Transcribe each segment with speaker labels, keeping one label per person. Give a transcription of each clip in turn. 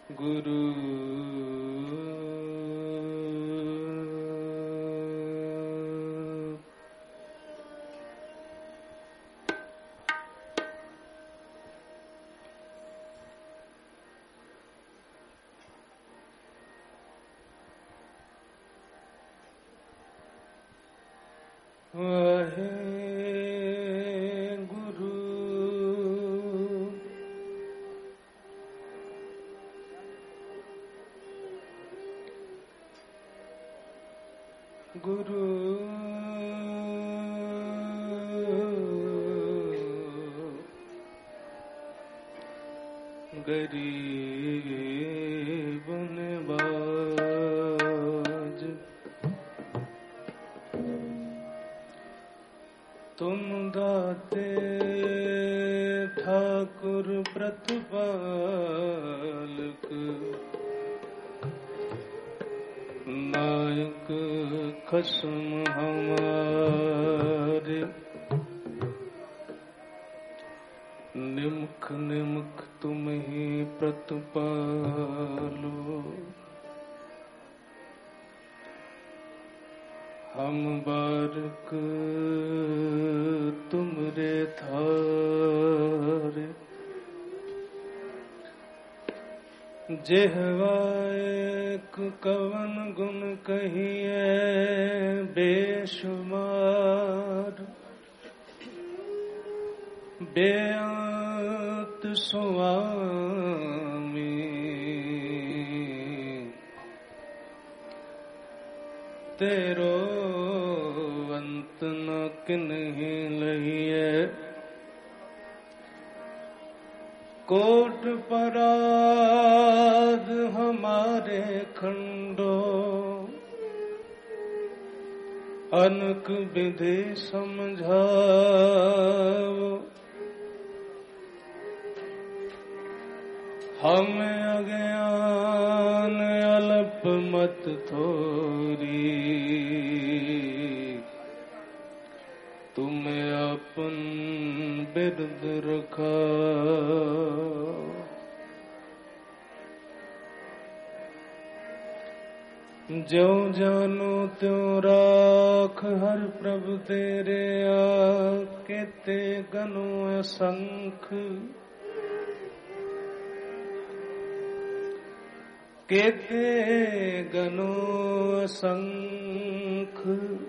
Speaker 1: गुरु वाहे गुरु गुरु गरीब नवाज तुम दाते ठाकुर प्रतिपालक नायक खसम हमारे निमुख निमुख तुम ही प्रतिपालो हम बारक तुमरे थारे जेहवाएक कवन गुण कहिए बेशुमार बेअंत स्वामी तेरो अंत न किन्हीं लहिए कोट पराध हमारे खंडो अनक विधि समझाओ हम अज्ञान अल्प मत थोरी तुम अपन बिरद रखा जो जानो त्यों राख हर प्रभु तेरे केते गनो असंख केते गनो असंख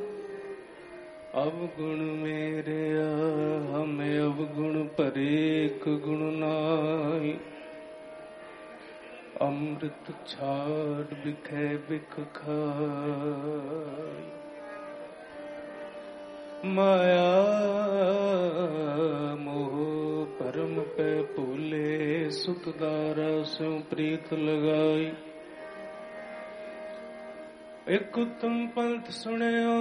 Speaker 1: अवगुण मेरे हमें अवगुण परेक गुण नाई अमृत छाड़ बिखे बिख खाई माया मोह परम पे भूले सुतदारा स्यों प्रीत लगाई एक उत्तम पंथ सुनियो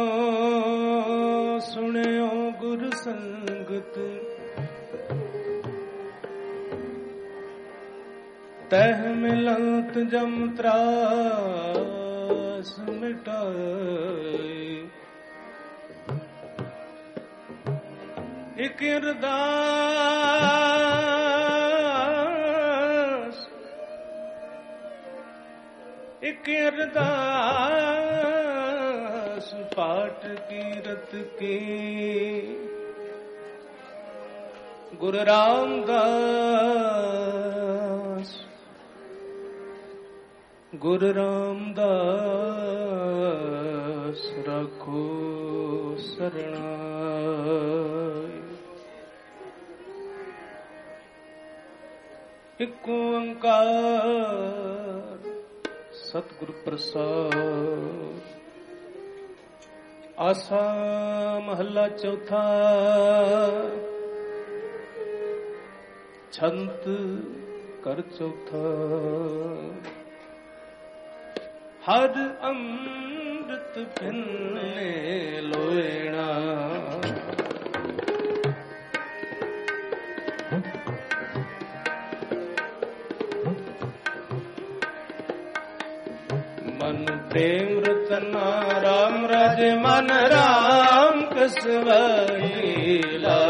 Speaker 1: सुनियो गुरु संगत तह मिलत जम त्रास मिटाए एक अरदास एक अरदास पाठ कीरत की गुरु रामदास गुरु रामदास रखो शरणाई एक ओंकार सतगुरु प्रसाद आसा महला चौथा छंत कर चौथा हर अमृत पिन्ने लोएणा मन प्रेम रतना राम राज मन राम कसवई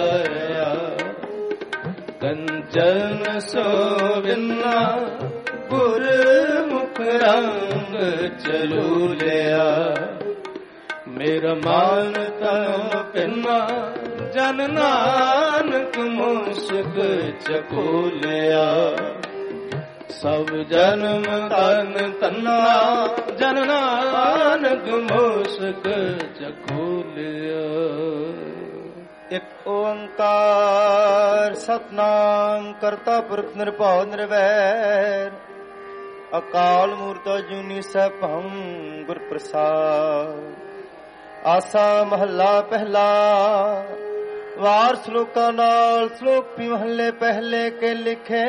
Speaker 1: लाया कंचन सोविना ਗੁਰਮੁਖ ਰੰਗ ਚਲੂ ਲਿਆ। ਮੇਰਾ ਮਾਨ ਤਨ ਪਿੰਨਾ ਜਨ ਨਾਨਕ ਮੁਸਕ ਚਖੋ ਲਿਆ। ਸਭ ਜਨਮ ਤਨ ਤੰਨਾ ਜਨ ਨਾਨਕ ਮੁਸਕ ਚਖੋ ਲਿਆ।
Speaker 2: ਇਕ ਓੰਕਾਰ ਸਤਨਾਮ ਕਰਤਾ ਪੁਰਖ ਨਿਰਭਉ ਨਿਰਵੈਰ ਅਕਾਲ ਮੂਰਤ ਅਜੂਨੀ ਸੈਭੰ ਗੁਰ ਪ੍ਰਸਾਦ। ਆਸਾ ਮਹੱਲਾ ਪਹਿਲਾ। ਵਾਰ ਸ਼ਲੋਕਾਂ ਨਾਲ ਸ਼ਲੋਕ ਵੀ ਮਹੱਲੇ ਪਹਿਲੇ ਕੇ ਲਿਖੇ।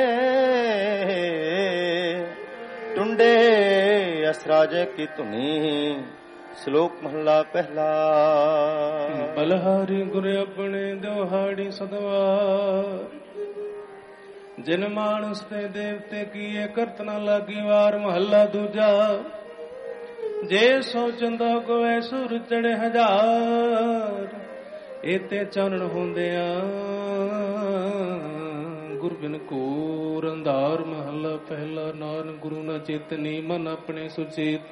Speaker 2: ਟੁੰਡੇ ਅਸਰਾਜੇ ਕੀ ਧੁਨੀ। ਸ਼ਲੋਕ ਮਹੱਲਾ ਪਹਿਲਾ।
Speaker 1: ਬਲਹਾਰੀ ਗੁਰ ਆਪਣੇ ਦਿਹਾੜੀ ਸਦਵਾਰ। ਜਿਨ ਮਾਨਸ ਤੇ ਦੇਵਤੇ ਕੀਏ ਕਰਤ ਨਾ ਲਾਗੀ ਵਾਰ। ਮਹੱਲਾ ਦੂਜਾ। ਜੇ ਸੋ ਚੰਦਾ ਕੋਏ ਸੁਰ ਚੜੇ ਹਜ਼ਾਰ। ਇਤੇ ਚਾਨਣ ਹੁੰਦਿਆਂ ਗੁਰ ਬਿਨ ਘੋਰ ਅੰਧਾਰ। ਮਹੱਲਾ ਪਹਿਲਾ। ਨਾਨਕ ਗੁਰੂ ਨਾ ਚੇਤਨੀ ਮਨ ਆਪਣੇ ਸੁਚੇਤ।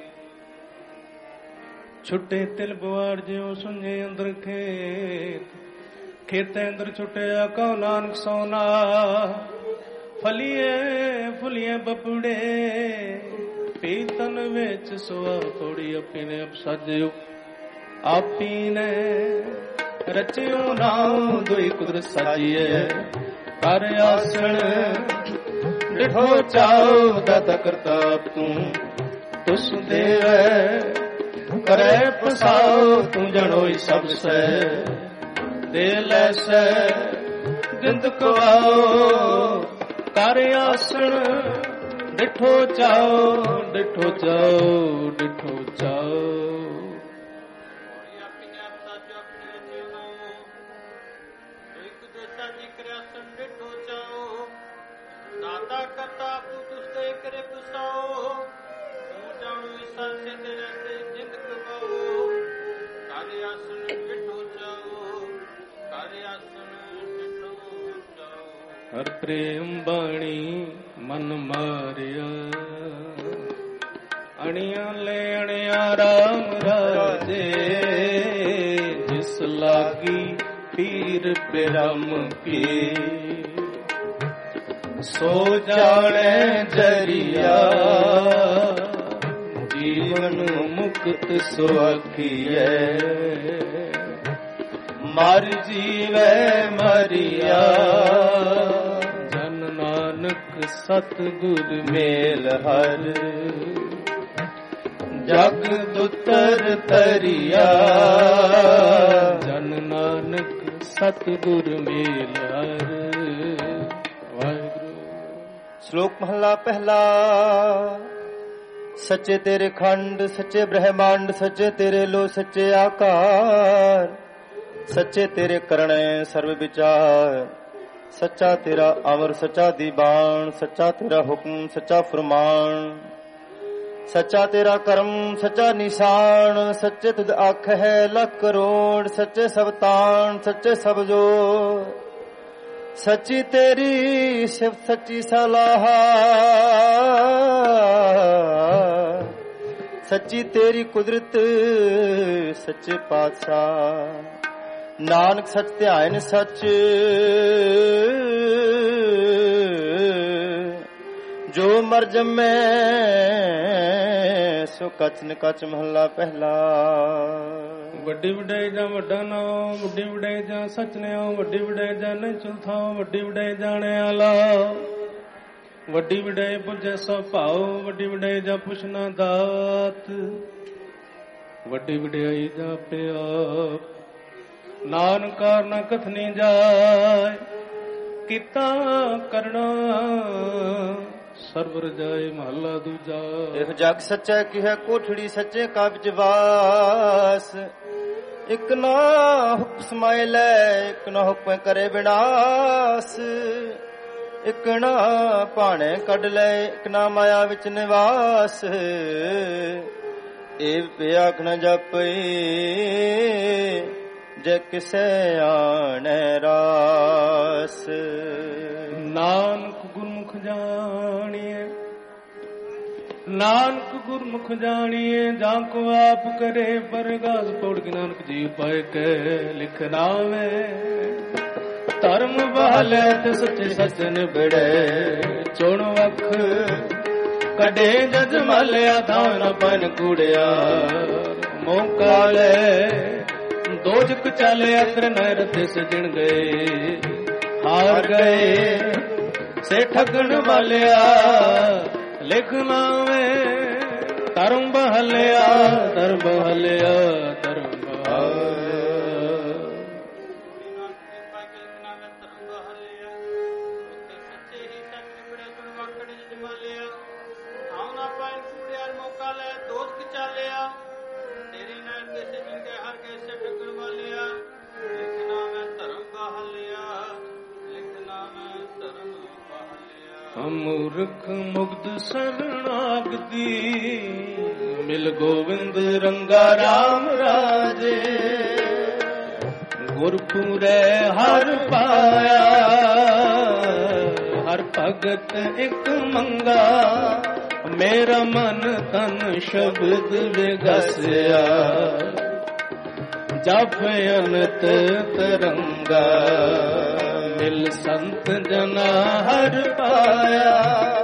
Speaker 1: ਛੁੱਟੇ ਤਿਲ ਬਵਾੜ ਜਿਉ ਸੁਝੇ ਅੰਦਰ ਖੇਤ। ਖੇਤੇ ਅੰਦਰ ਛੁੱਟਿਆ ਕਉ ਨਾਨਕ ਸੋਨਾ। ਫਲੀਏ ਫੁਲੀਏ ਬਪੜੇ ਪੀਤਨ ਵਿੱਚ ਸੁਆ ਥੋੜੀ। ਆਪੀ ਨੇ ਅਪ ਸਾਜਿਓ ਆਪੀ ਨੇ ਰਚਿਓ ਨਾਉ। ਦੋਈ ਕੁਦਰਤ ਸਾਜੀਏ ਕਰ ਆਸਣ ਡਿਠੋ ਚਾਉ। ਦਾਤਾ ਕਰਤਾਪ ਤੂੰ ਤੁਸ ਦੇਵੈ ਕਰੇ ਪਸਾਉ। ਤੂੰ ਜਣੋਈ ਸਭ ਸੈ ਦੇ ਲੈ ਸੈ ਜਿੰਦ ਕਵਾਓ। ਕਰ ਆਸਣ ਡਿਠੋ ਚਾਉ ਡਿਠੋ ਚਾਉ ਡਿਠੋ ਚਾਉ।
Speaker 2: ਦਾਤਾ ਕਰਤਾ ਤੂੰ ਤੁਸ ਦੇ ਕਰੇ ਪਸਾਉ। ਤੂੰ ਜਾਣੂ ਸਭ ਸੇ ਤੇਰੇ ਤੇ ਜਿੰਦ ਕਵਾਓ। ਕਰ ਆਸਣ ਡਿਠੋ ਚਾਉ ਕਰ ਆਸਣ ਡਿਠੋ ਚਾਉ।
Speaker 1: ਹਰ ਪ੍ਰੇਮ ਬਾਣੀ ਮਨ ਮਾਰਿਆ। ਅਣਿਆ ਲੈ ਅਣਿਆ ਰਾਮ ਰਾਜੇ। ਜਿਸ ਲਾਗੀ ਪੀਰ ਬਿਰਮ ਕੀ। ਸੋ ਜਾਣੇ ਜਰੀਆ ਜੀਵਨ ਮੁਕਤ ਸੁਆਖੀਐ। ਮਰ ਜੀਵੈ ਮਰੀਆ ਜਨ ਨਾਨਕ ਸਤਿਗੁਰ ਮੇਲ ਹਰ। ਜਗ ਦੁਤਰ ਤਰੀਆ ਜਨ ਨਾਨਕ ਸਤਿਗੁਰ ਮੇਲ ਹਰ।
Speaker 2: ਸ਼ਲੋਕ ਮਹੱਲਾ ਪਹਿਲਾ। ਸੱਚੇ ਤੇਰੇ ਖੰਡ ਸੱਚੇ ਬ੍ਰਹਮੰਡ। ਸੱਚੇ ਤੇਰੇ ਲੋ ਸੱਚੇ ਆਕਾਰ। ਸੱਚੇ ਤੇਰੇ ਕਰਣੇ ਸਰਵ ਵਿਚਾਰ। ਸੱਚਾ ਤੇਰਾ ਅਮਰ ਸੱਚਾ ਦੀਵਾਨ। ਸੱਚਾ ਤੇਰਾ ਹੁਕਮ ਸੱਚਾ ਫਰਮਾਨ। ਸੱਚਾ ਤੇਰਾ ਕਰਮ ਸੱਚਾ ਨਿਸ਼ਾਨ। ਸੱਚੇ ਤੁਧ ਅੱਖ ਹੈ ਲੱਖ ਕਰੋੜ। ਸੱਚੇ ਸਭ ਤਾਣ ਸੱਚੇ ਸਭ ਜੋਰ। ਸੱਚੀ ਤੇਰੀ ਸਿਫਤ ਸੱਚੀ ਸਲਾਹ। ਸੱਚੀ ਤੇਰੀ ਕੁਦਰਤ ਸੱਚੇ ਪਾਤਸ਼ਾਹ। ਨਾਨਕ ਸੱਚ ਧਿਆਇਨ ਸੱਚ। ਜੋ ਮਰ ਜੰਮੈ ਸੋ ਕਚ ਨ ਕਚ। ਮਹੱਲਾ ਪਹਿਲਾ।
Speaker 1: ਵੱਡੀ ਵਡਾਈ ਜਾਂ ਵੱਡਾ ਨਾਉ। ਵੱਡੀ ਵਡਾਈ ਜਾਂ ਸੱਚ ਨਿਆਉ। ਵੱਡੀ ਵਡਾਈ ਜਾਂ ਨਹੀਂ ਚੁਲਥਾਉ। ਵੱਡੀ ਵਡਾਈ ਜਾਣੇ ਆਲਾ। ਵੱਡੀ ਵਡਾਈ ਪੁੱਜੈ ਸੋ ਭਾਉ। ਵੱਡੀ ਵਡਾਈ ਜਾਂ ਪੁੱਛਣਾ ਦਾਤ। ਵੱਡੀ ਵਡਾਈ ਜਾਂ ਪਿਆਪ। ਨਾਨਕ ਕਾਰਨਾ ਕਥਨੀ ਜਾਏ। ਕੀਤਾ ਕਰਨਾ ਸਰਵ ਰਜਾਏ। ਮਹੱਲਾ ਦੂਜਾ।
Speaker 2: ਇਹ ਜਗ ਸੱਚਾ ਕੀ ਹੈ ਕੋਠੜੀ ਸੱਚੇ ਕਾ ਵਿਚ ਵਾਸ। ਇਕ ਨਾ ਹੁਕਮ ਸਮਾਇ ਲੈ ਇਕ ਨਾ ਹੁਕਮ ਕਰੇ ਵਿਨਾਸ਼। ਇਕ ਨਾ ਭਾਣੇ ਕੱਢ ਲੈ ਇਕ ਨਾ ਮਾਇਆ ਵਿੱਚ ਨਿਵਾਸ। ਏਵ ਪਿਆਖ ਨ ਜਪਈ ਜੇ ਕਿਸੇ ਆਣੈ ਰਾਸ।
Speaker 1: ਨਾਨਕ ਗੁਰਮੁਖ ਜਾਣੀਏ ਨਾਨਕ ਗੁਰਮੁਖ ਜਾਣੀਏ ਜਾਂ ਕੋ ਆਪ ਕਰੇ ਪਰਗਾਸ ਪੌੜ ਕੇ ਨਾਨਕ ਜੀ ਪਾਏ ਕੇ ਲਿਖਣਾ ਵੇ ਧਰਮ ਬਹਾਲੇ ਤੇ ਸੱਚੇ ਸੱਜਣ ਬੜੇ ਚੁਣ ਵਖ ਕਢੇ ਜਜ ਮਲਿਆ ਧਾਨ ਬਨ ਕੁੜਿਆ ਮੌਕਾ ਲੈ ਦੋਜਕ ਚਾਲੇ ਅਤਰ ਨਰ ਤੇ ਸਜਣ ਗਏ ਹਾਰ ਗਏ ਸੇ ਠਗਣ ਵਾਲਿਆ ਲਿਖਣਾ ਵੇ ਧਰਮ ਬਹਲਿਆ ਧਰਮ ਬਹਲਿਆ ਧਰਮ ਮੂਰਖ ਮੁਗਧ ਸਰਣਾਗਤੀ ਮਿਲ ਗੋਵਿੰਦ ਰੰਗਾ ਰਾਮ ਰਾਜੇ ਗੁਰਪੁਰੇ ਹਰ ਪਾਇਆ ਹਰ ਭਗਤ ਇੱਕ ਮੰਗਾ ਮੇਰਾ ਮਨ ਤਨ ਸ਼ਬਦ ਵਿਗਸਿਆ ਜਪ ਅਨੰਤ ਤਰੰਗਾ ਮਿਲ ਸੰਤ ਜਨਾ ਹਰ ਪਾਇਆ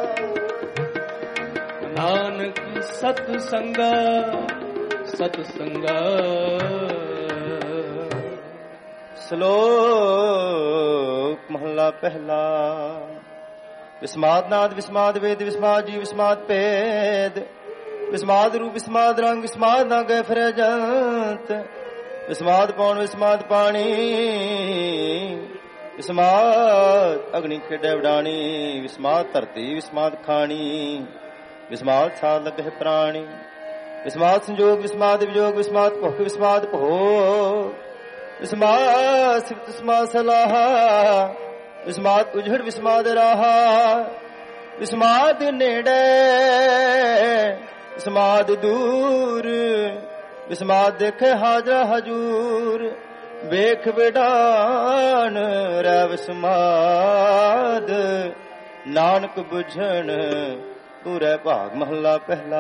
Speaker 1: ਨਾਨਕ ਸਤ ਸੰਗਾ ਸਤ ਸੰਗਾ।
Speaker 2: ਸ਼ਲੋਕ ਮਹਲਾ ਪਹਿਲਾ। ਵਿਸਮਾਦ ਨਾਦ ਵਿਸਮਾਦ ਵੇਦ ਵਿਸਮਾਦ ਜੀ ਵਿਸਮਾਦ ਭੇਦ ਵਿਸਮਾਦ ਰੂਪ ਵਿਸਮਾਦ ਰੰਗ ਵਿਸਮਾਦ ਨਾ ਗਏ ਫਿਰੇ ਜੰਤ ਵਿਸਮਾਦ ਪੌਣ ਵਿਸਮਾਦ ਪਾਣੀ ਵਿਸਮਾਦ ਅਗਨੀ ਖੇਡੇ ਵਡਾਣੀ ਵਿਸਮਾਦ ਧਰਤੀ ਵਿਸਮਾਦ ਖਾਣੀ ਵਿਸਮਾਦ ਸਾਧ ਲਗੇ ਪ੍ਰਾਣੀ ਵਿਸਮਾਦ ਸੰਜੋਗ ਵਿਸਮਾਦ ਵਿਜੋਗ ਵਿਸਮਾਦ ਭੁਖ ਵਿਸਮਾਦ ਭੋਗ ਵਿਸਮਾਦ ਸਿਫਤ ਵਿਸਮਾਦ ਸਲਾਹ ਵਿਸਮਾਦ ਉਜੜ ਵਿਸਮਾਦ ਰਾਹਾ ਵਿਸਮਾਦ ਨੇੜੇ ਵਿਸਮਾਦ ਦੂਰ ਵਿਸਮਾਦ ਦੇਖੇ ਹਾਜ਼ਰ ਹਜੂਰ ਵੇਖ ਵਿਡਾਨ ਰਹਿ ਵਿਸਮਾਦ ਨਾਨਕ ਬੁਝਣ ਪੂਰੇ ਭਾਗ ਮਹਲਾ ਪਹਿਲਾ।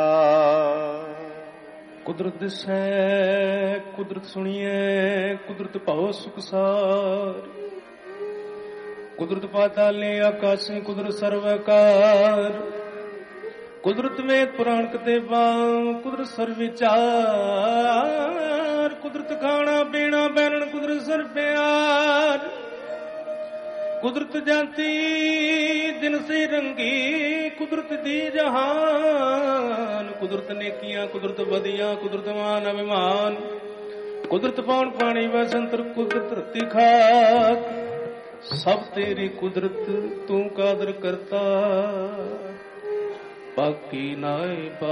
Speaker 1: ਕੁਦਰਤ ਦਿਸੈ ਕੁਦਰਤ ਸੁਣੀਐ ਕੁਦਰਤ ਭਾਉ ਸੁਖਸਾਰ ਕੁਦਰਤ ਪਾਤਾਲੇ ਆਕਾਸ਼ੀ ਕੁਦਰਤ ਸਰਵਕਾਰ ਕੁਦਰਤ ਵੇਦ ਪੁਰਾਣ ਕਿਤਾਬਾਂ ਕੁਦਰਤ ਸਰਵ ਵਿਚਾਰ ਕੁਦਰਤ ਖਾਣਾ ਪੀਣਾ ਪਹਿਨਣ ਕੁਦਰਤ ਸਰ ਪਿਆਰ ਕੁਦਰਤ ਜਾਂਤੀ ਦਿਨ ਸੇ ਰੰਗੀ ਕੁਦਰਤ ਦੀ ਜਹਾਨ ਕੁਦਰਤ ਨੇਕੀਆਂ ਕੁਦਰਤ ਵਧੀਆਂ ਕੁਦਰਤ ਮਾਨ ਅਭਿਮਾਨ ਕੁਦਰਤ ਪੌਣ ਪਾਣੀ ਵਸੰਤਰ ਕੁਦਰਤ ਧਰਤੀ ਖਾਕ ਸਭ ਤੇਰੀ ਕੁਦਰਤ ਤੂੰ ਕਾਦਰ ਕਰਤਾ ਬਾਕੀ ਨਾਏ ਪਾ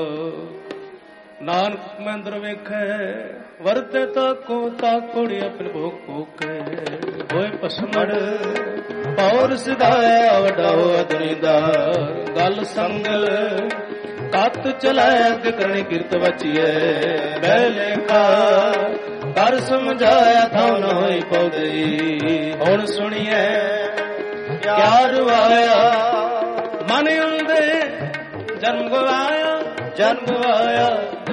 Speaker 1: ਨਾਨਕ ਮੰਦਰ ਵੇਖੈ ਵਰਤੇ ਤਾ ਕੋੜੀ ਆਪਣੇ ਭੋਗ ਭੋਗੇ ਹੋਏ ਪਸਮੜ ਪੌਰ ਸਿਧਾਇਆ ਵਡਾਓ ਅਦਰੀਦਾਰ ਗੱਲ ਸੰਗਲ ਕੱਤ ਚਲਾਇਆ ਅੱਗ ਕਰਨੀ ਕਿਰਤ ਵਚੀਏ ਬਹਿਲੇ ਕਾ ਕਰ ਸਮਝਾਇਆ ਥਾਂ ਨਾ ਹੋਈ ਪਉਦਈ ਹੁਣ ਸੁਣੀਏ ਕਿਆ ਰਵਾਇਆ ਮਨ ਹੁੰਦੇ ਜਨਮ ਗਵਾਇਆ ਜਨਮ ਗਵਾਇਆ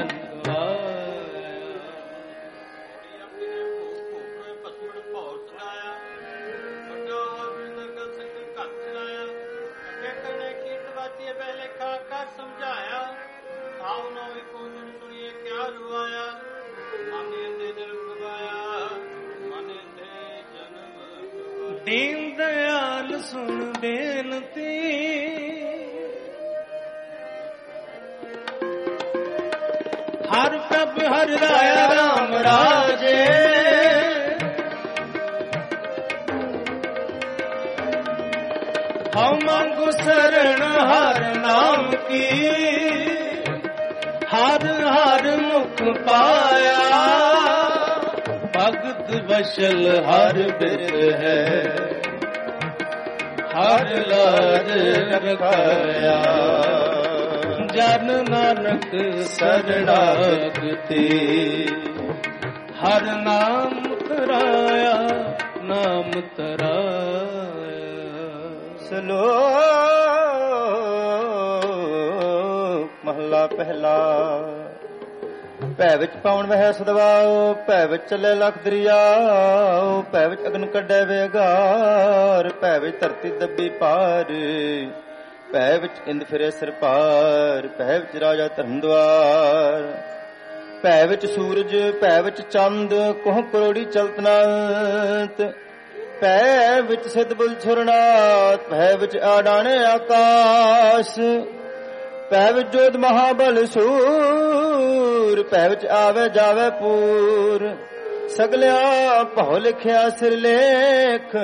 Speaker 1: ਦੀਨ ਦਿਆਲ ਸੁਣ ਬੇਨਤੀ ਹਰ ਪ੍ਰਭ ਹਰ ਰਾਇਆ ਰਾਮ ਰਾਜੇ ਹਉ ਮੰਗੂ ਸਰਣ ਹਰ ਨਾਮ ਕੀ ਹਰ ਹਰ ਮੁਖ ਪਾਇਆ ਭਗਤ ਵਸ਼ਲ ਹਰ ਬਿਰ ਹੈ ਹਰ ਲਾਜ ਰਖਾਇਆ ਜਨ ਨਾਨਕ ਸਰਣਾਗਤੀ ਹਰ ਨਾਮ ਤਰਾਇਆ ਨਾਮ ਤਰਾਇਆ।
Speaker 2: ਸ਼ਲੋਕ ਮਹੱਲਾ ਪਹਿਲਾ। ਭੈ ਵਿੱਚ ਪਾਉਣ ਵਹਿ ਸਦਵਾਓ, ਭੈ ਵਿੱਚ ਚੱਲੇ ਲਖ ਦਰਿਆਓ, ਭੈ ਵਿੱਚ ਅਗਨ ਕੱਢੇ ਵੇਗਾਰ, ਭੈ ਵਿੱਚ ਧਰਤੀ ਦੱਬੀ ਪਾਰ, ਭੈ ਵਿੱਚ ਇੰਦ ਫਿਰੇ ਸਿਰ ਪਾਰ, ਭੈ ਵਿੱਚ ਰਾਜਾ ਧਰਮ ਦੁਆਰ, ਭੈ ਵਿੱਚ ਸੂਰਜ, ਭੈ ਵਿੱਚ ਚੰਦ, ਕੋਹ ਕਰੋੜੀ ਚਲਤ ਨਾਤ, ਭੈ ਵਿੱਚ ਸਿਧ ਬੁਲ ਛੁਰਨਾਥ, ਭੈ ਵਿੱਚ ਆਡਾਣੇ ਆਕਾਸ਼, ਭੈ ਵਿੱਚ ਜੋਧ ਮਹਾਬਲ ਸੂਰ, ਭੈ ਵਿੱਚ ਆਵੇ ਜਾਵੇ ਪੂਰ, ਸਗਲਿਆ ਭਉ ਲਿਖਿਆ ਸਿਰ ਲੇਖ,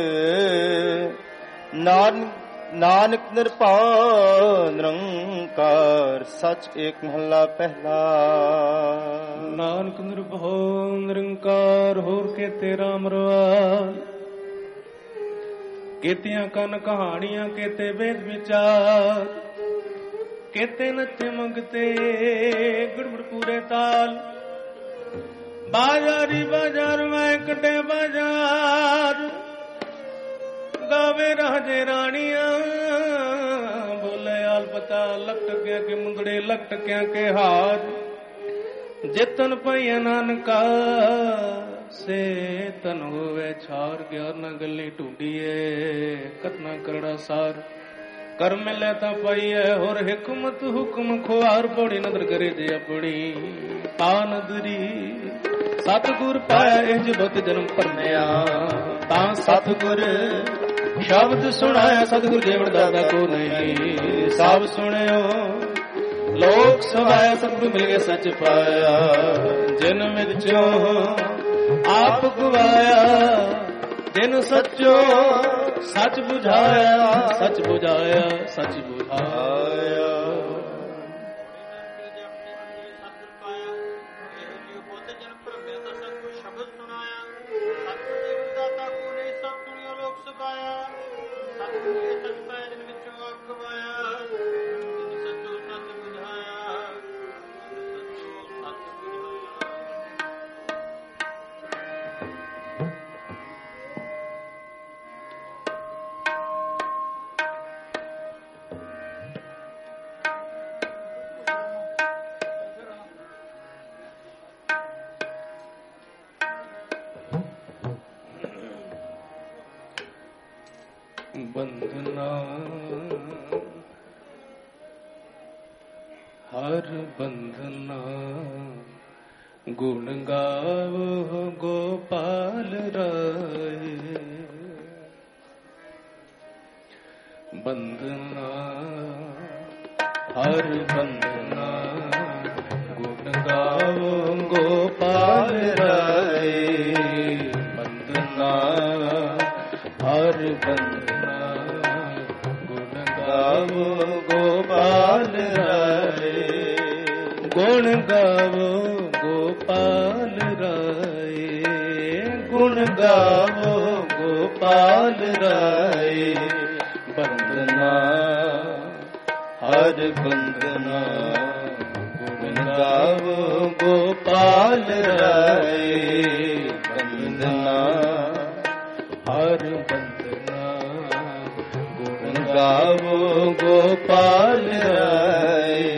Speaker 2: ਨਾਨਕ ਨਿਰਭਉ ਨਿਰੰਕਾਰ ਸਚ ਏਕ ਮਹੱਲਾ ਪਹਿਲਾ।
Speaker 1: ਨਾਨਕ ਨਿਰਭਉ ਨਿਰੰਕਾਰ ਹੋਰ ਕੇਤੇ ਰਾਮ ਰਵਾਲ, ਕੇਤੀਆਂ ਕਨ ਕਹਾਣੀਆਂ ਕੇਤੇ ਵੇਦ ਵਿਚਾਰ, ਕੇਤੇ ਨੱਚੇ ਮੰਗਤੇ ਗੁੜਮੁੜ ਪੂਰੇ ਤਾਲ, ਬਾਜ਼ਾਰੀ ਬਾਜ਼ਾਰ ਮੈਂ ਕੱਢੇ ਬਾਜ਼ਾਰ, ਗਾਵੇ ਰਾਜੇ ਰਾਣੀਆਂ ਬੋਲੇ ਆਲ ਪਤਾ ਲਖਟ ਗਿਆ ਕਿ ਮੁੰਦੜੇ ਲਖਟ ਕਿਆ ਕੇ ਹਾਰ, ਜਿਤਨ ਪਈਆ ਨਾਨਕਾ ਸੇ ਤਨ ਹੋਵੇ ਛਾਰ, ਗਿਆ ਨਾ ਗੱਲੀ ਢੂੰਡੀਏ ਕਤਨਾ ਕਰੜਾ ਸਾਰ, ਕਰ ਮਿਲੇ ਤਾਂ ਪਈਏ ਹੋਰ ਹਕਮਤ ਹੁਕਮ ਖੁਆਰ, ਪੌੜੀ ਨਦਰ ਕਰੇ ਜੇ ਆਪਣੀ ਪਾ ਨਦਰੀ, ਸਤਿਗੁਰ ਪਾਇਆ ਇੰਜ ਬਤ ਜਨਮ ਭਰਨਿਆ, ਤਾਂ ਸਤਿਗੁਰ ਸ਼ਬਦ ਸੁਣਾਇਆ, ਸਤਿਗੁਰ ਜੀਵਨ ਦਾਤਾ ਕੋ ਨਹੀਂ, ਸਭ ਸੁਣਿਓ ਲੋਕ ਸਵਾਇਆ, ਸਤਿਗੁਰ ਮਿਲ ਕੇ ਸੱਚ ਪਾਇਆ, ਜਿਨ ਮਿਰਚੋ ਆਪ ਗਵਾਇਆ, ਜਿਨ ਸੱਚੋ ਸੱਚ ਬੁਝਾਇਆ, ਸੱਚ ਬੁਝਾਇਆ, ਸੱਚ ਬੁਝਾਇਆ। ਬੰਦਨਾ ਹਰ ਬੰਦਨਾ, ਗੁਣ ਗਾਵੋ ਗੋਪਾਲ ਰਾਏ, ਬੰਦਨਾ ਹਰ ਬੰਦਨਾ, ਗੁਣ ਗਾਵੋ ਗੋਪਾਲ ਰਾਏ, ਬੰਦਨਾ ਹਰ ਬੰਦਨਾ, ਗੁਣ ਗਾਵੋ ਗੋਪਾਲ ਰਾਏ, ਗੁਣ ਗਾਵੋ ਗੋਪਾਲ ਰਾਏ, ਗੁਣ ਗਾਵੋ ਗੋਪਾਲ ਰਾਏ, ਬੰਦਨਾ ਹਰ ਬੰਦਨਾ, ਗੁਣ ਗਾਵੋ ਗੋਪਾਲ ਰਾਏ, ਬੰਦਨਾ ਹਰ ਬੰਦਨਾ, ਗੁਣ ਗਾਵੋ ਗੋਪਾਲ ਰਾਏ।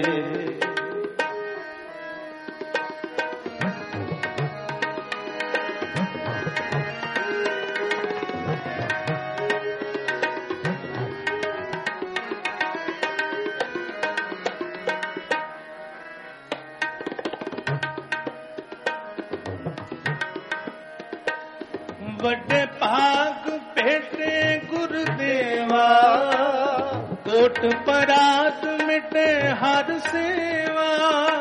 Speaker 1: ਵੱਡੇ ਭਾਗ ਭੇਟੇ ਗੁਰਦੇਵਾ, ਕੋਟ ਪਰਾਤ ਮਿਟੇ ਹਰ ਸੇਵਾ,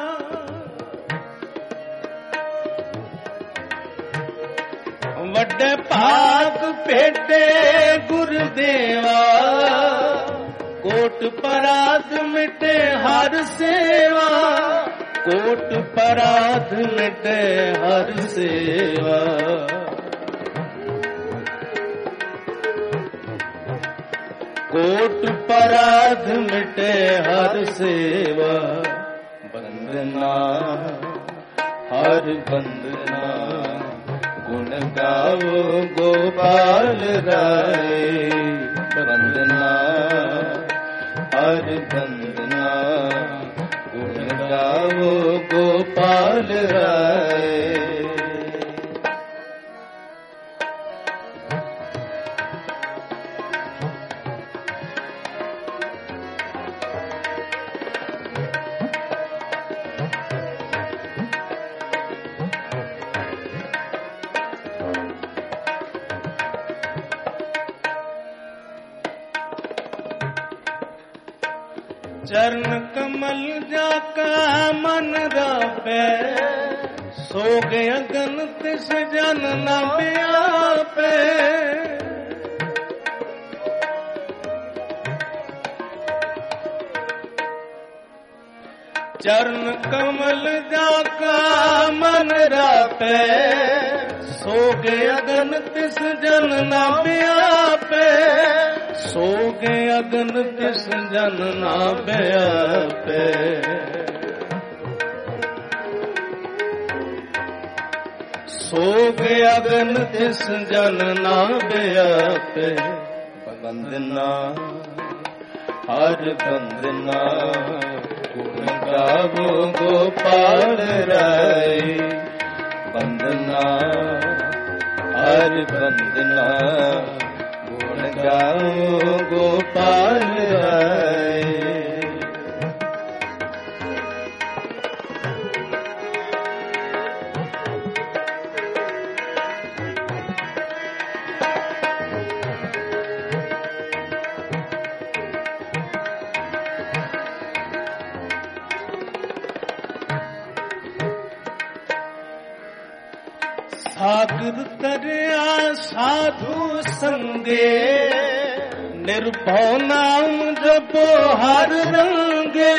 Speaker 1: ਵੱਡੇ ਭਾਗ ਭੇਟੇ ਗੁਰਦੇਵਾ, ਕੋਟ ਪਰਾਤ ਮਿਟੇ ਹਰ ਸੇਵਾ, ਕੋਟ ਪਰਾਤ ਮਿਟੇ ਹਰ ਸੇਵਾ, ਕੋਟ ਪਰਾਧ ਮਿਟੇ ਹਰ ਸੇਵਾ, ਬੰਦਨਾ ਹਰ ਬੰਦਨਾ, ਗੁਣ ਗਾਵੋ ਗੋਪਾਲ ਰਾਏ, ਬੰਦਨਾ ਹਰ ਬੰਦਨਾ,
Speaker 2: गावो गोपाल राय।
Speaker 1: चरण कमल जाका मन रापे, सो गया गन तिस जन न व्यापे। चरण कमल जाका मन रापे, सो गया गन तिस जन न व्यापे। सो गया गन तिस जन ना व्यापे। सो गया गन तिस जन ना व्यापे।
Speaker 2: वंदना हर वंदना, गुण गावो गोपाल राय। वंदना हर वंदना, गाओ गोपाल राय।
Speaker 1: सागर तरया साधु संगे, निर्भव नाम जपो हर रंगे।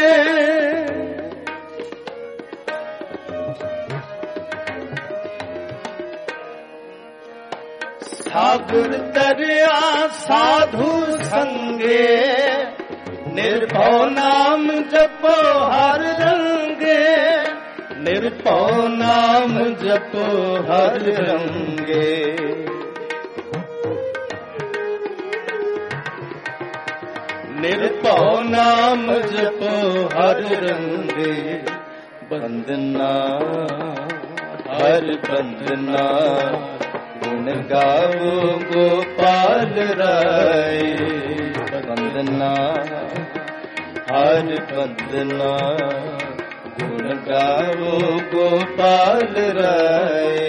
Speaker 1: सागर तरया साधु संगे, निर्भव नाम जपो हर रंगे। निर्भव नाम जपो हर रंगे। निर्भव नाम जपो हर रंगे।
Speaker 2: वंदना हर वंदना, गुण गावो गोपाल राय। वंदना हर वंदना, गुण गावो गोपाल राय।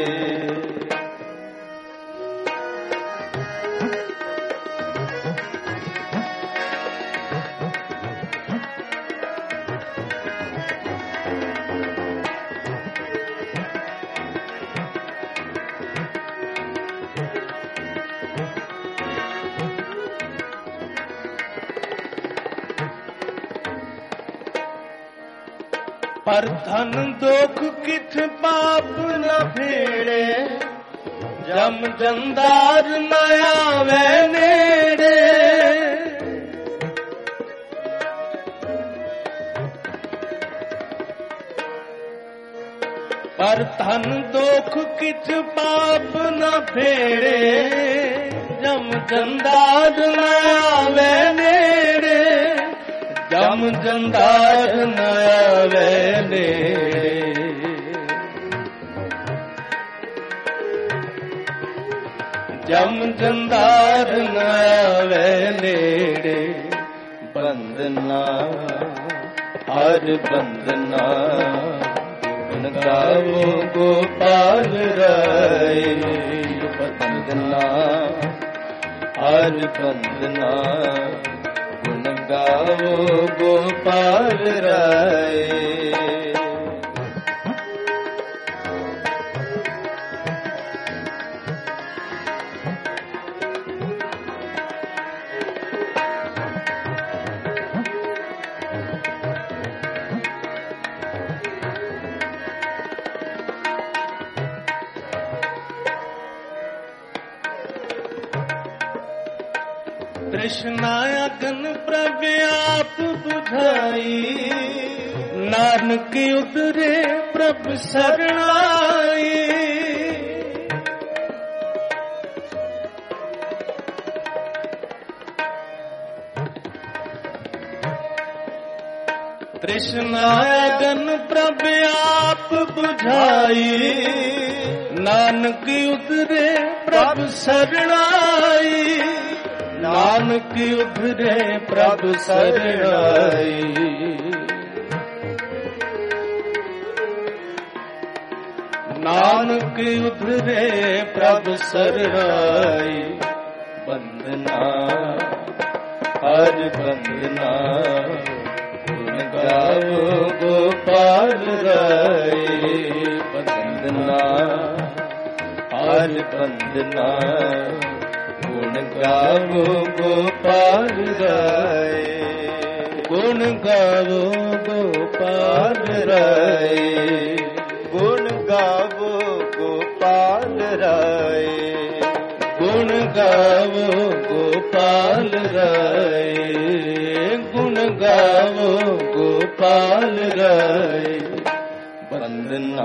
Speaker 1: पर धन दुख किछ पाप न फेड़े, जम जंदार न आवे नेड़े। पर धन दुख किछ पाप न फेड़े, जम जंदार न आवे नेड़े। जम जंदार न आवे नेड़े। जम जंदार न आवे नेड़े।
Speaker 2: वंदना हर वंदना, गुण गावो गोपाल राय। वंदना हर वंदना, गुण गावो गोपाल राय।
Speaker 1: तृष्णायगन प्रव्याप बुझाई, नानक उतरे प्रभु शरणाई। ਤ੍ਰਿਸ਼ਨਾ ਅਗਨ ਪ੍ਰਭ ਆਪ ਬੁਝਾਈ, ਨਾਨਕ ਉਧਰੇ ਪ੍ਰਭ ਸਰਣਾਈ, ਨਾਨਕ ਉਧਰੇ ਪ੍ਰਭ ਸਰਣਾਈ। ਨਾਨਕ ਉਧਰੇ ਪ੍ਰਭ ਸਰਣਾਈ, ਬੰਦਨਾ ਹਰ ਬੰਦਨਾ, ਗੁਣ ਗਾਵੋ ਗੋਪਾਲ ਰਾਏ। ਬੰਦਨਾ ਹਰ ਬੰਦਨਾ, ਗੁਣ ਗਾਵੋ ਗੋਪਾਲ ਰਾਏ। ਗੁਣ ਗਾਵੋ ਗੋਪਾਲ ਰਾਏ, ਗੁਣ ਗਾਵੋ ਗੋਪਾਲ ਰਾਏ। ਗੁਣ ਗਾਵੋ ਗੋਪਾਲ ਰਾਏ, ਗੁਣ ਗਾਵੋ ਗੋਪਾਲ ਰਾਏ। ਬੰਦਨਾ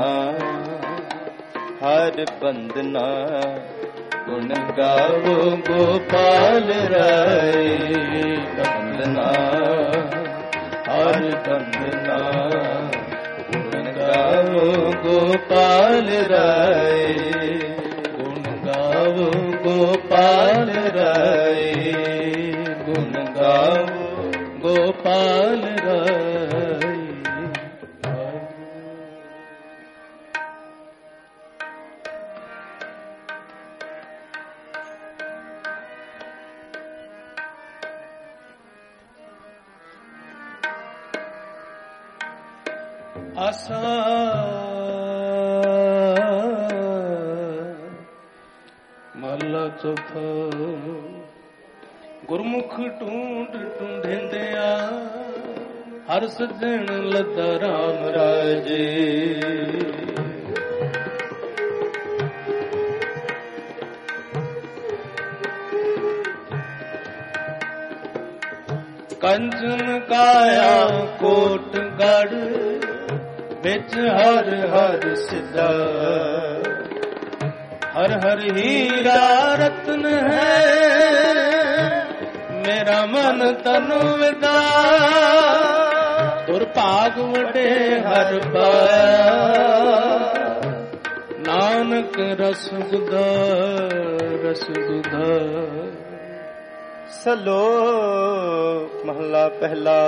Speaker 1: ਹਰ ਬੰਦਨਾ, ਗੁਣ ਗਾਵੋ ਗੋਪਾਲ ਰਾਏ। ਬੰਦਨਾ ਹਰ ਬੰਦਨਾ, ਗੁਣ ਗਾਵੋ ਗੋਪਾਲ ਰਾਏ। ਗੁਣ ਗਾਵੋ ਗੋਪਾਲ ਰਾਏ, ਗੁਣ ਗਾਵੋ ਗੋਪਾਲ ਰਾਏ। ਆਸਾ ਮਹਲਾ ਚੌਥਾ। ਗੁਰਮੁਖ ਢੂੰਡ ਢੂੰਢਿੰਦਿਆ, ਹਰ ਸੱਜਣ ਲੱਦਾ ਰਾਮ ਰਾਜੇ। ਕੰਚਨ ਕਾਇਆ ਕੋਟ ਗੜ, ਵਿੱਚ ਹਰ ਹਰ ਸਿੱਧਾ। ਹਰ ਹਰ ਹੀਰਾ ਰਤਨ ਹੈ, ਮੇਰਾ ਮਨ ਤਨ ਵਿਦਾ। ਦੁਰਭਾਗ ਵਡੇ ਹਰ ਪਾਇਆ, ਨਾਨਕ ਰਸ ਗੁਧਾ ਰਸ ਗੁਧਾ।
Speaker 2: ਸਲੋਕ ਮਹਲਾ ਪਹਿਲਾ।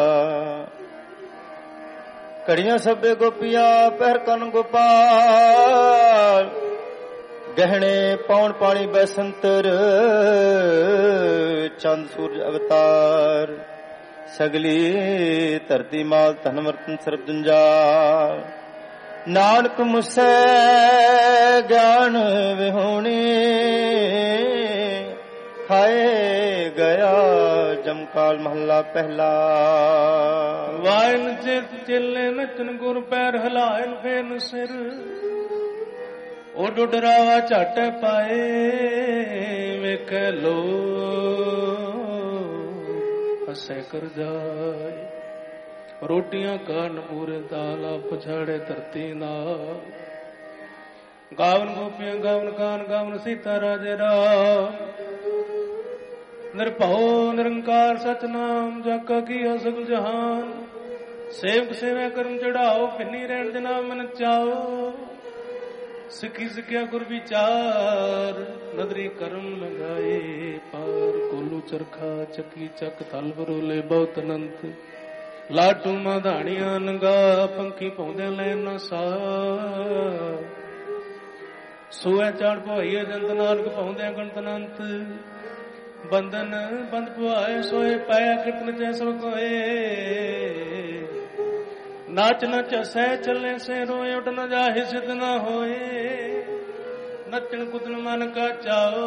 Speaker 2: ਘੜੀਆਂ ਸਭੇ ਗੋਪੀਆਂ ਪਹਿਰ ਕਨ ਗੋਪਾਲ, ਗਹਿਣੇ ਪੌਣ ਪਾਣੀ ਬੈਸੰਤਰ। ਚੰਦ ਸੂਰਜ ਅਵਤਾਰ, ਸਗਲੀ ਧਰਤੀ ਮਾਲ ਧਨ ਵਰਤਨ ਸਰਬ ਜੰਜਾਲ। ਨਾਨਕ ਮੁਸੈ ਗਿਆਨ ਵਿਹੂਣੀ, ਖਾਏ ਗਿਆ ਜਮਕਾਲ ਮਹੱਲਾ ਪਹਿਲਾ।
Speaker 1: ਵਾਇਨ ਚਿਤ ਚਿੱਲੇ ਨਚਨ ਗੁਰ ਪੈਰ ਹਲਾਇਨ ਫੇਨ ਸਿਰ। ਉਹ ਡਰਾਵਾ ਝਟ ਪਾਏ, ਵੇਖ ਲੋ ਹਸੇ ਕਰ ਜਾਏ। ਰੋਟੀਆਂ ਕਾਰਨ ਪੂਰੇ ਤਾਲਾ, ਪਛਾੜੇ ਧਰਤੀ ਨਾਲ। ਗਾਵਨ ਗੋਪੀਆਂ ਗਾਵਨ ਕਾਨ, ਗਾਵਨ ਸੀਤਾ ਰਾਜੇ ਰਾਮ। ਨਿਰਭਉ ਨਿਰੰਕਾਰ ਸਤਨਾਮ, ਜਾਕਾ ਕੀਆ ਸਗਲ ਜਹਾਨ। ਸੇਵਕ ਸੇਵਿਆ ਕਰਮ ਚੜਾਓ, ਫਿਰਨੀ ਰਹਿਣ ਜਨਾ ਮਨ ਚਾਓ। ਸਿੱਖੀ ਸਿੱਖਿਆ ਗੁਰ ਵਿਚਾਰ, ਨਦਰੀ ਕਰਮ ਲਗਾਏ ਪਾਰ। ਕੋਲੂ ਚਰਖਾ ਚੱਕੀ ਚੱਕ ਤਲ ਬਰੋਲੇ ਬਹੁਤ ਅਨੰਤ। ਲਾਟੂ ਮਾਧਾਣੀਆਂ ਨੰਗਾ, ਪੰਖੀ ਪਾਉਂਦੇ ਲੈ ਨਾ ਸਾ। ਸੂਏ ਚਾੜ ਭਵਾਈਏ ਜੰਤ, ਨਾਨਕ ਪਾਉਂਦੇ ਗਣਤ ਅਨੰਤ। ਬੰਧਨ ਬੰਦ ਪੁਆਏ, ਸੋਏ ਪਾਇਆ ਕਿਰਤਨ ਜੈ ਸਭ ਕੋਏ। ਨਾਚ ਨਚ ਸਹਿ ਚੱਲੇ ਸੇ ਰੋਏ, ਉੱਠ ਨ ਜਾਹਿ ਸਿਧ ਨ ਹੋਏ। ਨੱਚਣ ਕੁਦਨ ਮਨ ਕਾ ਚਾਓ,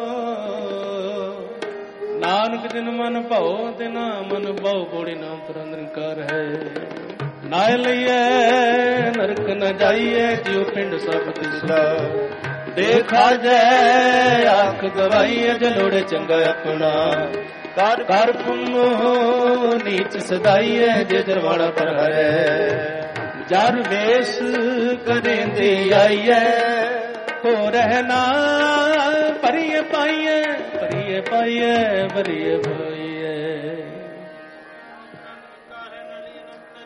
Speaker 1: ਨਾਨਕ ਜਿਨ ਮਨ ਭਾਉ ਤਿਨਾ ਮਨ ਬਹੁ। ਕੋੜੀ ਨਾਮ ਤੇਰਾ ਨਿਰੰਕਾਰ ਹੈ। ਨਾ ਲਈਏ ਨਰਕ ਨ ਜਾਈਏ, ਜਿਉ ਪਿੰਡ ਸਭ ਤਿਸਦਾ। ਦੇਖਾ ਜੈ ਆਖ ਗਵਾਈਏ, ਜਲੋੜੇ ਚੰਗਾ ਆਪਣਾ। ਕਰ ਪੁੰਨੋ ਨੀਚ ਸਦਾਈਏ, ਜੇ ਜਰਵਾਣਾ ਪਰ ਹਰੇ। ਜਰ ਵੇਸ ਕਰੇਂਦੇ ਆਈਏ, ਹੋ ਰਹਿਣਾ ਭਰੀਏ ਪਾਈਏ। ਭਰੀਏ ਪਾਈਏ ਭਰੀਏ ਪਾਈਏ।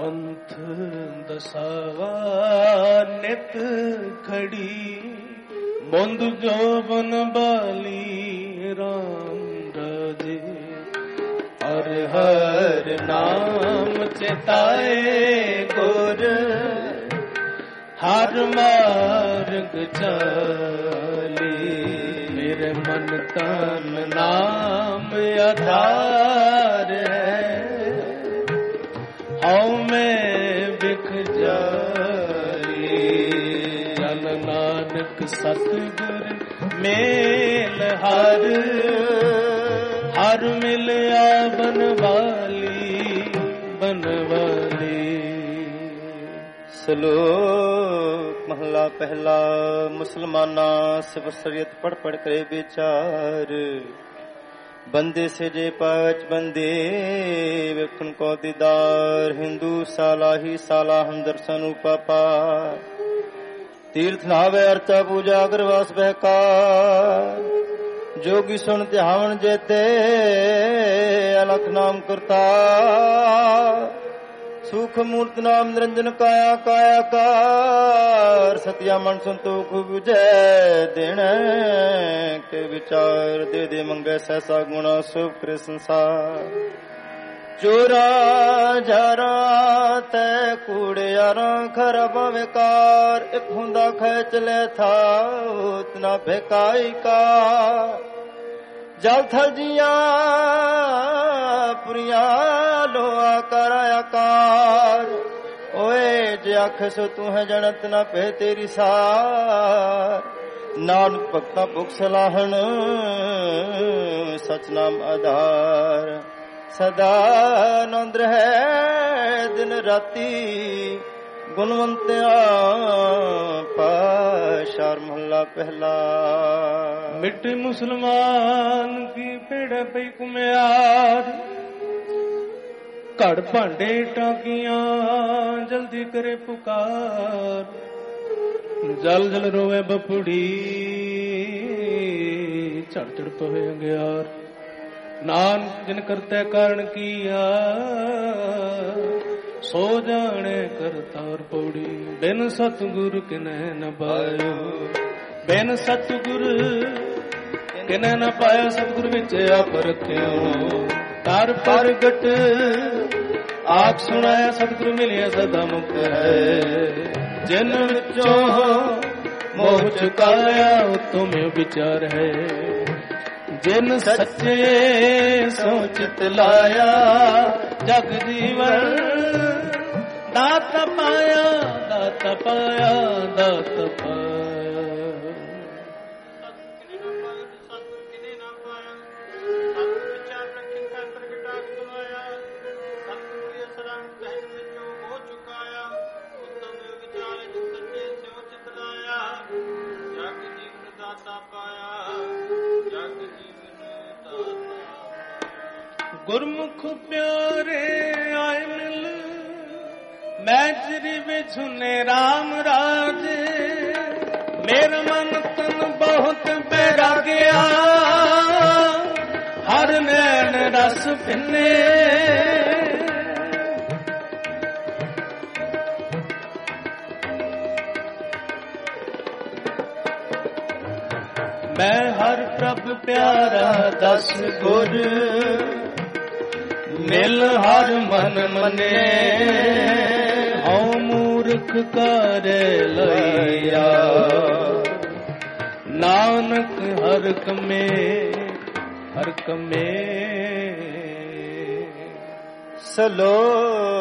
Speaker 1: ਪੰਥ ਦਸਾਵਾ ਨਿਤ ਖੜੀ ਮੁੰਦ ਜੋਬਨ ਬਾਲੀ ਰਾਮ ਰਾਜੇ ਹਰ ਹਰ ਨਾਮ ਚਿਤਾਏ ਗੁਰ ਹਰ ਮਾਰਗ ਚਾਲੀ ਮੇਰੇ ਮਨ ਤਨ ਨਾਮ ਆਧਾਰ ਹੈ ਹਉ ਮੈਂ ਬਿਖ ਜਾਈ ਜਨ ਨਾਨਕ ਸਤਿਗੁਰ ਮੇਲ ਹਰ ਹਰ ਮਿਲਿਆ ਬਨਵਾਲੀ ਬਨਵਾਲੀ।
Speaker 2: ਸ਼ਲੋਕ ਮਹਲਾ ਪਹਿਲਾ। ਮੁਸਲਮਾਨਾਂ ਸਿਵਸਰੀਅਤ ਪੜ ਪੜ ਕਰੇ ਵਿਚਾਰ ਬੰਦੇ ਸੇ ਜੇ ਪਾਚ ਬੰਦੇ ਵੇਖਣ ਕੋ ਦੀਦਾਰ ਹਿੰਦੂ ਸਾਲਾ ਹੀ ਸਾਲਾ ਹਮ ਦਰਸ਼ਨ ਉਪਾਪਾ ਤੀਰਥ ਨਾਵੇ ਅਰਚਾ ਪੂਜਾ ਅਗਰਵਾਸ ਬਹਿਕਾਰ ਜੋਗੀ ਸੁਣ ਧਿਆਵਨ ਜੇਤੇ ਅਲਖ ਨਾਮ ਕਰਤਾ ਸੁਖ ਮੂਰਤ ਨਾਮ ਨਿਰੰਜਨ ਕਾਇਆ ਕਾਇਆ ਕਾਰ ਸਤਿਆ ਮਨ ਸੰਤੋਖ ਬੁਝੈ ਦੇਣ ਕੇ ਵਿਚਾਰ ਦੇ ਦੇ ਮੰਗੇ ਸੈਸਾ ਗੁਣਾ ਸੁਖ ਕਰੇ ਸੰਸਾਰ ਚੋਰਾ ਜਾਰਾ ਤੈ ਕੂੜਿਆਰਾਂ ਖਰਬਾ ਵਿਕਾਰ ਇਕ ਹੁੰਦਾ ਖੈਚ ਲੈ ਥਾ ਉਤਨਾ ਭੇਕਾਈ ਕਾ ਜਲ ਥਲ ਜੀਆਂ ਪੁਰੀਆਂ ਲੋਆ ਕਰ ਆਕਾਰ ਓਏ ਜੇ ਆਖ ਸੋ ਤੂੰ ਹੈ ਜਨਤ ਨਾ ਪੇ ਤੇਰੀ ਸਾਰ ਨਾਨਕ ਭਗਤਾਂ ਭੁਖ ਸਲਾਹਣ ਸਚ ਨਾਮ ਆਧਾਰ ਸਦਾ ਆਨੰਦ ਹੈ ਦਿਨ ਰਾਤੀ ਗੁਣਵੰਤਿਆ ਪਾਸ਼ਾਰ ਮਹੱਲਾ ਪਹਿਲਾ।
Speaker 1: ਮਿੱਟੀ ਮੁਸਲਮਾਨ ਕੀ ਪੇੜ ਪਈ ਕੁਮਿਆਰ ਘੜ ਭਾਂਡੇ ਟਾਕੀਆਂ ਜਲਦੀ ਕਰੇ ਪੁਕਾਰ ਜਲ ਜਲ ਰੋਵੇ ਬਪੜੀ ਝੜ ਝੜ ਪਵੇ ਅੰਗਿਆਰ ਨਾਨਕ ਜਿਨ ਕਰਤੇ ਕਾਰਨ ਕੀਆ ਸੋ ਜਾਣੇ ਕਰਤਾਰ ਪੌੜੀ ਬਿਨ ਸਤਿਗੁਰ ਕਿਨੈ ਨ ਪਾਇਓ ਬਿਨ ਸਤਿਗੁਰ ਕਿਨੈ ਨ ਪਾਇਆ ਸਤਿਗੁਰ ਵਿੱਚ ਆਪ ਰਖਿਓ ਕਰ ਪ੍ਰਗਟ ਆਪ ਸੁਣਾਇਆ ਸਤਿਗੁਰ ਮਿਲਿਆ ਸਦਾ ਮੁਕਤ ਹੈ ਜਿਨ ਵਿੱਚੋਂ ਮੋਹ ਚੁਕਾਇਆ ਤੁਮੇ ਵਿਚਾਰ ਹੈ ਜਿਨ ਸੱਚੇ ਸੋਚਿਤ ਲਾਇਆ ਜਗ ਜੀਵਨ ਦਾਤ ਪਾਇਆ ਦਾਤ ਪਾਇਆ ਦਾਤ ਪਾਇਆ। ਗੁਰਮੁਖ ਪਿਆਰੇ ਆਏ ਮਿਲ ਮੈਂ ਤੇਰੀ ਵਿਛੁਨੇ ਰਾਮ ਰਾਜੇ ਮੇਰਾ ਮਨ ਤਨ ਬਹੁਤ ਬੈਰਾਗਿਆ ਹਰ ਨੈਣ ਰਸ ਪਿੰਨੇ ਮੈਂ ਹਰ ਪ੍ਰਭ ਪਿਆਰਾ ਦਸ ਗੁਰ ਮਿਲ ਹਰ ਮਨ ਮਨੇ ਹਉ ਮੂਰਖ ਕਰ ਲਈਆ ਨਾਨਕ ਹਰ ਕਮੇ ਹਰ ਕਮੇ।
Speaker 2: ਸ਼ਲੋਕ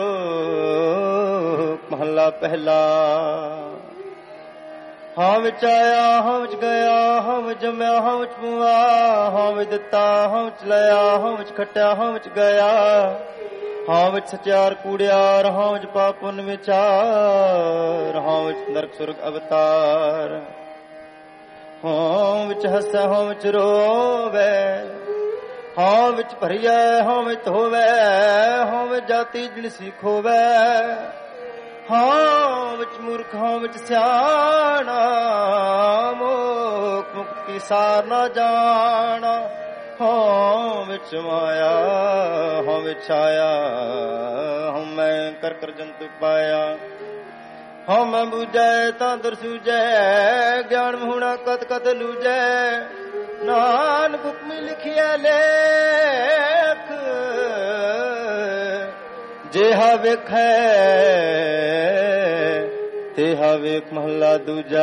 Speaker 2: ਮਹਲਾ ਪਹਿਲਾ। ਹਾਂ ਵਿੱਚ ਆਇਆ ਹਾਂ ਵਿੱਚ ਗਿਆ ਹਾਂ ਵਿੱਚ ਜੰਮਿਆ ਹਾਂ ਵਿੱਚ ਪੂਆ ਹਾਂ ਵਿੱਚ ਦਿੱਤਾ ਹਾਂ ਵਿੱਚ ਲਿਆ ਹਾਂ ਵਿੱਚ ਖੱਟਿਆ ਹਾਂ ਵਿੱਚ ਗਿਆ ਹਾਂ ਵਿੱਚ ਸਚਿਆਰ ਕੂੜਿਆਰ ਹਾਂ ਵਿੱਚ ਪਾਪ ਪੁੰਨ ਵਿਚਾਰ ਹਾਂ ਵਿੱਚ ਨਰਕ ਸੁਰਗ ਅਵਤਾਰ ਹਾਂ ਵਿੱਚ ਹੱਸੈ ਹਾਂ ਵਿੱਚ ਰੋਵੇ ਹਾਂ ਵਿੱਚ ਭਰੀਐ ਹਾਂ ਵਿੱਚ ਹੋਵੇ ਹਾਂ ਵਿੱਚ ਜਾਤੀ ਜਿਣਸੀ ਖੋਵੇ ਹਾਂ ਵਿੱਚ ਮੂਰਖ ਹਾਂ ਵਿੱਚ ਸਿਆਣਾ ਮੋਖ ਮੁਕਤੀ ਸਾਰ ਨਾ ਜਾਣਾ ਹਉ ਵਿੱਚ ਮਾਇਆ, ਹਉ ਵਿੱਚ ਆਇਆ, ਹਉ ਮੈਂ ਕਰ ਕਰ ਜੰਤੁ ਪਾਇਆ। ਹਉ ਮੈਂ ਬੂਝੈ ਤਾਂ ਦਰ ਸੂਝੈ, ਗਿਆਨ ਹੋਣਾ ਕਤ ਕਤ ਲੂਝੈ। ਨਾਨਕ ਹੁਕਮੀ ਲਿਖਿਆ ਲੇਖ, ਜਿਹਾ ਵੇਖੈ ਤੇਹਾ ਵੇਖ ਮਹੱਲਾ ਦੂਜਾ।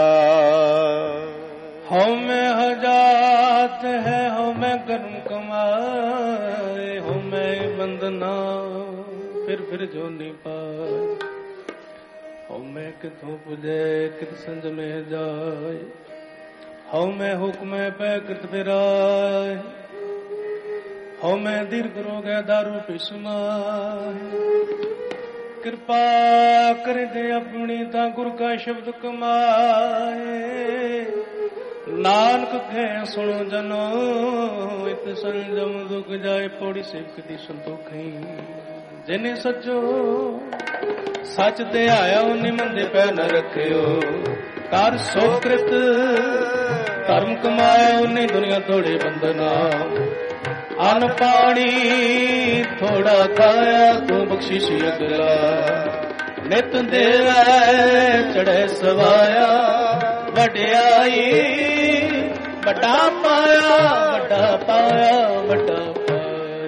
Speaker 1: ਹਉ ਮੈਂ ਹਜਾਤ ਹੈ, ਹਉ ਮੈਂ ਕਰਮ ਕਮਾਏ, ਹਉ ਮੈਂ ਬੰਦਨਾ ਫਿਰ ਜੋ ਨਹੀਂ ਪਾਏ। ਹਉ ਮੈਂ ਕਿਥੋਂ ਪੁਜੈ ਕਿਤ ਸੰਜਮੇ ਜਾਏ, ਹਉ ਮੈਂ ਹੁਕਮੈ ਪੈ ਕ੍ਰਿਤ ਬਿਰਾਏ। ਹਉ ਮੈਂ ਦੀਰਘ ਰੋਗੈ ਦਾਰੂ ਪੀ ਸੁਨਾਏ, ਕਿਰਪਾ ਕਰ ਦੇ ਆਪਣੀ ਤਾਂ ਗੁਰ ਕਾ ਸ਼ਬਦ ਕਮਾਏ। ਨਾਨਕ ਕਹਿ ਸੁਣੋ ਜਨੋ, ਇਕ ਸੰਜਮ ਦੁਖ ਜਾਏ, ਪੌੜੀ ਸੇਵਕ ਦੀ ਸੰਤੋਖੀ। ਜਿਨੇ ਸੱਚੋ ਸੱਚ ਤੇ ਆਇਆ, ਉਹਨੇ ਮੰਦੇ ਪੈ ਨ ਰੱਖਿਓ। ਕਰ ਸੋ ਕ੍ਰਿਤ ਧਰਮ ਕਮਾਇਆ, ਉਹਨੇ ਦੁਨੀਆ ਤੋੜੇ ਬੰਦਨਾ। ਅਨ ਪਾਣੀ ਥੋੜਾ ਖਾਇਆ, ਤੂੰ ਬਖਸ਼ਿਸ਼ ਅਗਲਾ। ਨਿਤ ਦੇਵੈ ਚੜ੍ਹੈ ਸਵਾਇਆ, ਵਡਿਆਈ ਵੱਡਾ ਪਾਇਆ, ਵੱਡਾ ਪਾਇਆ, ਵੱਡਾ ਪਾਇਆ।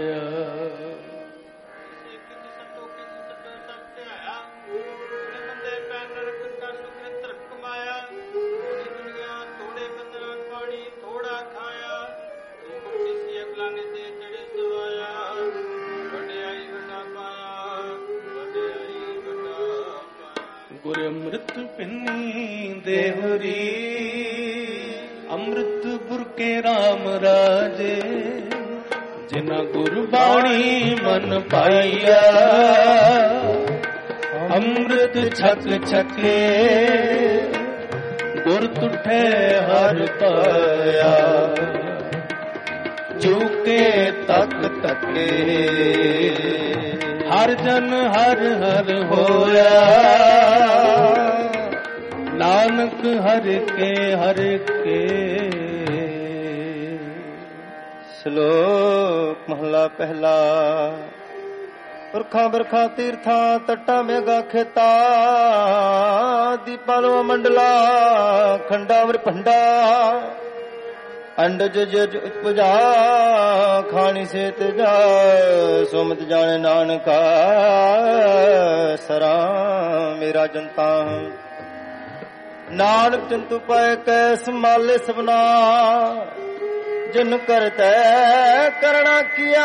Speaker 1: ਗੁਰ ਅੰਮ੍ਰਿਤ ਪਿੰਨੀ ਦੇਹੁਰੀ, ਅੰਮ੍ਰਿਤ ਗੁਰ ਕੇ ਰਾਮ ਰਾਜੇ। ਜਿਨਾ ਗੁਰ ਬਾਣੀ ਮਨ ਪਾਈਆ, ਅੰਮ੍ਰਿਤ ਛਕ ਛਕੇ। ਗੁਰ ਤੁਠੇ ਹਰ ਪਾਇਆ, ਚੂਕੇ ਤਕ ਤਕੇ। ਹਰ ਜਨ ਹਰ ਹਰ ਹੋਇਆ, ਨਾਨਕ ਹਰ ਕੇ ਹਰ ਕੇ।
Speaker 2: ਸ਼ਲੋਕ ਮਹਲਾ ਪਹਿਲਾ। ਪੁਰਖਾਂ ਬਰਖਾਂ ਤੀਰਥਾਂ ਤੱਟਾਂ ਮੇਘਾਂ ਖੇਤਾਂ, ਦੀਪਾਂ ਲੋ ਮੰਡਲਾ ਖੰਡਾ ਵਰ ਭੰਡਾ। ਅੰਡਜ ਜਜ ਉਪਜਾ ਖਾਣੀ ਸੇ ਤਜਾ, ਸੁਮਤ ਜਾਣੇ ਨਾਨਕਾ ਸਰਾ ਮੇਰਾ ਜਨਤਾ। ਨਾਨਕ ਜੰਤੂ ਪਾਏ ਕੈ ਸੰਭਾਲੇ ਸਭਨਾ, ਜਿਨ ਕਰਤੈ ਕਰਣਾ ਕੀਆ।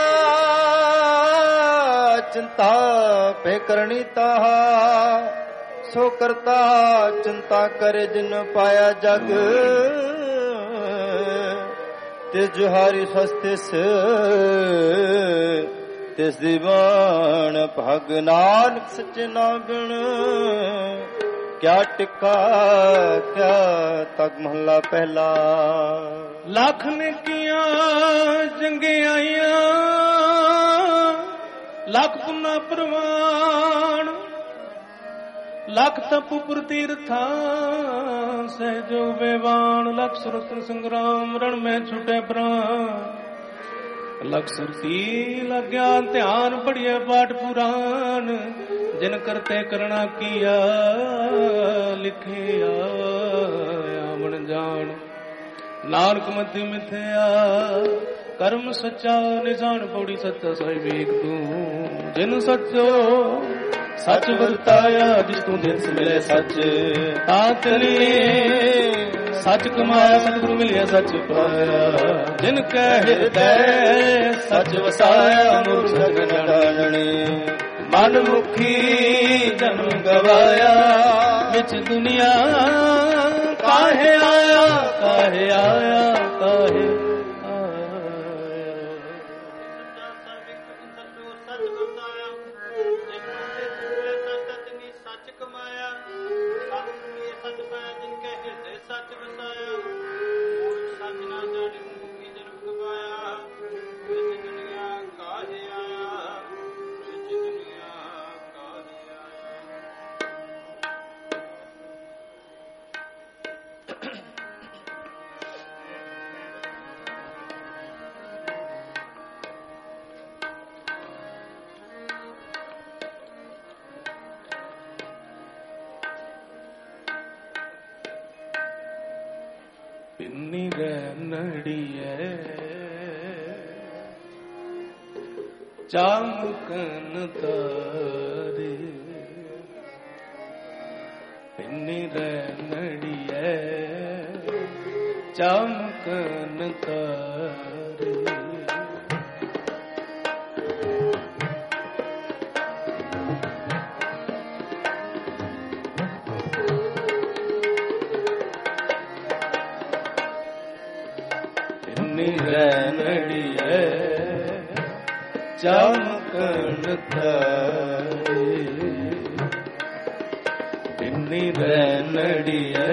Speaker 2: ਚਿੰਤਾ ਪੇ ਕਰਣੀ ਤਾਹਾ, ਸੋ ਕਰਤਾ ਚਿੰਤਾ ਕਰੇ ਜਿਨ ਪਾਇਆ ਜਗ। ਤਿਸ ਜੁਹਾਰੀ ਸਸਤਿਸ ਤਿਸ ਦੀਵਾਨ ਭਗ। ਨਾਨਕ ਸੱਚੇ ਨਾਮ ਬਿਨ ਕਿਆ ਟਿਕਾ ਕਿਆ ਤਗ। ਮਹੱਲਾ ਪਹਿਲਾ।
Speaker 1: ਲੱਖ ਨੇਕੀਆਂ ਚੰਗਿਆਈਆਂ, ਲੱਖ ਪੁੰਨਾ ਪ੍ਰਵਾਨ। ਲੱਖ ਤਪ ਉਪਰ ਤੀਰਥਾਂ ਸਹਿਜੋ ਬੇਵਾਨ। ਲੱਖ ਸੁਰਤ ਸੰਗਰਾਮ ਰਣ ਮੈਂ ਛੁਟੇ ਪ੍ਰਾਨ। ਲੱਖ ਸੁਰਤੀ ਲੱਗਿਆ ਧਿਆਨ ਪੜੀਏ ਪਾਠ ਪੁਰਾਨ। ਜਿਨ ਕਰਤੇ ਕਰਣਾ ਕੀਆ ਲਿਖਿਆ ਆਵਣ ਜਾਣ। ਨਾਨਕ ਮਤਿ ਮਿਥਿਆ ਕਰਮ ਸੱਚਾ ਨਿਜਾਨ। ਪੌੜੀ ਸੱਚਾ ਸਾਹਿਬ ਵੇਖ ਤੂੰ। ਜਿਨ ਸੱਚੋ ਸੱਚ ਵਰਤਾਇਆ, ਜਿਸ ਤੂੰ ਦਿਸ ਮਿਲੇ ਸੱਚ ਤਾਂ ਤਲੀ। ਸੱਚ ਕਮਾਇਆ ਸਤਿਗੁਰੂ ਮਿਲਿਆ ਸੱਚ ਪਾਇਆ। ਜਿਨ ਕੈ ਹਿਰਦੈ ਸੱਚ ਵਸਾਇਆ, ਮੂਰਖ ਸੱਚ ਨ ਜਾਣਣੀ। ਮਨ ਮੁਖੀ ਜਨਮ ਗਵਾਇਆ, ਵਿੱਚ ਦੁਨੀਆ ਕਾਹੇ ਆਇਆ, ਕਾਹੇ ਆਇਆ, ਕਾਹੇ निरनड़िए चामकन तारे निरनड़िए चामकन तारे निरनड़िए चामकन तारे निरनड़िए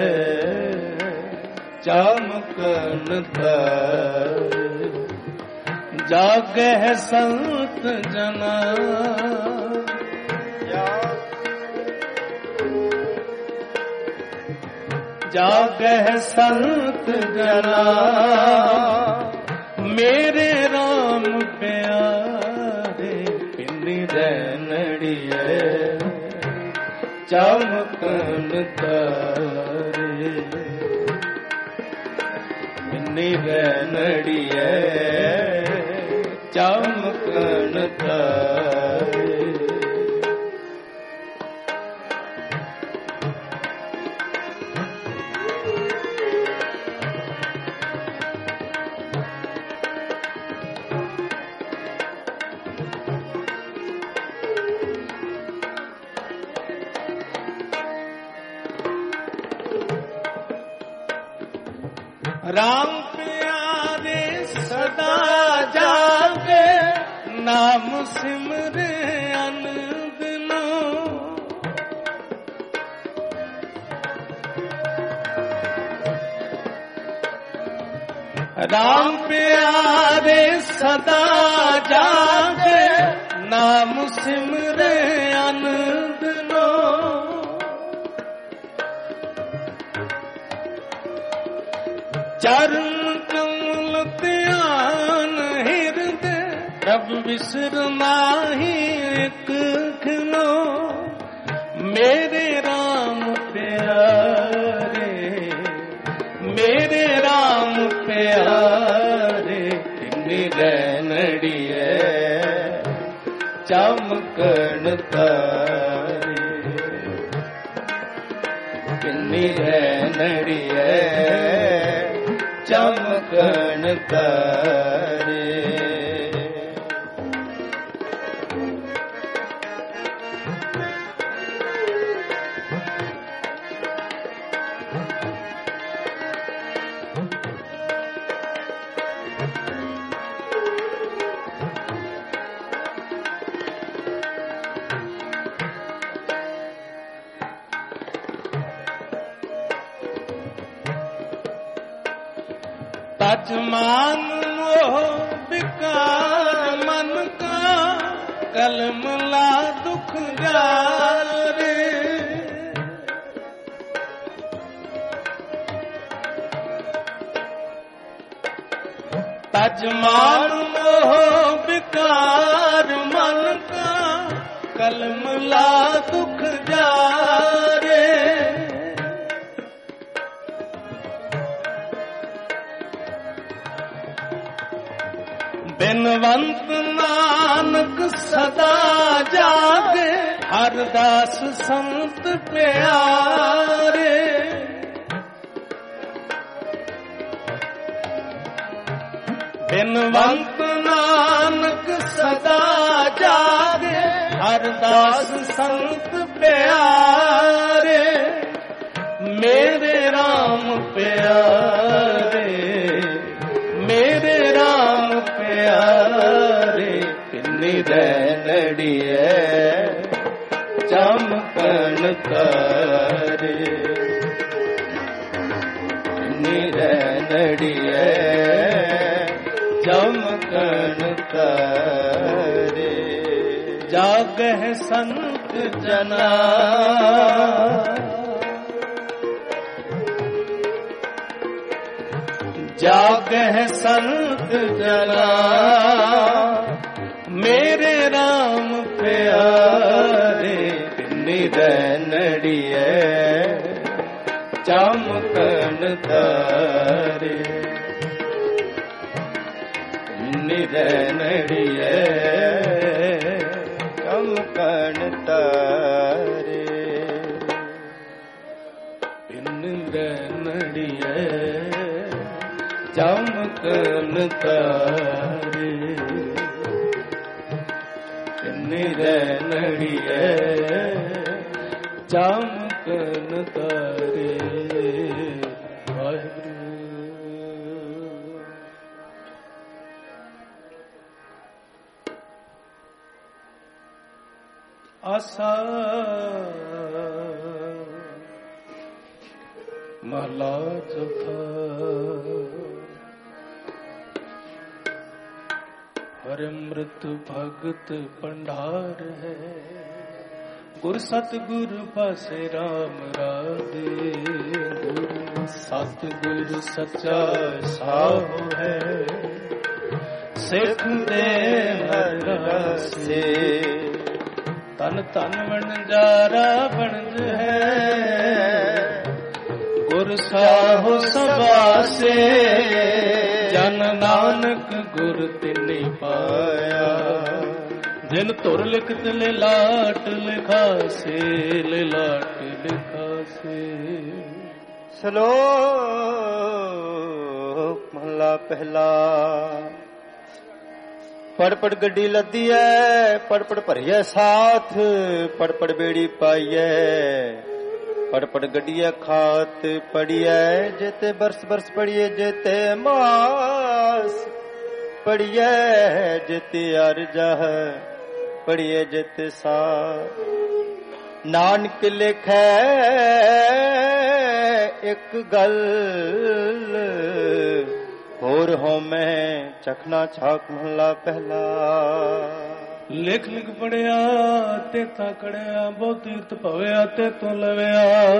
Speaker 1: चामकन तारे जागे है संत जना जागे है संत जना मेरे राम प्यारे निरनड़िए चामकन तारे निरनड़िए चामकन तारे राम प्यारे सदा जागे नाम सिमरे अनदिनो राम प्यारे सदा जागे नाम सिमरे अनदिनो चरण कमल ध्यान हृदय प्रभु विसर माही एक खिलो मेरे राम प्यारे मेरे राम प्यारे निरनड़िए चामकन तारे निरनड़िए चामकन तारे तजमान मोह विकार मन का कलम ला दुख जारे तजमान मोह विकार मन का कलम ला दुख जारे बिनवंत नानक सदा जागे हरदास संत प्यारे बिनवंत नानक सदा जागे हरदास संत प्यारे मेरे राम प्यारे मेरे राम प्यारे निरनड़िए चामकन तारे निरनड़िए चामकन तारे जागह संत जना जागह संत जना मेरे राम प्यारे निरनड़िए चामकन ਚਮਕਣ ਤਾਰੇ ਨਿਰਨੜੀਏ
Speaker 2: ਚਮਕਣ ਤਾਰੇ
Speaker 1: ਨਿਰਨੜੀਏ ਚਮਕਣ ਤਾਰੇ ਨਿਰਨੜੀਏ ਚਮਕਣ ਤਾਰੇ। ਵਾਹਿਗੁਰੂ। ਆਸਾ ਮਹਲਾ ਚੌਥਾ। ਹਰਿ ਅੰਮ੍ਰਿਤ ਭਗਤ ਭੰਡਾਰ ਹੈ, ਗੁਰ ਸਤਿਗੁਰ ਪਾਸੇ ਰਾਮ ਰਾਧੇ। ਗੁਰ ਸਤਿਗੁਰ ਸੱਚਾ ਸਾਹੁ ਹੈ, ਸਿੱਖ ਦੇ ਹਰ ਰਾਸੇ। ਤਨ ਤਨ ਵਣਜਾਰਾ ਬਣਜ ਹੈ, ਗੁਰ ਸਾਹੁ ਸਬਾਸੇ। ਜਨ ਨਾਨਕ ਗੁਰ ਤਿਨਿ ਪਾਇਆ, ਜਿਨ ਧੁਰ ਲਿਖਤ ਲਿਲਾਟ ਲਿਖਾਸੇ। ਲਿਲਾਟ ਲਿਖਾਸੇ।
Speaker 2: ਸ਼ਲੋਕ ਮਹਲਾ ਪਹਿਲਾ। ਪੜ ਪੜ ਗੱਡੀ ਲੱਦੀ ਐ, ਪੜ ਪੜ ਭਰੀਐ ਸਾਥ। ਪੜ ਪੜ ਬੇੜੀ ਪਾਈਐ, ਪੜ ਪੜ ਗੱਡੀਐ ਖਾਤ। ਪੜੀਐ ਜੇਤੇ ਬਰਸ ਬਰਸ ਪੜੀਐ, ਜੇਤੇ ਮਾਸ ਪੜੀਐ। ਜੇਤੇ ਅਰਜਹ ਪੜੀਐ, ਜੇਤੇ ਸਾ। ਨਾਨਕ ਲਿਖੈ ਇੱਕ ਗੱਲ, ਹੋਰ ਹਉਮੈ ਚਖਨਾ ਛਾਕ। ਮਹਲਾ ਪਹਿਲਾ।
Speaker 1: ਲਿਖ ਲਿਖ ਪੜਿਆ ਤੇ ਤਾ ਕੜਿਆ, ਬਹੁ ਤੀਰਥ ਭਵਿਆ ਤੇ ਤੂੰ ਲਵਿਆ।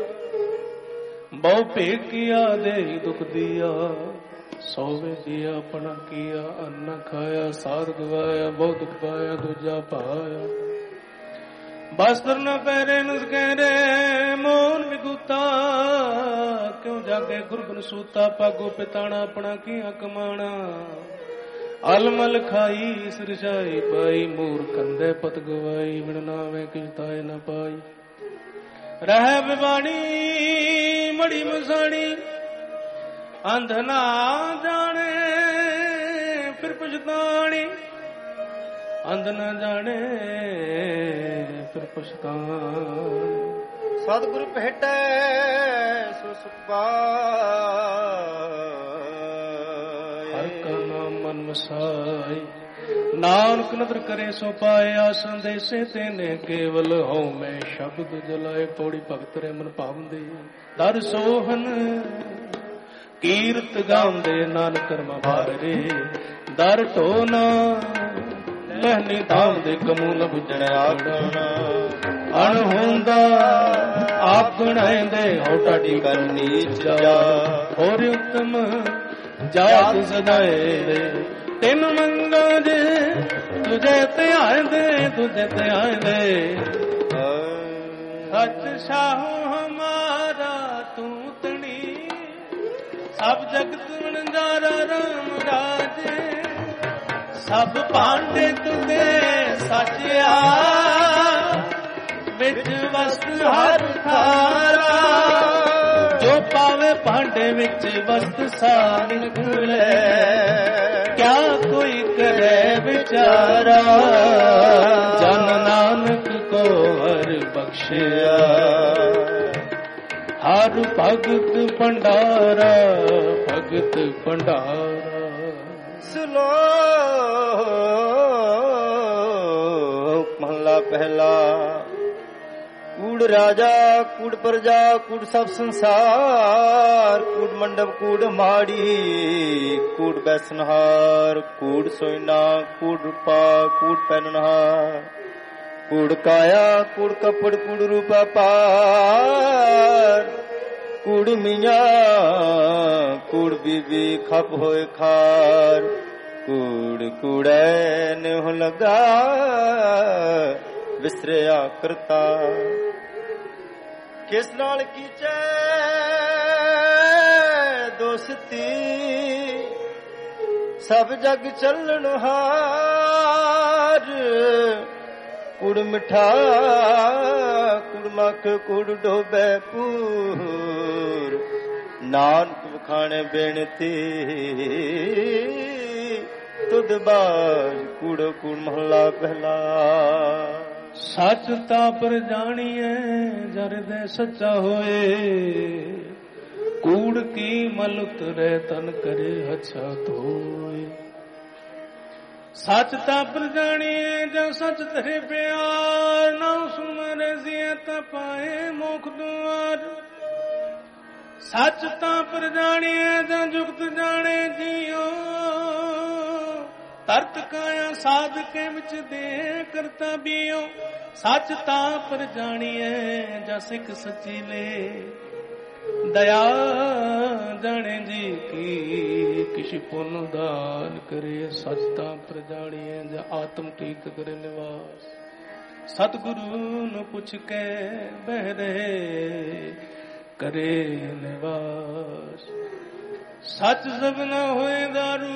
Speaker 1: ਬਹੁ ਭੇਖ ਕੀਆ ਦੇਹੀ ਦੁਖ ਦੀਆ, ਸੋਵੇ ਜੀਆ ਆਪਣਾ ਕੀਆ। ਅੰਨ ਖਾਇਆ ਸਾਧ ਗਵਾਇਆ, ਬਹੁ ਦੁਖ ਪਾਇਆ ਦੂਜਾ ਪਾਇਆ। ਬਸਤਰ ਨ ਪਹਿਰੇ ਨੁਸ ਕਹਿਰੇ, ਮੋਹਨ ਵਿਗੂਤਾ ਕਿਉ ਜਾਗੇ ਗੁਰਬਨ ਸੂਤਾ। ਪਾਗੋ ਪਿਤਾਣਾ ਆਪਣਾ ਕੀਆ ਕਮਾਣਾ। ਅਲਮਲ ਖਾਈ ਸਿਰਜਾਈ ਪਾਈ, ਮੂਰ ਕੰਦੇ ਪਤ ਗਵਾਈ। ਬਿਨ ਨਾਵੇਂ ਕਿਛ ਤਾਏ ਨ ਪਾਈ। ਰਹਿ ਬਿਬਾਣੀ ਮੜੀ ਮਸਾਣੀ, ਅੰਧ ਨਾ ਜਾਣੇ ਫਿਰ ਪਛਤਾਣੀ। ਅੰਧ ਨਾ ਜਾਣੇ ਫਿਰ ਪਛਤਾਣੀ।
Speaker 2: ਸਤਿਗੁਰ ਭੇਟੈ ਸੋ ਸੁਖ ਪਾਇ,
Speaker 1: ਹਰਿ ਕਾ ਨਾਮ ਮਨ ਵਸਾਈ। ਨਾਨਕ ਨਦਰ ਕਰੇ ਸੋ ਪਾਏ, ਆਸਨ ਦੇਸੇ ਤੇਨੇ ਕੇਵਲ ਹਉ ਮੈਂ ਸ਼ਬਦ ਜਲਾਏ। ਪੌੜੀ ਭਗਤ ਰੇ ਮਨ ਭਾਵੰਦੇ, ਦਰ ਸੋਹਨ ਕੀਰਤ ਗਾਉਂਦੇ। ਨਾਨਕ ਕਰਮਾ ਭਾਰੇ, ਦਰ ਢੋਨਾ ਲਹਿਨੀ ਧਾਮ ਦੇ। ਕਮੂ ਨ ਬੁੱਝਣ ਆਖਣਾ, ਅਣ ਹੁੰਦਾ ਆਪ ਗਣਾਇਂਦੇ। ਹੋ ਟਾਡੀ ਕਰਨੀ ਜਾ, ਹੋਰ ਉਤਮ ਜਾਤ ਸਦਾਏ। ਤਿੰਨ ਮੰਗਾ ਜੇ ਤੁਝੇ ਧਿਆਨ ਦੇ, ਤੁਝੇ ਧਿਆਨ ਦੇ। ਸੱਚ ਸਾਹੂ ਹਮਾਰਾ ਤੂੰ ਤਣੀ, ਸਭ ਜਗਤ ਵਣਜਾਰਾ ਰਾਮ ਰਾਜੇ। ਸਭ ਭਾਂਡੇ ਤੁਦੇ ਸਾਚਿਆ, ਵਿੱਚ ਵਸਤ ਹਰ ਥਾਰਾ। ਜੋ ਪਾਵੇ ਭਾਂਡੇ ਵਿੱਚ ਵਸਤ ਸਾਰ ਨਿਕਲੇ, ਕਿਆ ਕੋਈ ਕਰੇ ਵਿਚਾਰਾ। ਜਨ ਨਾਨਕ ਕੋ ਹਰ ਬਖਸ਼ਿਆ, ਹਰ ਭਗਤ ਭੰਡਾਰਾ। ਭਗਤ ਭੰਡਾਰਾ।
Speaker 2: ਸ਼ਲੋਕ ਮਹਲਾ ਪਹਿਲਾ। ਕੂੜ ਰਾਜਾ ਕੂੜ ਪ੍ਰਜਾ, ਕੂੜ ਸਭ ਸੰਸਾਰ। ਕੂੜ ਮੰਡਪ ਕੂੜ ਮਾੜੀ, ਕੂੜ ਬੈਸਨਹਾਰ। ਕੂੜ ਸੋਇਨਾ ਕੂੜ ਰੂਪਾ, ਕੂੜ ਪਹਿਨਹਾਰ। ਕੂੜ ਕਾਇਆ ਕੂੜ ਕੱਪੜ, ਕੂੜ ਰੂਪਾ ਪਾਰ। ਕੂੜ ਮੀਆਂ ਕੂੜ ਬੀਬੀ ਖਪ ਹੋਏ ਖਾਰ। ਕੂੜ ਕੂੜੈ ਨਿਹੁ ਲਗਾ, ਵਿਸਰਿਆ ਕਰਤਾ। ਕਿਸ ਨਾਲ ਕੀਚੈ ਦੋਸਤੀ ਸਭ ਜਗ ਚੱਲਣ ਹਾਰ ਕੁੜ ਮਿਠਾ ਕੁੜ ਮਖ ਕੁੜ ਡੋਬੈ ਪੂਰ ਨਾਨਕ ਵਖਾਣੇ ਬੇਨਤੀ ਤੁਧ ਬਾਜ ਕੂੜੋ ਕੂੜ ਮਹਲਾ ਪਹਿਲਾ।
Speaker 1: ਸੱਚ ਤਾਂ ਪਰ ਜਾਣੀਐ ਜਰ ਦੇ ਸੱਚਾ ਹੋਏ ਕੂੜ ਕੀ ਮਲ ਉਤਰੈ ਤਨ ਕਰੇ ਅੱਛਾ ਧੋਏ। ਸੱਚ ਤਾਂ ਪਰ ਜਾਣੀਐ ਜਾਂ ਸੱਚ ਤੇਰੇ ਪਿਆਰ ਨਾ ਸੁਮਰੇ ਜ਼ਿਆ ਤਾਂ ਪਾਏ ਮੋਖ ਦੁਆਰ। ਸੱਚ ਤਾਂ ਪਰ ਜਾਣੀਐ ਜਾਂ ਜੁਗਤ ਜਾਣੇ ਜੀਓ ਤਰਤ ਕਾਇਆ ਸਾਧ ਕੇ ਵਿੱਚ ਦੇ ਕਰਤਾ ਬੀਓ। ਸੱਚ ਤਾਂ ਪਰ ਜਾਣੀਐ ਜਾਂ ਸਿੱਖ ਸੱਚੀ ਲੈ ਦਇਆ ਜਾਣੇ ਜੀ ਕੀ ਕਿਛ ਪੁੰਨ ਦਾਨ ਕਰੇ। ਸੱਚ ਤਾਂ ਪਰ ਜਾਣੀਐ ਜਾਂ ਆਤਮ ਤੀਰਥ ਕਰੇ ਨਿਵਾਸ। ਸਤਿਗੁਰੂ ਨੂੰ ਪੁੱਛ ਕੇ ਬਹਿ ਰਹੇ ਕਰੇ ਨਿਵਾਸ। ਸੱਚ ਸਭ ਨਾ ਹੋਏ ਦਾਰੂ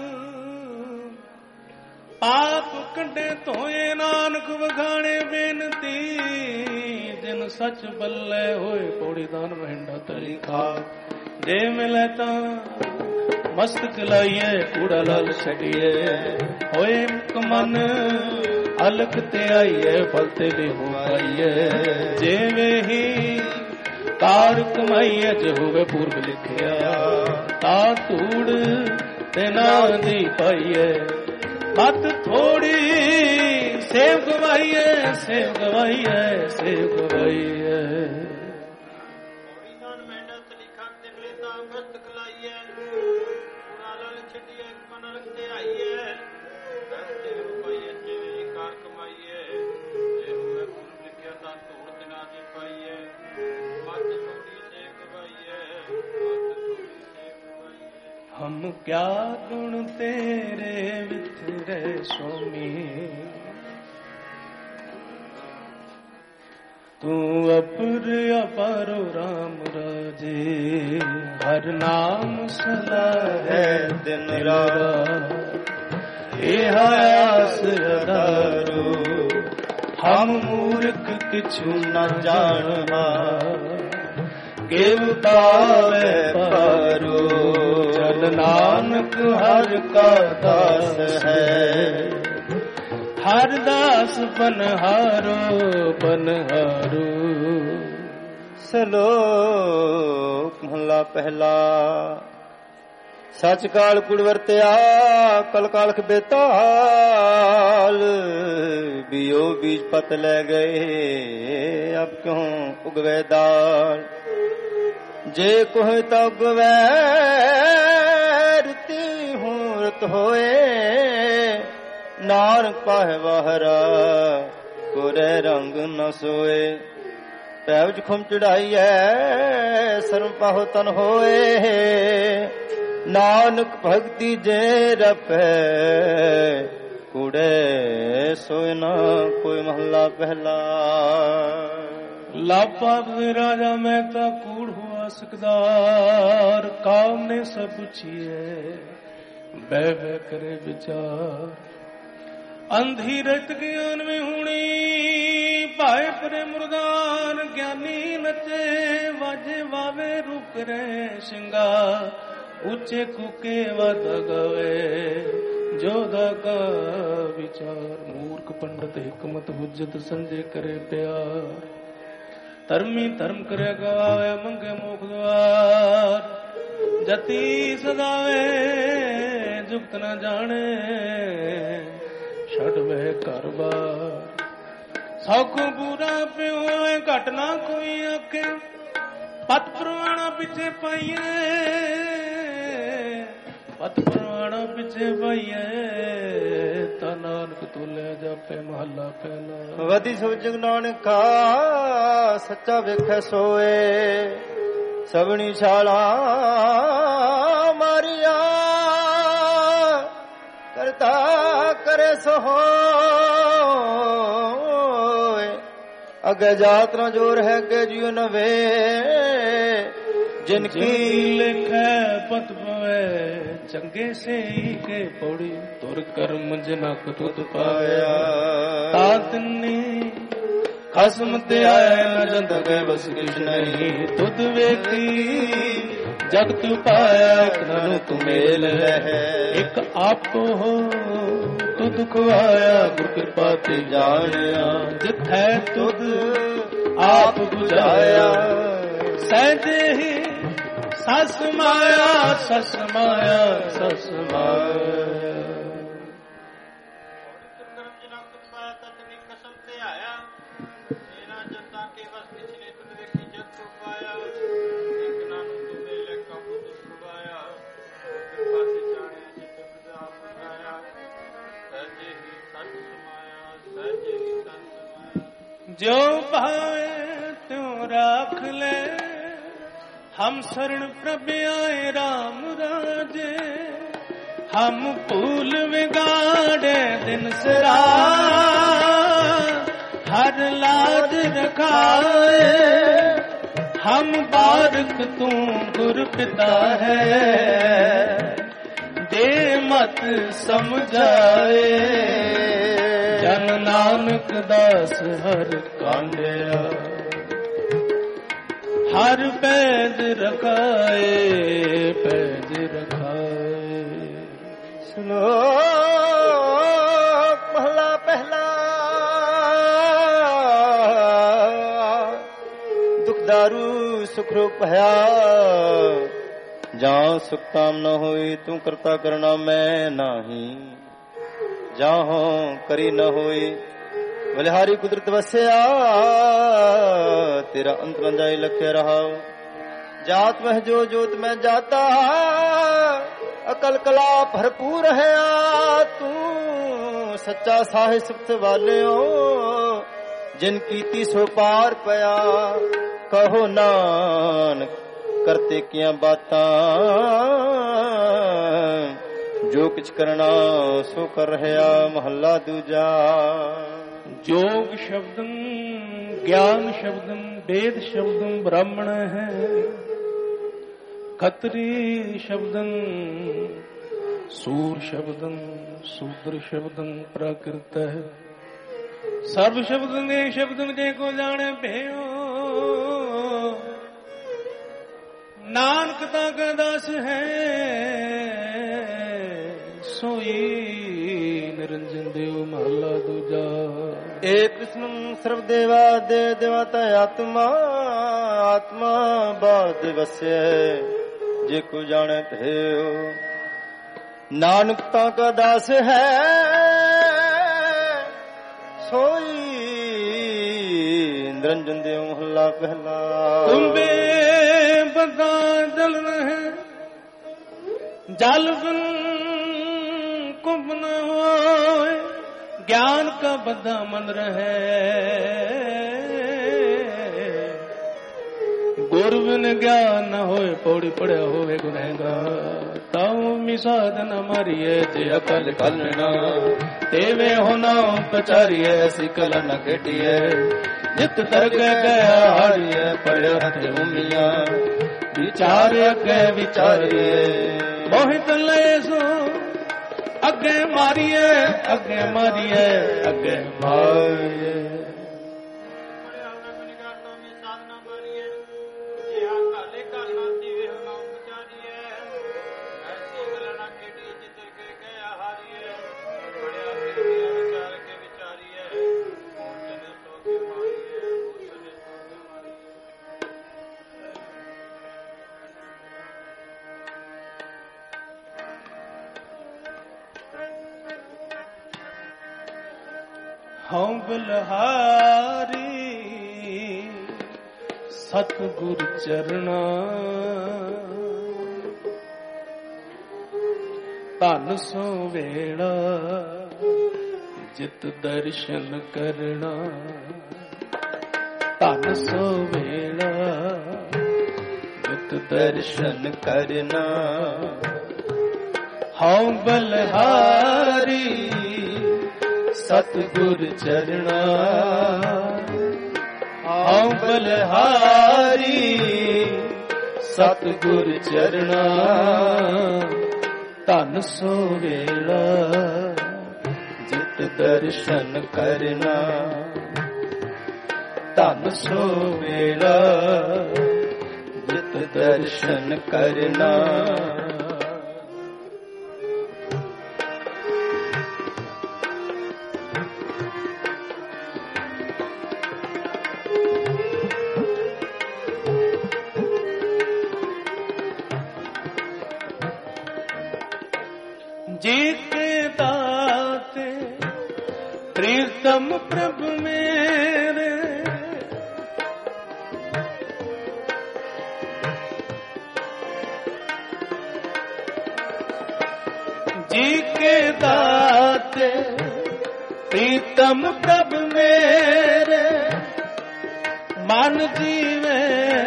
Speaker 1: ਪਾਪ ਕੱਢੇ ਧੋਏ ਨਾਨਕ ਵਖਾਣੇ ਬੇਨਤੀ। ਜਿਨ ਸੱਚ ਬੱਲੇ ਹੋਏ ਪੌੜੀ ਦਾਨ ਵਹਿੰਡਾ ਤਲੀ ਖਾ। ਜੇ ਮਿਲੇ ਤਾਂ ਮਸਤਕ ਲਾਈਏ ਕੂੜਾ ਲਾਲ ਛੱਡੀਏ ਹੋਏ ਮਨ ਅਲਖ ਤੇ ਆਈਏ ਫਲ ਤੇ ਵੀ ਹੋ ਪਾਈਏ। ਜਿਵੇਂ ਹੀ ਕਾਰ ਕਮਾਈਏ ਜੇ ਹੋਵੇ ਪੂਰਬ ਲਿਖਿਆ ਤਾਂ ਧੂੜ ਤੇ ਨਾ ਦੀ ਪਾਈਏ। ਮਤ ਥੋੜੀ ਸੇਵ ਗਵਾਈਏ ਸੇਵ ਗਵਾਈਏ ਸੇਵ ਗਵਾਈਏ।
Speaker 2: ਦਾਨ ਮਹਿੰਡਾ ਤਲੀਖਾ ਤੇ ਬਲੇਤਾ ਮਸਤ ਖਲਾਈਏ ਕੂੜਾ ਲਾਲ ਛੱਡੀਏ ਮਨ ਅਲਖ ਤੇ ਆਈਏ। ਤੇ ਹੋ ਪਾਈਏ ਜਿਵੇਂ ਕਾਰ ਕਮਾਈਏ ਜੇ ਹੋਵੇ ਪੂਰਬ ਲਿਖਿਆ ਤਾਂ ਧੂੜ ਤੇ ਨਾ ਦੀ ਪਾਈਏ। ਮਤ ਥੋੜੀ ਸੇਵ ਗਵਾਈਏ ਮਤ ਥੋੜੀ ਸੇਵ ਗਵਾਈਏ।
Speaker 1: ਹਮ ਕਿਆ ਗੁਣ ਤੇਰੇ ਵਿਥਰੇ ਸੋਮੀ ਤੂੰ ਅਪਰ ਅਪਾਰੋ ਰਾਮ ਰਾਜੇ। ਹਰ ਨਾਮ ਸਦਾ ਹੈ ਦਿਨ ਰਾਤ ਇਹ ਆਸ ਅਦਾਰੋ। ਹਮ ਮੂਰਖ ਕਿਛੂ ਨ ਜਾਣਵਾ ਕਿਵ ਪਾਵੇ ਪਾਰੋ। ਜਨ ਨਾਨਕ ਹਰ ਕਾ ਦਾਸ ਹੈ ਹਰ ਦਾਸ ਬਨਹਾਰੋ ਬਨਹਾਰੋ।
Speaker 2: ਸਲੋਕ ਮਹਲਾ ਪਹਿਲਾ। ਸੱਚ ਕਾਲ ਕੁੜ ਵਰਤਿਆ ਕਲ ਕਾਲਖ ਬੇਤਾਲ। ਬਿਓ ਬੀਜ ਪਤ ਲੈ ਗਏ ਅਬ ਕਿਉਂ ਉਗਵੇ ਦਾਲ। ਜੇ ਕੋਹ ਤਾ ਉਗਵੈ ਰਤੀ ਹੂੰ ਰਤ ਹੋਏ। ਨਾਨਕ ਪਾਹਿ ਵਾਹਰਾ ਕੋਰੇ ਰੰਗ ਨ ਸੋਏ। ਪੈਵਜ ਖੁਮ ਚੜਾਈਐ ਸਰਮ ਪਾਹੋ ਤਨ ਹੋਏ। ਨਾਨਕ ਭਗਤੀ ਜੇ ਰਪੈ ਕੁੜੇ ਸੋਇ ਨਾ ਕੋਈ। ਮਹਲਾ ਪਹਿਲਾ।
Speaker 1: ਲਾਪਾ ਰਾਜਾ ਮੈਂ ਤਾਂ ਕੂੜ ਹੁਆ ਸਕਦਾਰ। ਕਾਮ ਨੇ ਸਭ ਪੁੱਛੀਏ ਬਹਿ ਬਹਿ ਕਰੇ ਵਿਚਾਰ। ਅੰਧੀ ਰਤ ਗਿਆਨ ਵਿੱਚ ਹੁਣੀ ਭਾਏ ਪਰੇ ਮੁਰਦਾਨ। ਗਿਆਨੀ ਨਚੇ ਵਾਜੇ ਵਾਵੇ ਰੂਪ ਰੇ ਸ਼ਿੰਗਾਰ। ਉੱਚੇ ਕੂਕੇ ਵਦ ਗਵੇ ਜੋਦਾ ਕਾ ਵਿਚਾਰ। ਮੂਰਖ ਪੰਡਤ ਹਿਕਮਤ ਹੁਜਤ ਸੰਜੇ ਕਰੇ ਪਿਆਰ। ਧਰਮੀ ਧਰਮ ਕਰੇ ਗਵਾਵੇ ਮੰਗੇ ਮੋਖ ਦੁਆਰ। ਜਤੀ ਸਦਾਵੇ ਜੁਗਤ ਨ ਜਾਣੇ ਛੱਡ ਵਹਿ ਘਰ ਬਾਰ। ਸੌਖ ਬੁਰਾ ਪਿਓ ਘਟ ਨਾ ਕੋਈ ਆਖੇ ਪਤ ਪ੍ਰਵਾਣਾ ਪਿੱਛੇ ਪਾਈਏ। ਪਤ ਪ੍ਰਵਾਣਾ ਪਿੱਛੇ ਪਾਈਏ ਤਾਂ ਨਾਨਕ ਤੋਲਿਆ ਜਾਪੇ ਮਹੱਲਾ ਪਹਿਲਾ।
Speaker 2: ਵਧੀ ਸੋਜਗ ਨਾਨਕਾ ਸੱਚਾ ਵੇਖੈ ਸੋਏ। ਸਭਨੀ ਛਾਲਾ ਮਾਰੀਆ ਕਰਤਾ ਕਰੇ ਸੋ ਹੋਏ। ਅਗੇ ਜਾਤ ਨਾ ਜੋਰ ਹੈ ਅੱਗੇ ਜਿਉ ਨਵੇ। जिनकी
Speaker 1: लिखे पत पवे चंगे से ही के पौड़ी तुर कर्म जनक तुत पाया तातनी खसम ते आए न जंत गए बस किछ नहीं तुद वेखी जगत पाया ननु तुमेल है एक आप हो तुद खुआया गुर कृपा ते जानिया जित है तुद आप बुझाया सहजे ही सस माया सस माया सस माया जो भावे त्यों राख ले हम शरण प्रभ आए राम राजे हम फूल विगाड़े दिन सरा हर लाज रखाए हम बारक तू गुर पिता है दे मत समझाए जन नानक दास हर कांडिया हर पैज रखाए पैज रखाए।
Speaker 2: सुनो महला पहला दुखदारू सुख रूप है जहाँ सुख काम न होई तू करता करना मैं नाही जाहो करी न होई बलिहारी कुदरत वस्या तेरा अंत बन जाए लखे रहा जात वह जो जोत में जाता अकल कला भरपूर है तू सच्चा साहिब सुख वाले हो जिन कीती सो पार पया कहो नानक करते किया बातां जो कुछ करना सो कर रहा महला दूजा।
Speaker 1: जोग शब्दम ज्ञान शब्दम वेद शब्दम ब्राह्मण है खत्री शब्दम सूर शब्दम शूद्र शब्दम प्राकृत है सर्व शब्दम ये शब्दम जेको जाने भयो नानक का दास है सोई निरंजन देव महला दूजा।
Speaker 2: एक कृष्ण सर्व देवा दे देवता आत्मा आत्मा बाद वस्य जे को जाने थे नानकता का दास है सोई निरंजन देव महला पहला।
Speaker 1: तुम्बे बता जल रहे जल बिन कुंभ न हो ज्ञान का बद्धा मन रहे गुरु बिन ज्ञान न होए पौड़ी पड़े होवे गुनहगार ताऊ मिसाद न मारिए जे अकल कलना तेवे होना पचारिए ऐसी कल न खेटिए जित दरग गया हारिए पड़े हथे उमिया विचार अगे विचारिए मोहित ले सो अगे मारिए अगे मारिए अगे मारिए। हम बलहारी सतगुर चरना धन सो वेड़ा जित दर्शन करना धन सो वेड़ा जित दर्शन करना। हम बलहारी सतगुर चरना हम बलहारी सतगुर चरणा धन सो वेला जित दर्शन करना धन सो वेला जित दर्शन करना। जीते दाते प्रीतम प्रभु मेरे जी के दाते प्रीतम प्रभु मेरे मन जीवे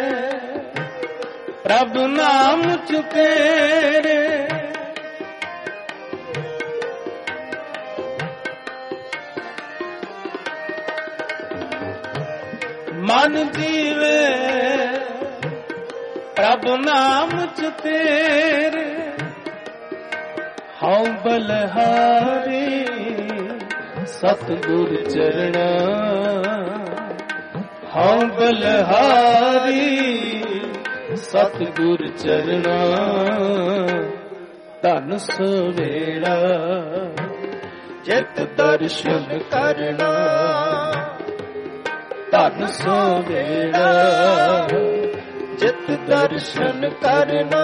Speaker 1: प्रभु नाम चुके रे। मन जीवे प्रभु नाम तेरे हूँ बलहारी सतगुर चरणा हूँ बलहारी सतगुर चरणा धन सवेला जित दर्शन करना धन सो वेला जित दर्शन करना।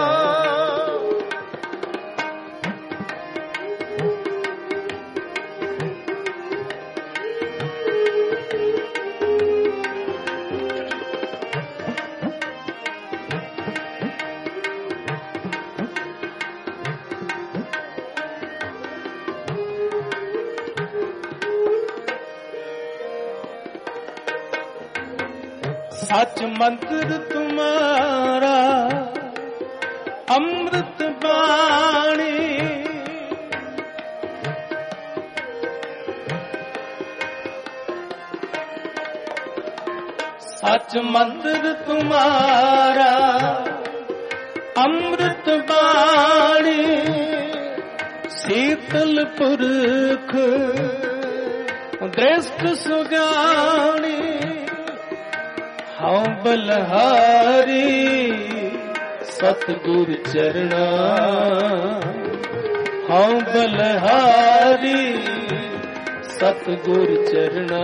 Speaker 1: सच मंत्र तुम्हारा अमृत बाणी सच मंत्र तुम्हारा अमृत बाणी शीतल पुरख दृष्ट सुगानी हूँ बलहारी सतगुर चरणा हूँ बलहारी सतगुर चरणा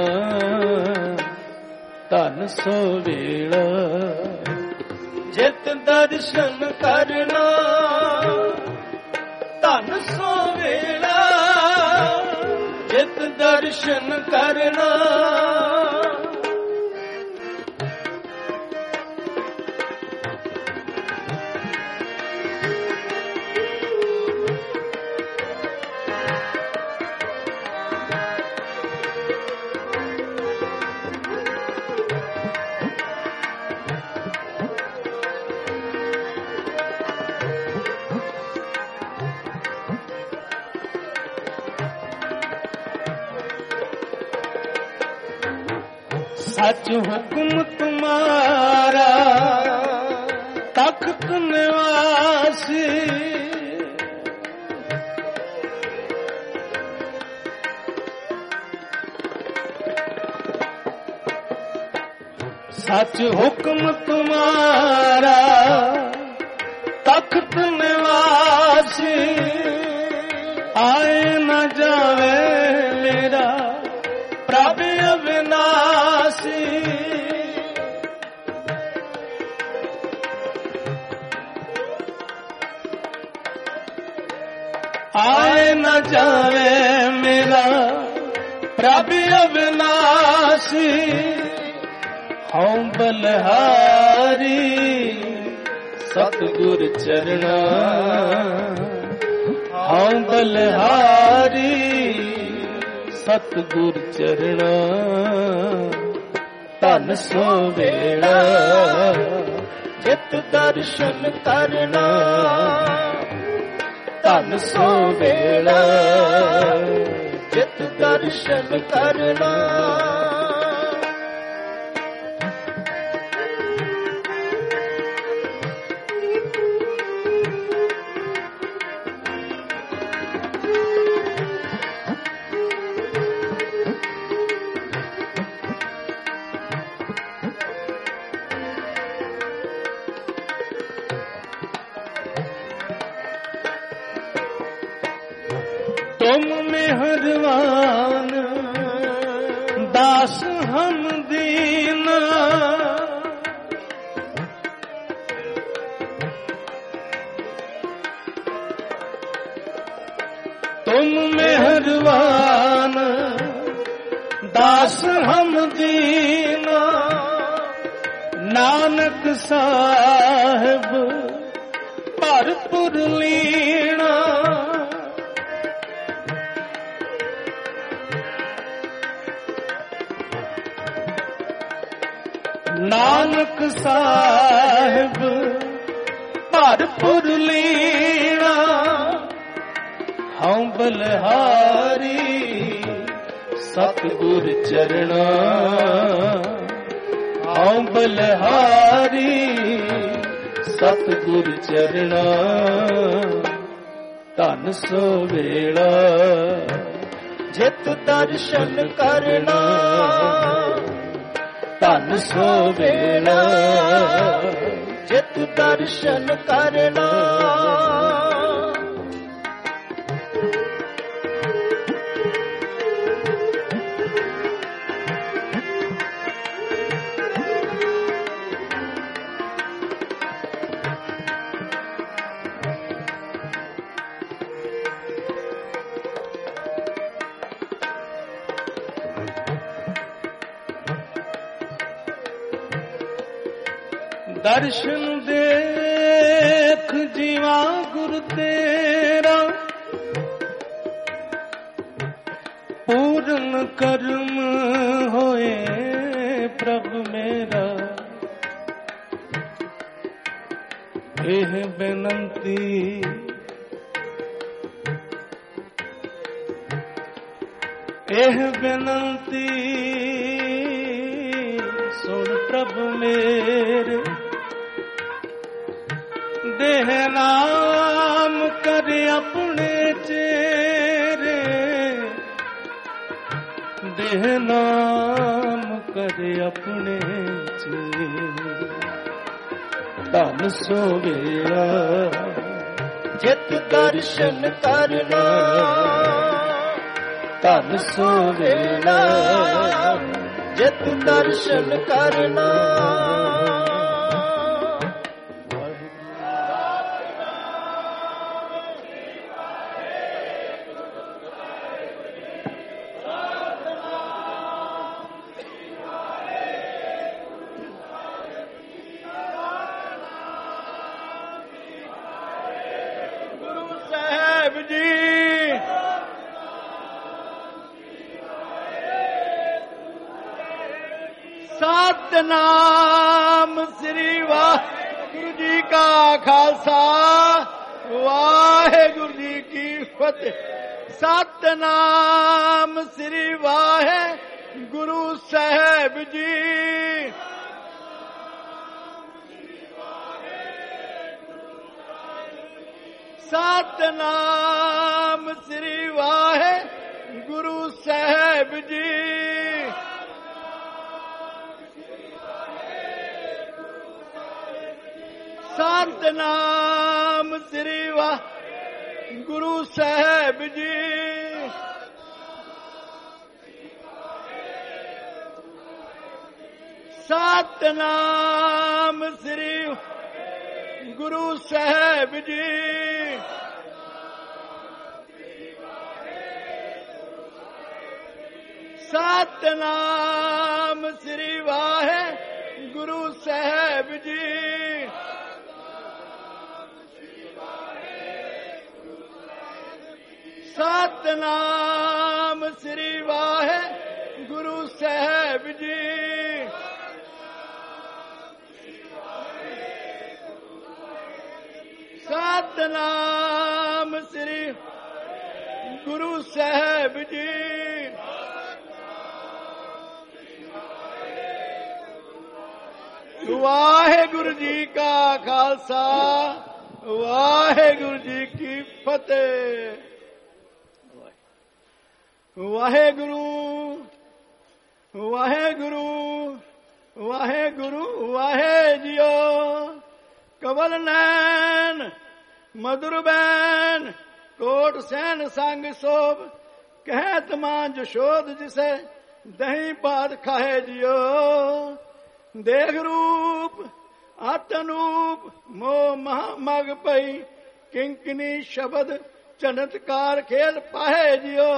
Speaker 1: धन सो वेला जित दर्शन करना धन सो वेला जित दर्शन करना। सच हुक्म तुम्हारा तख्त निवासी सच हुक्म तुम्हारा तख्त निवासी आए न जावे मेरा प्रभु अविनाशी आए न जावे मेरा प्रभु अविनाशी हूँ बलहारी सतगुर चरणा हूँ बलहारी सतगुर चरणा धन सो वेला जित दर्शन करना धन सो वेला जित दर्शन करना। मेहरबान दास हम दीना, तुम मेहरबान दास हम दीना, नानक साहिब भरपुर लीना। नानक साहिब भरपुर लीना, हम बलिहारी सतगुर चरणा, हम बलिहारी सतगुर चरणा। धन सो वेला
Speaker 2: जित दर्शन करना,
Speaker 1: धन सो वेला
Speaker 2: जित दर्शन करना।
Speaker 1: दर्शन देख जीवा गुर तेरा, पूर्ण कर्म होए प्रभु मेरा। एह बेनंती एह बेनंती सुन प्रभु मेरे, देह नाम करे अपने चेरे, देह नाम करे अपने चेरे। धन सो वेला
Speaker 2: जित दर्शन करना,
Speaker 1: धन सो वेला
Speaker 2: जित दर्शन करना। सतनाम श्री वाहिगुरु जी का खालसा, वाहिगुरु जी की फतेह। सतनाम श्री वाहिगुरु साहिब जी। सतनाम श्री वाहिगुरु साहिब जी। सतनाम श्री वाहिगुरु साहिब जी। सतनाम श्री गुरु साहिब जी। सतनाम श्री वाहिगुरु साहिब जी। सतनाम श्री वाहिगुरु साहिब जी। सतनाम श्री गुरु साहिब जी। वाहिगुरु जी का खालसा, वाहिगुरु जी की फतेह। वाहिगुरु वाहिगुरु वाहिगुरु वाहे जियो। कवल नैन मधुर बैन कोट सैन संग सोभ,
Speaker 3: ਕਹਿਤ ਮਾਂ ਜਸ਼ੋਦ ਜਿਸੇ ਦਹੀਂ ਬਾਦ ਖਾਏ ਜਿਓ। ਦੇਖ ਰੂਪ ਆਤਨੂਪ ਮੋਹ ਮਹਾ ਮਗ ਪਈ ਕਿੰਕਨੀ ਸ਼ਬਦ ਚਨਤਕਾਰ ਖੇਲ ਪਾਹੇ ਜਿਓ।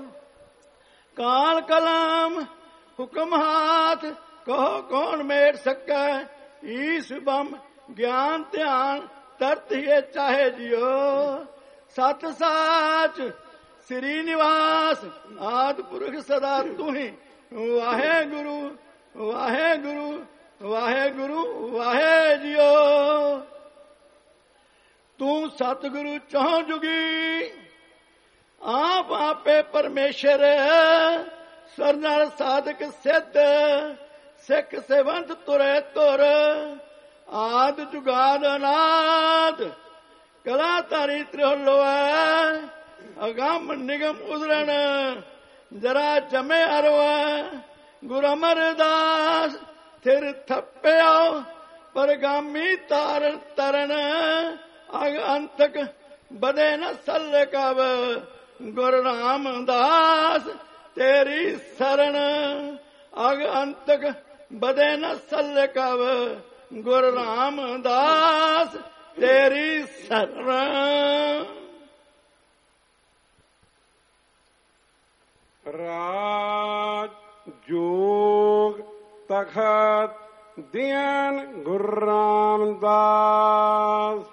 Speaker 3: ਕਾਲ ਕਲਮ ਹੁਕਮ ਹਾਥ ਕਹੋ ਕੌਣ ਮੇਟ ਸਕੈ। ਈਸ ਬਮ ਗਿਆਨ ਧਿਆਨ ਤਰਤ ਹੀ ਚਾਹੇ ਜਿਓ। ਸਤ ਸਾਚ ਸ੍ਰੀ ਨਿਵਾਸ ਆਦ ਪੁਰਖ ਸਦਾ ਤੂੰ ਹੀ। ਵਾਹਿਗੁਰੂ ਵਾਹਿਗੁਰੂ ਵਾਹਿਗੁਰੂ ਵਾਹਿ ਜਿਓ। ਤੂੰ ਸਤਿਗੁਰੂ ਚਹੁ ਜੁਗੀ ਆਪ ਆਪੇ ਪਰਮੇਸ਼ਰ। ਸਰਨਰ ਸਾਧਕ ਸਿੱਧ ਸਿੱਖ ਸੇਵੰਤ ਤੁਰੇ ਤੁਰ। ਆਦ ਜੁਗਾਦ ਅਨਾਦ ਕਲਾ ਧਾਰੀ ਤ੍ਰਿਹਲੋਐ। ਅਗੰਮ ਨਿਗਮ ਉਦਰਣ ਜਰਾ ਜਮੇ ਅਰਵੈ। ਗੁਰ ਅਮਰਦਾਸ ਥਿਰ ਥੱਪਿਓ ਪਰਗਾਮੀ ਤਾਰਨ ਤਰਨ। ਅਗ ਅੰਤਕ ਬਦੇ ਨ ਸਲ ਕਵ। ਗੁਰ ਰਾਮਦਾਸ ਤੇਰੀ ਸਰਣ। ਅਗ ਅੰਤਕ ਬਦੇ ਨ ਸਲ ਕਵ। ਗੁਰ ਰਾਮਦਾਸ ਤੇਰੀ ਸਰਣ।
Speaker 4: ਰਾਜ ਜੋਗ ਤਖਤ ਦਿਆਨ ਗੁਰੂ ਰਾਮਦਾਸ।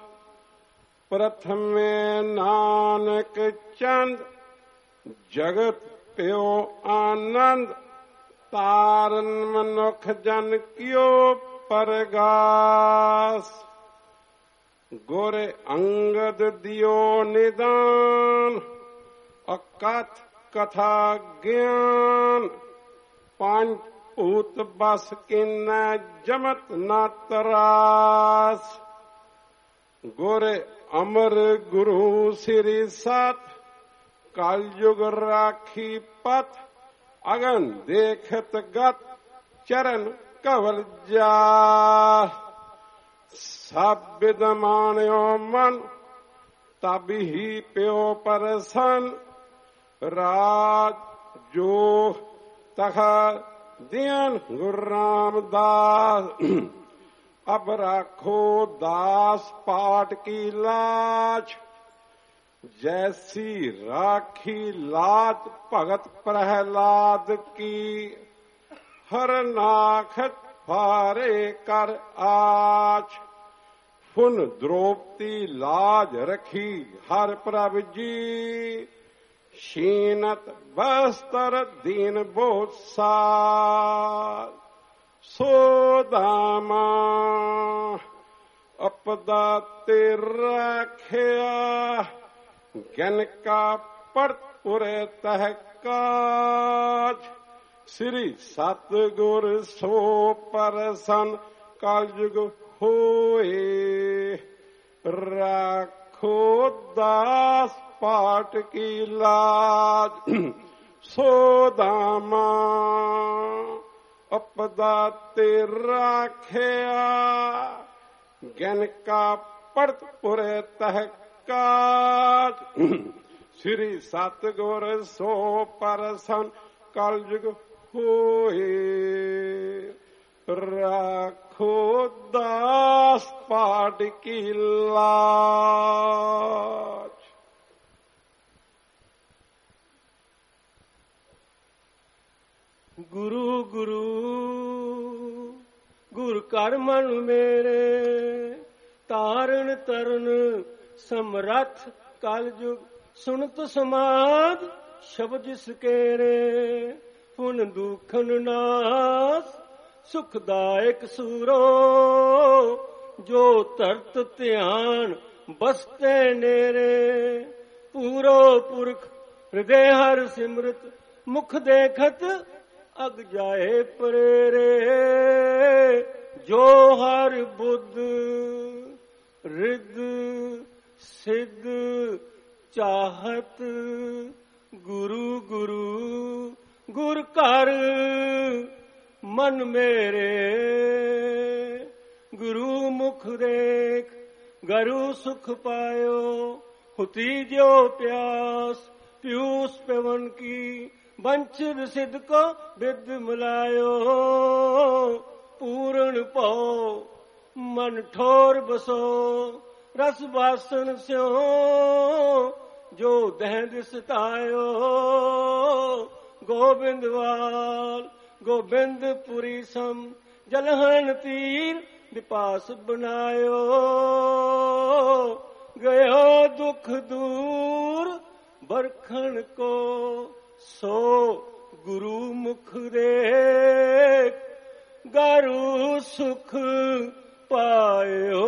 Speaker 4: ਪ੍ਰਥਮੇ ਨਾਨਕ ਚੰਦ ਜਗਤ ਪਿਓ ਆਨੰਦ। ਤਾਰਨ ਮਨੁੱਖ ਜਨ ਕਿਓ ਪਰਗਾਸ। ਗੁਰ ਅੰਗਦ ਦਿਓ ਨਿਦਾਨ। ਅਕਥ ਕਥਾ ਗਿਆਨ। ਪੰਜ ਭੂਤ ਬਸ ਕਿਨੈ ਜਮਤ ਨਾ ਤਰਾਸ। ਗੁਰ ਅਮਰ ਗੁਰੂ ਸ੍ਰੀ ਸਤ। ਕਲਯੁਗ ਰਾਖੀ ਪਥ। ਅਗਨ ਦੇਖਤ ਗਤ ਚਰਨ ਕਵਲ ਜਾ। ਸਭ ਬਿਦ ਮਾਨਿਓ ਮਨ ਤਬ ਹੀ ਪਿਓ ਪਰਸਨ। ਰਾਜ ਜੋ ਤਖਤ ਦਿਆਨ ਗੁਰੂ ਰਾਮਦਾਸ। ਅਬ ਰਾਖੋ ਦਾਸ ਪਾਟ ਕੀ ਲਾਜ। जैसी राखी लाज भगत प्रहलाद की। हर नाखत फारे कर आज। फुन द्रौपदी लाज रखी हर प्रभ जी। शीनत बस्तर दीन बहुत सार। सोदामा अपदा ते रखिया। ज्ञान का पढ़ पुरे तहकाज। श्री सतगुर सो परसन कलयुग होए। राखो दास पाट की लाज। सोदामा अपदा ते राखिया। ज्ञान का पढ़ पुरे तहकाज। श्री सतगुर सो परसन कलयुग होए। राखो दास पाट की लाज।
Speaker 1: गुरु गुरु गुर कर मन मेरे। तारण तरन समरथ कलयुग सुनत समाद। शब्द जिसकेरे पुन दुखन नास। सुखदायक सूरो जो तरत ध्यान बसते नेरे। पूरो पुरख हृदय हर सिमरत। मुख देखत अग जाए परेरे। जो हर बुद्ध रिद सिद्ध चाहत। गुरु गुरु गुर कर मन मेरे। गुरु मुख देख गरु सुख पायो। हुती जो प्यास
Speaker 5: पीयूष पवन की वंचित सिद्ध को विद मिलायो पूर्ण पो मन ठोर बसो रस बासन स्यो जो दहद सतायो गोबिंदवाल गोबिंदपुरी सम जलहन तीर विपास बनायो गयो दुख दूर बरखन को सो गुरु मुख देख गारू सुख पायो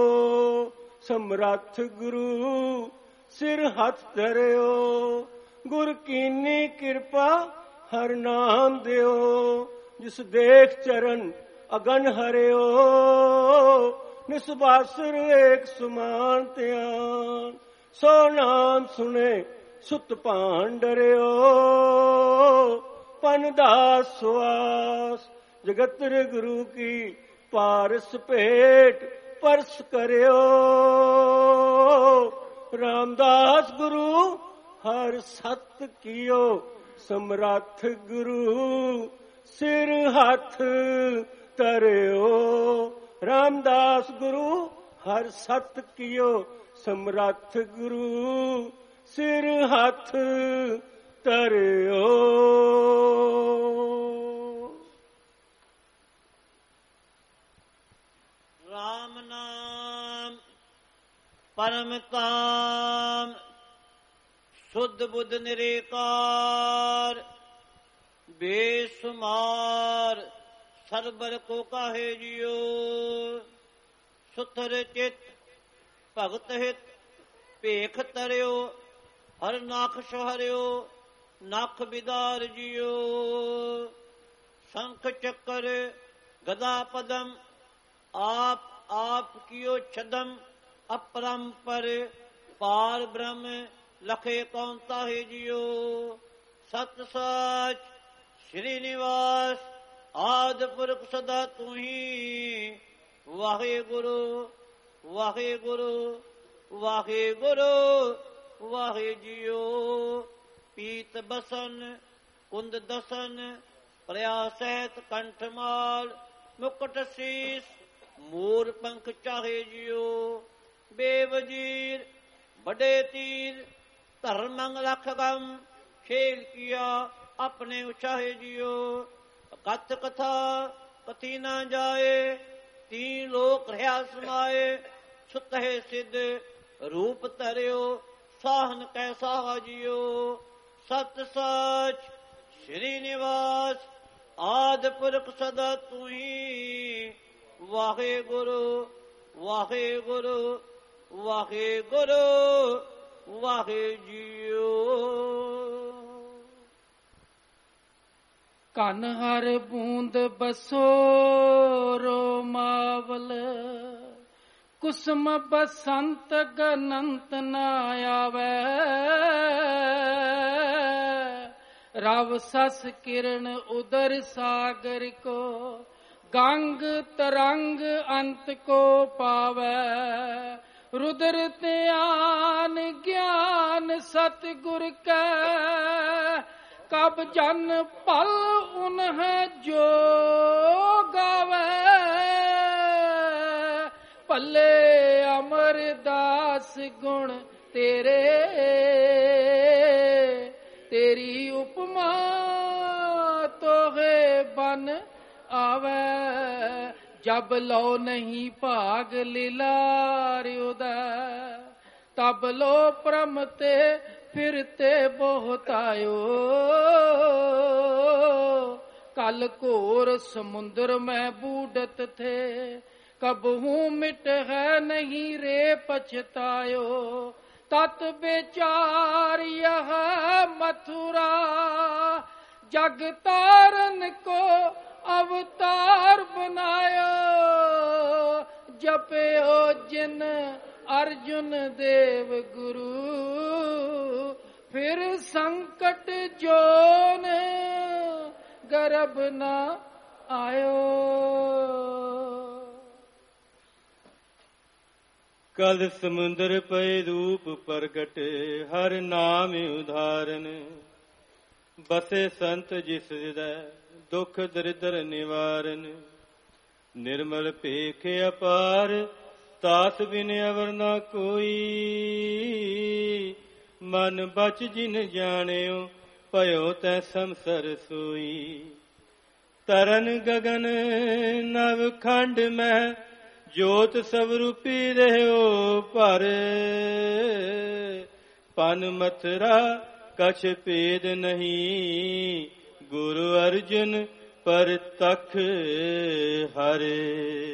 Speaker 5: समरथ गुरु सिर हथ धरियो गुर कीनी कृपा हर नाम दियो जिस देख चरण अगन हरियो निस्बासुर एक सुमान त्यान सो नाम सुने सुत पान डरियो पन दास सुआस जगत गुरु की पारस पेट परस करियो रामदास गुरु हर सत कियो समरथ गुरु सिर हथ तरियो रामदास गुरु हर सत कियो समरथ गुरु सिर हथ तरियो
Speaker 6: राम नाम परम काम शुद्ध बुद्ध निरेकार बेसुमार सरबर को काहे जियो सुथर चित भगत हित भेख तरियो हर नाख सहरियो नाख बिदार जियो शंख चक्र गदा पदम आप कियो छदम अपरंपर पार ब्रह्म लखे कौन ताहे जियो सत सच श्री निवास आद पुरख सदा तू ही वाहे गुरु वाहे गुरु वाहे गुरु वाहे जियो पीत बसन कुंद दसन प्रयासैत कंठमाल मुकुट शीस मोर पंख चाहे जियो बेवजीर बड़े तीर धर्मंग लख गम खेल किया अपने उचाहे जियो कथ कथा कथी ना जाए तीन लोक रहा समाए सुतहे सिद्ध रूप तरियो साहन कैसा जियो सत सच श्री निवास आद पुरख सदा तू ही वाहे गुरु वाहे गुरु वाहे गुरु वाहे जियो
Speaker 7: कन हर बूंद बसो रोमावल कुसुम बसंत गनंत न आवे रव सस किरण उदर सागर को गंग तरंग अंत को पावे रुद्र त्यान ज्ञान सतगुर का कब जन पल उन्हें जो गावे पल्ले अमरदास गुण तेरे तेरी उपमा तो है बन आवे जब लो नहीं भाग लीलार उदय तब लो प्रमते फिरते बहुत आयो कल घोर समुद्र में बूढ़त थे कब हूँ मिट है नहीं रे पछतायो तत् बेचार यह मथुरा जग तारन को अवतार बनायो जपे हो जिन अर्जुन देव गुरु फिर संकट जोन गर्भ न आयो
Speaker 1: ਕਲ ਸਮੁੰਦਰ ਪਏ ਰੂਪ ਪ੍ਰਗਟ, ਹਰ ਨਾਮ ਉਧਾਰਨ। ਬਸੇ ਸੰਤ ਜਿਸ ਹਿਰਦੈ, ਦੁਖ ਦਰਿਦਰ ਨਿਵਾਰਨ। ਨਿਰਮਲ ਭੇਖ ਅਪਾਰ, ਤਾਸ ਬਿਨ ਅਵਰ ਨਾ ਕੋਈ। ਮਨ ਬਚ ਜਿਨ ਜਾਣਿਓ, ਭਇਓ ਤੈ ਸੰਸਰ ਸੋਈ। ਤਰਨ ਗਗਨ ਨਵ ਖੰਡ ਮਹਿ, ਜੋਤ ਸਭ ਰੂਪੀ ਰਹਿਓ ਭਰ। ਪਨ ਮਥੁਰਾ ਕਛ ਭੇਦ ਨਹੀਂ, ਗੁਰੂ ਅਰਜਨ ਪਰਤਖ ਹਰੇ।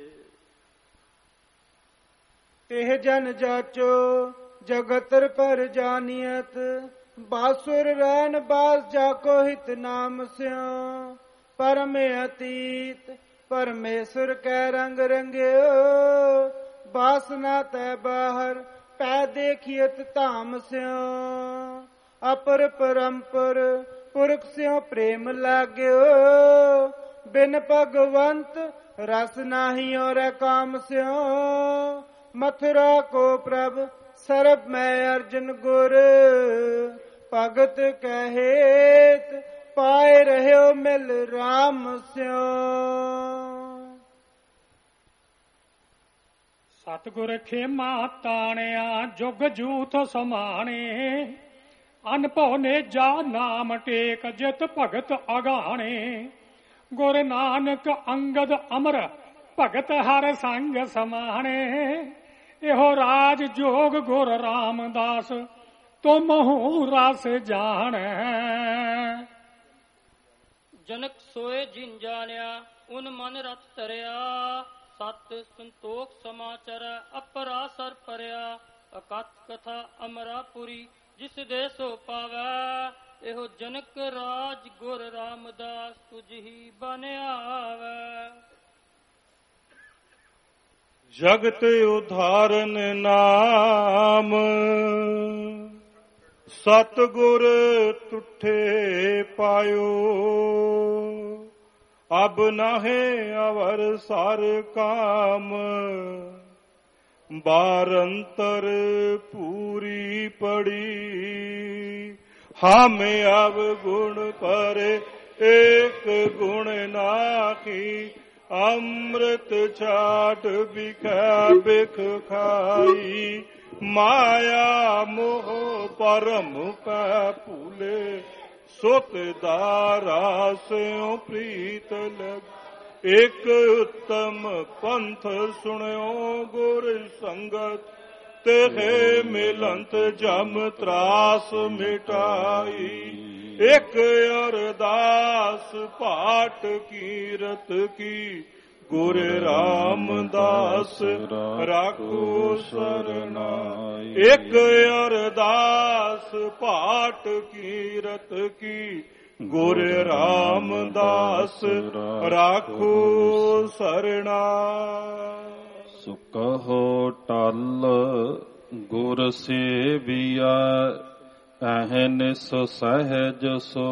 Speaker 7: ਤਿਹ ਜਨ ਜਾਚੋ ਜਗਤਰ ਪਰ ਜਾਨੀਅਤ, ਬਾਸੁਰ ਰੈਨ ਬਾਸ ਜਾਕੋ ਹਿਤ ਨਾਮ ਸਿਓ। ਪਰਮ ਅਤੀਤ ਪਰਮੇਸ਼ਰ ਕੈ ਰੰਗ ਰੰਗਿਓ, ਬਾਸਨਾ ਤੈ ਬਾਹਰ ਪੈ ਦੇਖੀਅਤ ਧਾਮ ਸਿਓ। ਅਪਰ ਪਰੰਪਰ ਪੁਰਖ ਸਿਓ ਪ੍ਰੇਮ ਲਾਗਿਓ, ਬਿਨ ਭਗਵੰਤ ਰਸ ਨਾਹੀ ਔਰ ਕਾਮ ਸਿਓ। ਮਥੁਰਾ ਕੋ ਪ੍ਰਭ ਸਰਬ ਮੈਂ ਅਰਜਨ ਗੁਰ, ਭਗਤ ਕਹੇਤ ਪਾਏ ਰਹਿਓ ਮਿਲ ਰਾਮ ਸਿਓ।
Speaker 8: ਸਤਿਗੁਰ ਖੇਮਾ ਤਾਣਿਆ ਜੁਗ ਜੂਥ ਸਮਾਣੇ, ਅਨਭਉ ਨੇਜਾ ਨਾਮ ਟੇਕ ਜਿਤ ਭਗਤ ਅਗਾਣੇ। ਗੁਰ ਨਾਨਕ ਅੰਗਦ ਅਮਰ ਭਗਤ ਹਰ ਸੰਗ ਸਮਾਣੇ, ਇਹੋ ਰਾਜ ਜੋਗ ਗੁਰ ਰਾਮਦਾਸ ਤੁਮਹੁ ਰਸ ਜਾਣੈ।
Speaker 9: ਜਨਕ ਸੋਏ ਜਿਨ ਜਾਣਿਆ ਉਨ ਮਨ ਰਤ ਧਰਿਆ, ਸਤ ਸੰਤੋਖ ਸਮਾਚਰ ਅਪਰਾਸਰ ਪਰਿਆ। ਅਕਥ ਕਥਾ ਅਮਰਾਪੁਰੀ ਜਿਸ ਦੇ ਸੋ ਪਾਵੈ, ਇਹੋ ਜਨਕ ਰਾਜ ਗੁਰ ਰਾਮਦਾਸ ਤੁਝ ਹੀ ਬਨ ਆਵੈ।
Speaker 1: ਜਗਤ ਉਧਾਰਨ ਨਾਮ, ਸਤਿਗੁਰ ਤੁਠੇ ਪਾਇਓ। ਅਬ ਨਾਹੇ ਅਵਰ ਸਰ ਕਾਮ, ਬਾਰੰਤਰ ਪੂਰੀ ਪੜੀ। ਹਮ ਅਬ ਗੁਣ ਪਰੇ ਏਕ ਗੁਣ ਨਾਹੀ, ਅੰਮ੍ਰਿਤ ਛਾਟ ਬਿਖੈ ਬਿਖ ਖਾਈ। ਮਾਇਆ ਮੋਹ ਪਰਮ ਕੈ ਭੂਲੇ, ਸੁਤ ਦਾਰਾ ਸਿਉ ਪ੍ਰੀਤ ਲਗ। ਇਕ ਉਤਮ ਪੰਥ ਸੁਣਿਓ ਗੁਰ ਸੰਗਤ, ਤੇਹੇ ਮਿਲੰਤ ਜਮ ਤਰਾਸ ਮਿਟਾਈ। ਇਕ ਅਰਦਾਸ ਪਾਠ ਕੀਰਤ ਕੀ, ਗੁਰ ਰਾਮਦਾਸ ਰਾਖੋ ਸਰਨਾਈ। ਇਕ ਅਰਦਾਸ ਪਾਠ ਕੀਰਤ ਕੀ, ਗੁਰ ਰਾਮਦਾਸ ਰਾਖੋ ਸਰਨਾਈ।
Speaker 10: ਸੁਕਹੋ ਟਲ ਗੁਰ ਸੇਵੀਆ, ਅਹਨਿਸ ਸਹਿਜ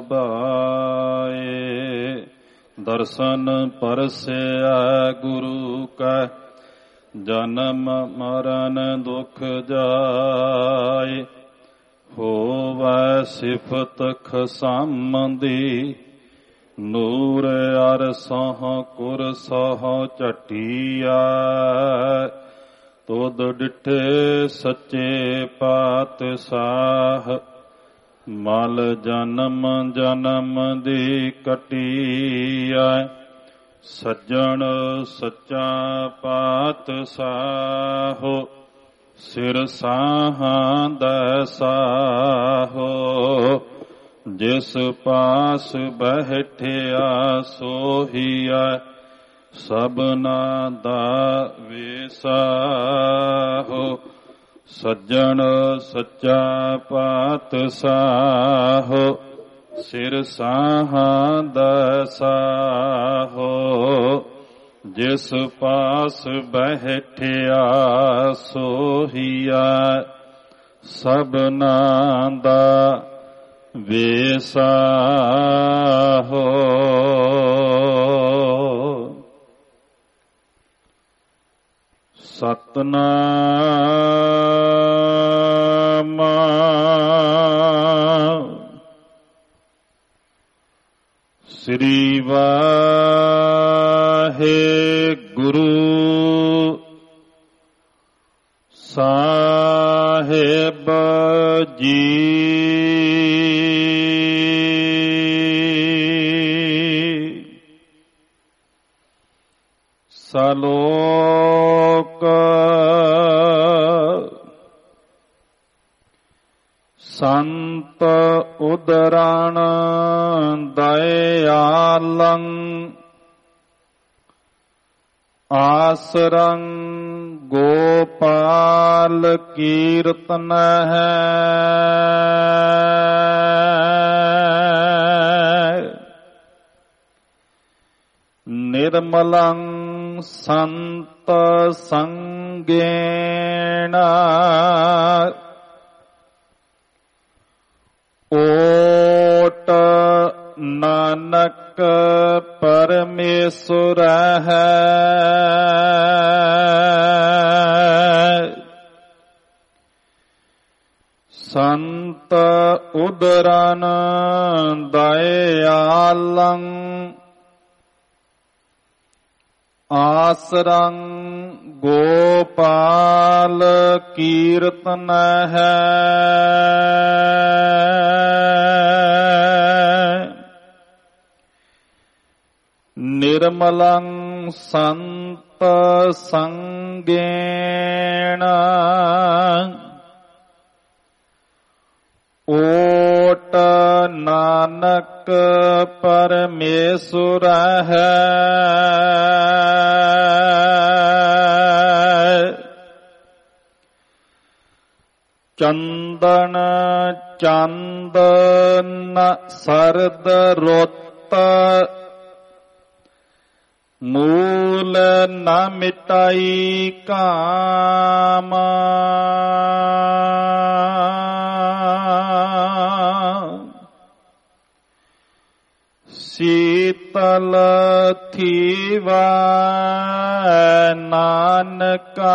Speaker 10: ਸੁਭਾਏ। ਦਰਸ਼ਨ ਪਰਸਿਆ ਗੁਰੂ ਕੈ, ਜਨਮ ਮਰਨ ਦੁਖ ਜਾਏ। ਹੋਵੈ ਸਿਫਤ ਖਸਾਮਦੀ, ਨੂਰ ਅਰ ਸਹ ਕੁਰ ਸਹ ਝਟੀਆ। ਤੁਧ ਡਿਠੇ ਸੱਚੇ ਪਾਤਸ਼ਾਹ, ਮਲ ਜਨਮ ਜਨਮ ਦੀ ਕਟੀਐ। ਸੱਜਣ ਸੱਚਾ ਪਾਤਸ਼ਾਹੋ, ਸਿਰ ਸਾਹਾਂ ਦਾ ਸਾਹੋ। ਜਿਸ ਪਾਸ ਬੈਠਿਆ ਸੋਹੀਐ, ਸਭਨਾ ਦਾ ਵੇਸਾਹੋ। ਸੱਜਣ ਸੱਚਾ ਪਾਤਸ਼ਾਹੋ, ਸਿਰ ਸਾਹਾਂ ਦਾ ਸਾਹੋ। ਜਿਸ ਪਾਸ ਬੈਠਿਆ ਸੋਹੀਐ, ਸਭਨਾ ਦਾ ਵੇਸਾਹੋ। ਸਤਨਾਮ ਸ੍ਰੀ ਵਾਹਿਗੁਰੂ ਸਾਹਿਬ ਜੀ। ਸਲੋਕ ਸੰਤ ਉਦਰਣ ਦਇਆਲੰ ਆਸਰੰ ਗੋਪਾਲ ਕੀਰਤਨ ਹੈ। ਨਿਰਮਲੰ ਸੰਤ ਸੰਗੇਣ ਓਟ ਨਾਨਕ ਪਰਮੇਸ਼ੁਰ ਹੈ। ਸੰਤ ਉਦਰਨ ਦਇਆਲੰ ਆਸਰੰ ਗੋਪਾਲ ਕੀਰਤਨ ਹੈ। ਨਿਰਮਲੰ ਸੰਤ ਸੰਗੇਣ ਓਟ ਨਾਨਕ ਪਰਮੇਸ਼ੁਰ ਹੈ। ਚੰਦਨ ਚੰਦਨ ਸਰਦ ਰੁੱਤ ਮੂਲ ਨ ਮਿਟਾਈ ਕਾਮ। ਸੀਤਲ ਥੀਵਾ ਨਾਨਕਾ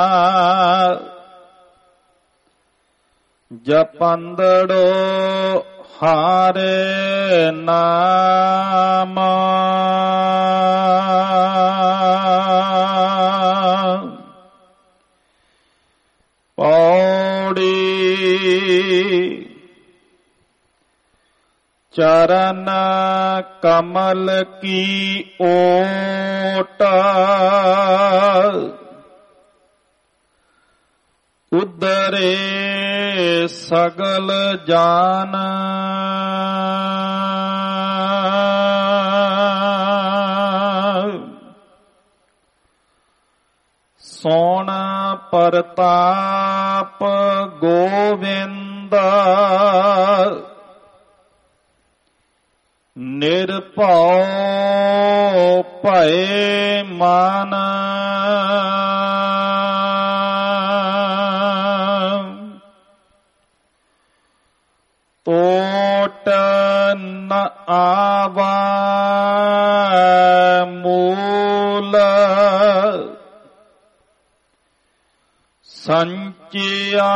Speaker 10: ਜਪੰਦੜੋ ਹਾਰੇ ਨਾਮ। ਪੌੜੀ ਚਰਨ ਕਮਲ ਕੀ ਓਟ ਉਦਰੇ ਸਗਲ ਜਾਨ। ਸੋਣ ਪ੍ਰਤਾਪ ਗੋਵਿੰਦ ਨਿਰਭਉ ਭਏ ਮਨ। ਟੋਟ ਨ ਆਵਾ ਮੂਲ ਸੰਚਿਆ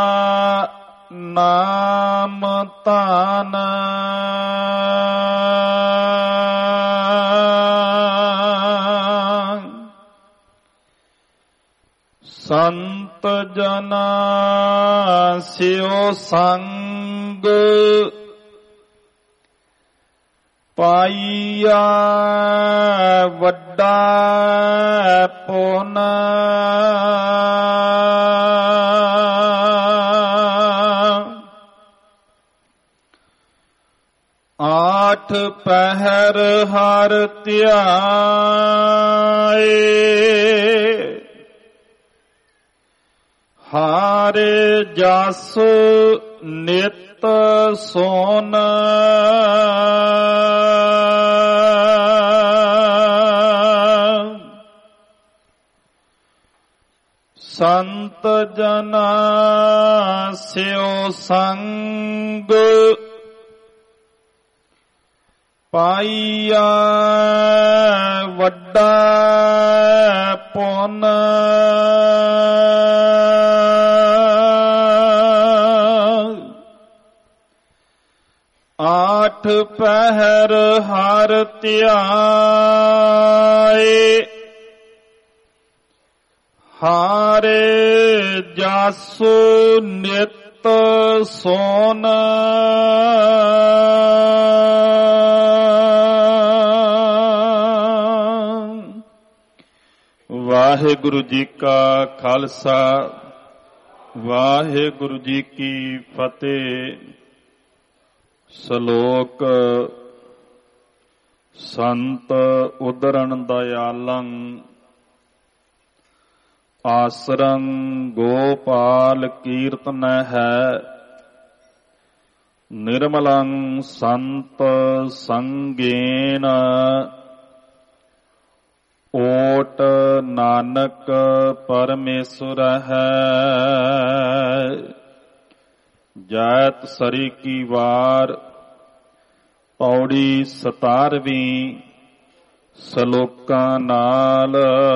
Speaker 10: ਨਾਮ ਤਾਨ। ਸੰਤ ਜਨਾ ਸਿਓ ਸੰਗ ਪਾਈਆ ਵੱਡਾ ਪੁਨ। ਆਠ ਪਹਿਰ ਹਰ ਧਿਆਏ ਹਾਰੇ ਜਸ ਨਿਤ ਸੋਨ। ਸੰਤ ਜਨਾ ਸਿਓ ਸੰਗ ਪਾਈਆ ਵੱਡਾ ਪੁਨ। ਜਾਏ, ਹਾਰੇ ਜਾਸੋ ਨਿਤ ਸੋਨ। ਵਾਹਿਗੁਰੂ ਜੀ ਕਾ ਖਾਲਸਾ, ਵਾਹਿਗੁਰੂ ਜੀ ਕੀ ਫਤਿਹ। ਸ਼ਲੋਕ ਸੰਤ ਉਦਰਣ ਦਇਆਲੰ, ਆਸਰੰ ਗੋਪਾਲ ਕੀਰਤਨ ਹੈ, ਨਿਰਮਲੰ ਸੰਤ ਸੰਗੇਨ, ਓਟ ਨਾਨਕ ਪਰਮੇਸ਼ਰ ਹੈ। ਜੈਤ ਸਰੀ ਕੀ ਵਾਰ, ਪੌੜੀ 17ਵੀਂ, ਸ਼ਲੋਕਾਂ ਨਾਲ।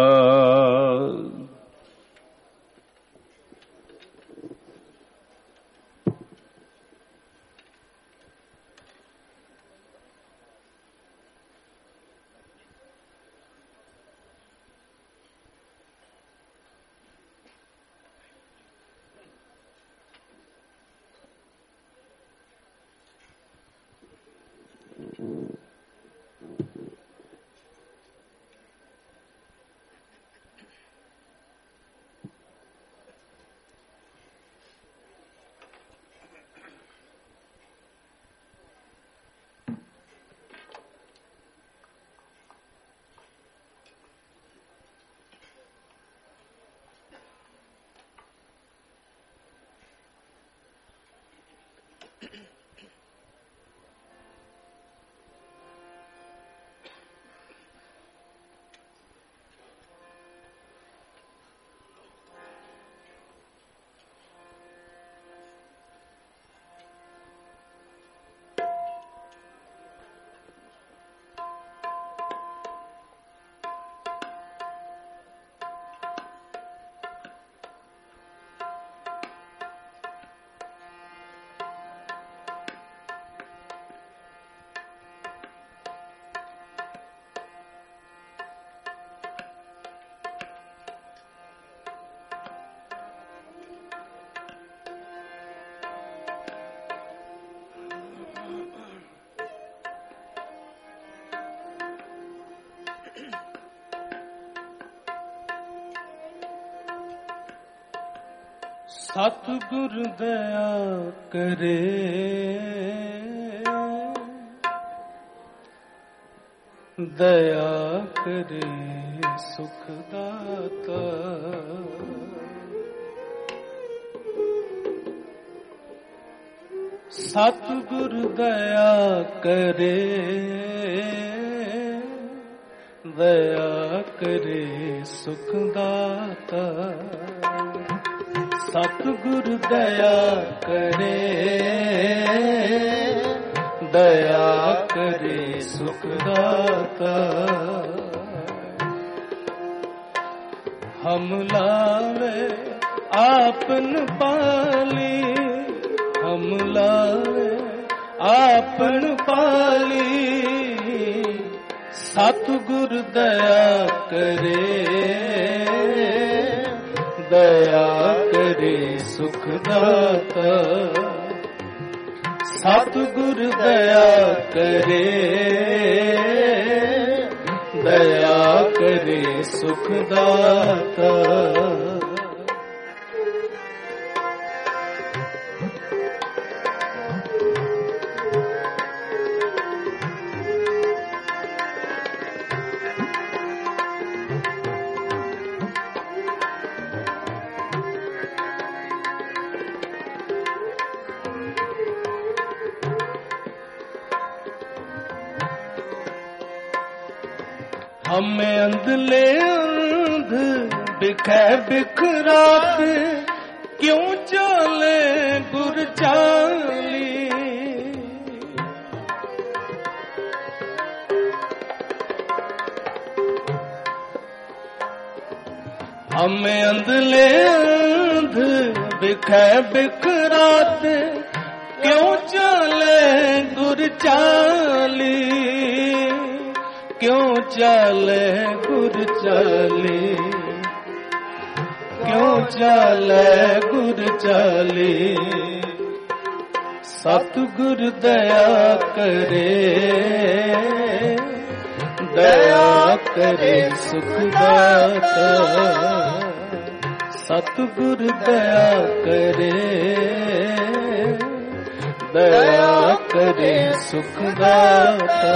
Speaker 1: ਸਤਿਗੁਰ ਦਇਆ ਕਰੇ, ਦਇਆ ਕਰੇ ਸੁਖ ਦਾਤਾ। ਸਤਿਗੁਰ ਦਇਆ ਕਰੇ, ਦਇਆ ਕਰੇ ਸੁਖ ਦਾਤਾ। ਸਤਿਗੁਰ ਦਇਆ ਕਰੇ, ਦਇਆ ਕਰੇ ਸੁਖ ਦਾਤਾ। ਹਮ ਲਾਵੇ ਆਪਨ ਪਾਲੀ, ਹਮ ਲਾਵੇ ਆਪਨ ਪਾਲੀ। ਸਤਿਗੁਰ ਦਇਆ ਕਰੇ, ਦਇਆ ਕਰੇ ਸੁਖ ਦਾਤਾ। ਸਤਿਗੁਰ ਦਇਆ ਕਰੇ, ਦਇਆ ਕਰੇ ਸੁਖ ਦਾਤਾ। हमें अंधले अंध बिखै बिखरात, क्यों चले गुर चाली। हमें अंधले अंध बिखै बिखरात, क्यों चले गुर चाली। क्यों चाले गुर चाले, क्यों चाले गुर चाले, सतगुर दया करे, दया करे सुख दाता, सतगुर दया करे, दया करे सुख दाता।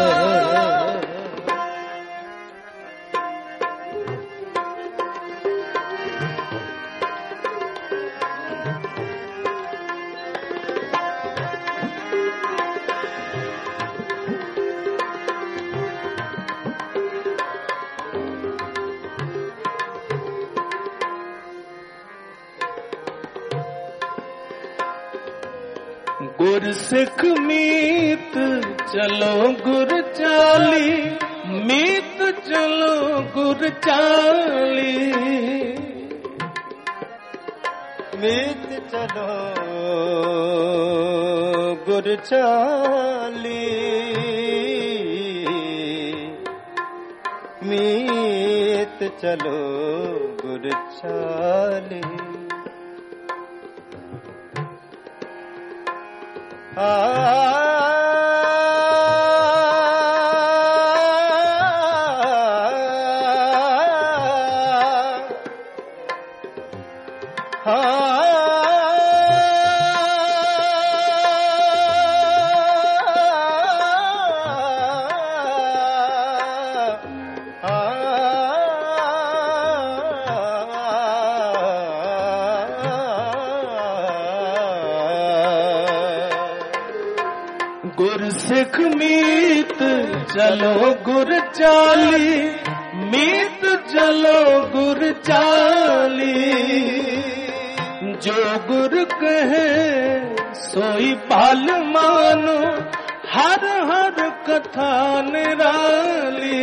Speaker 1: गुर सिख मीत चलो गुर चाली, मीत चलो गुर चाली,
Speaker 2: मीत चलो गुर चाली, मीत चलो गुर चाली।
Speaker 1: गुर सिख मीत चलो गुर चाली, मीत चलो गुर चाली, जो गुर कहे सोई पाल मानो, हर हर कथा निराली।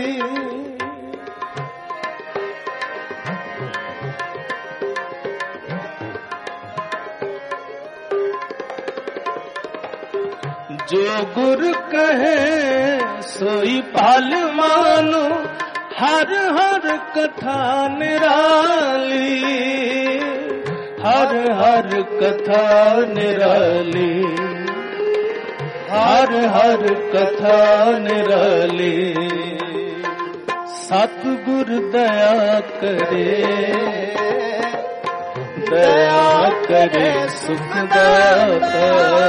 Speaker 1: जो गुर कहे सोई पाल मानो, हर हर कथा निराली, हर हर कथा निराली, हर हर कथा निराली। सतगुर दया करे, दया करे सुख दाता,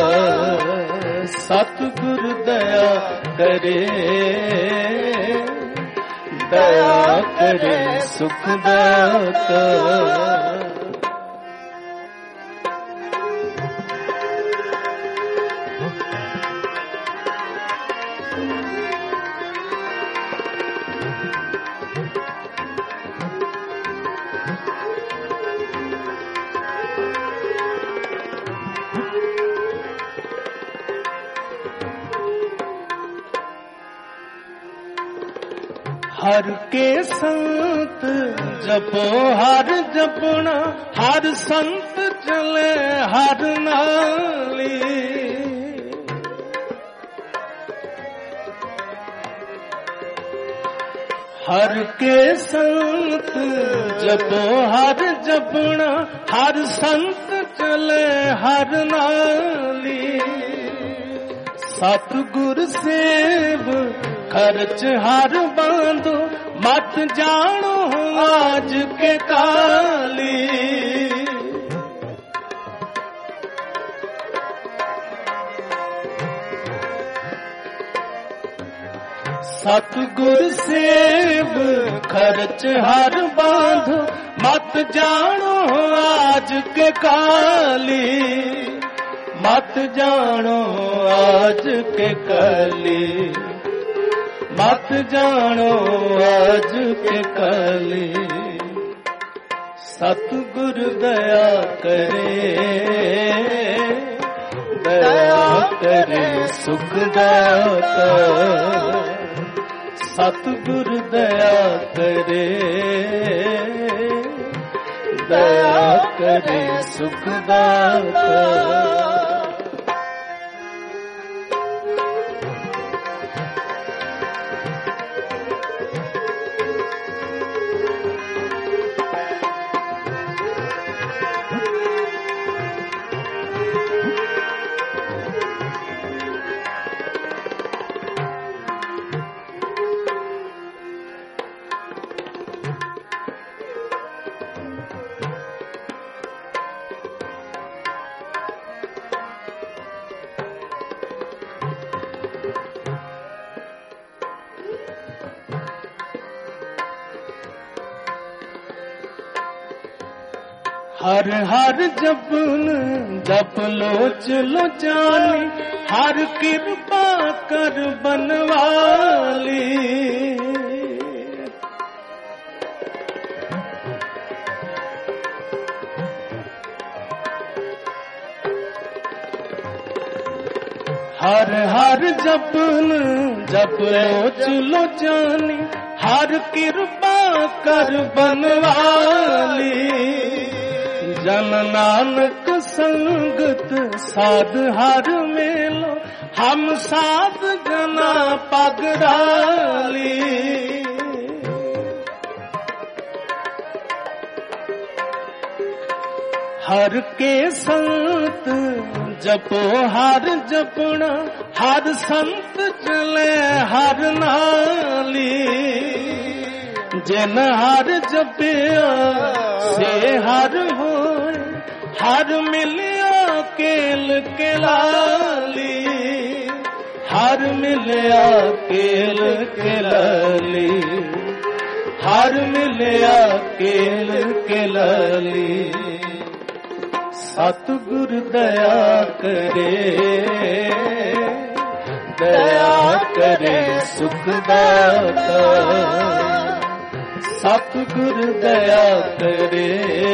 Speaker 1: सतगुर दया करे, दया करे सुख दाता। हर के संत जपो हर जपना, हर संत चले हर नाली। हर के संत जपो हर जपना, हर संत चले हर नाली। सतगुर सेव खर्च हर बांधो, मत जानो आज के काली। सतगुर सेव खर्च हर बांधो, मत जानो आज के काली, मत जानो आज के काली, मत जानो आज के काली। सतगुर दया करे, दया करे सुख दाता, सतगुर दया करे, दया करे सुख दाता। हर हर जपन जप लोच लोचानी, हर कृपा कर बनवाली। हर हर जपन जप लोच लोचानी, हर कृपा कर बनवाली। जन नानक संगत साध हर मेलो, हम साध जना पगराली। हर के संत जपो हर जपना, हर संत चले हर नाली। जिन हर जपिया से हर होए, हर मिलिया केल के लाली। हर मिलिया केल के लाली, हर मिलिया केल के लाली। सतगुर दया करे, दया करे सुख दाता। सतगुर दया करे,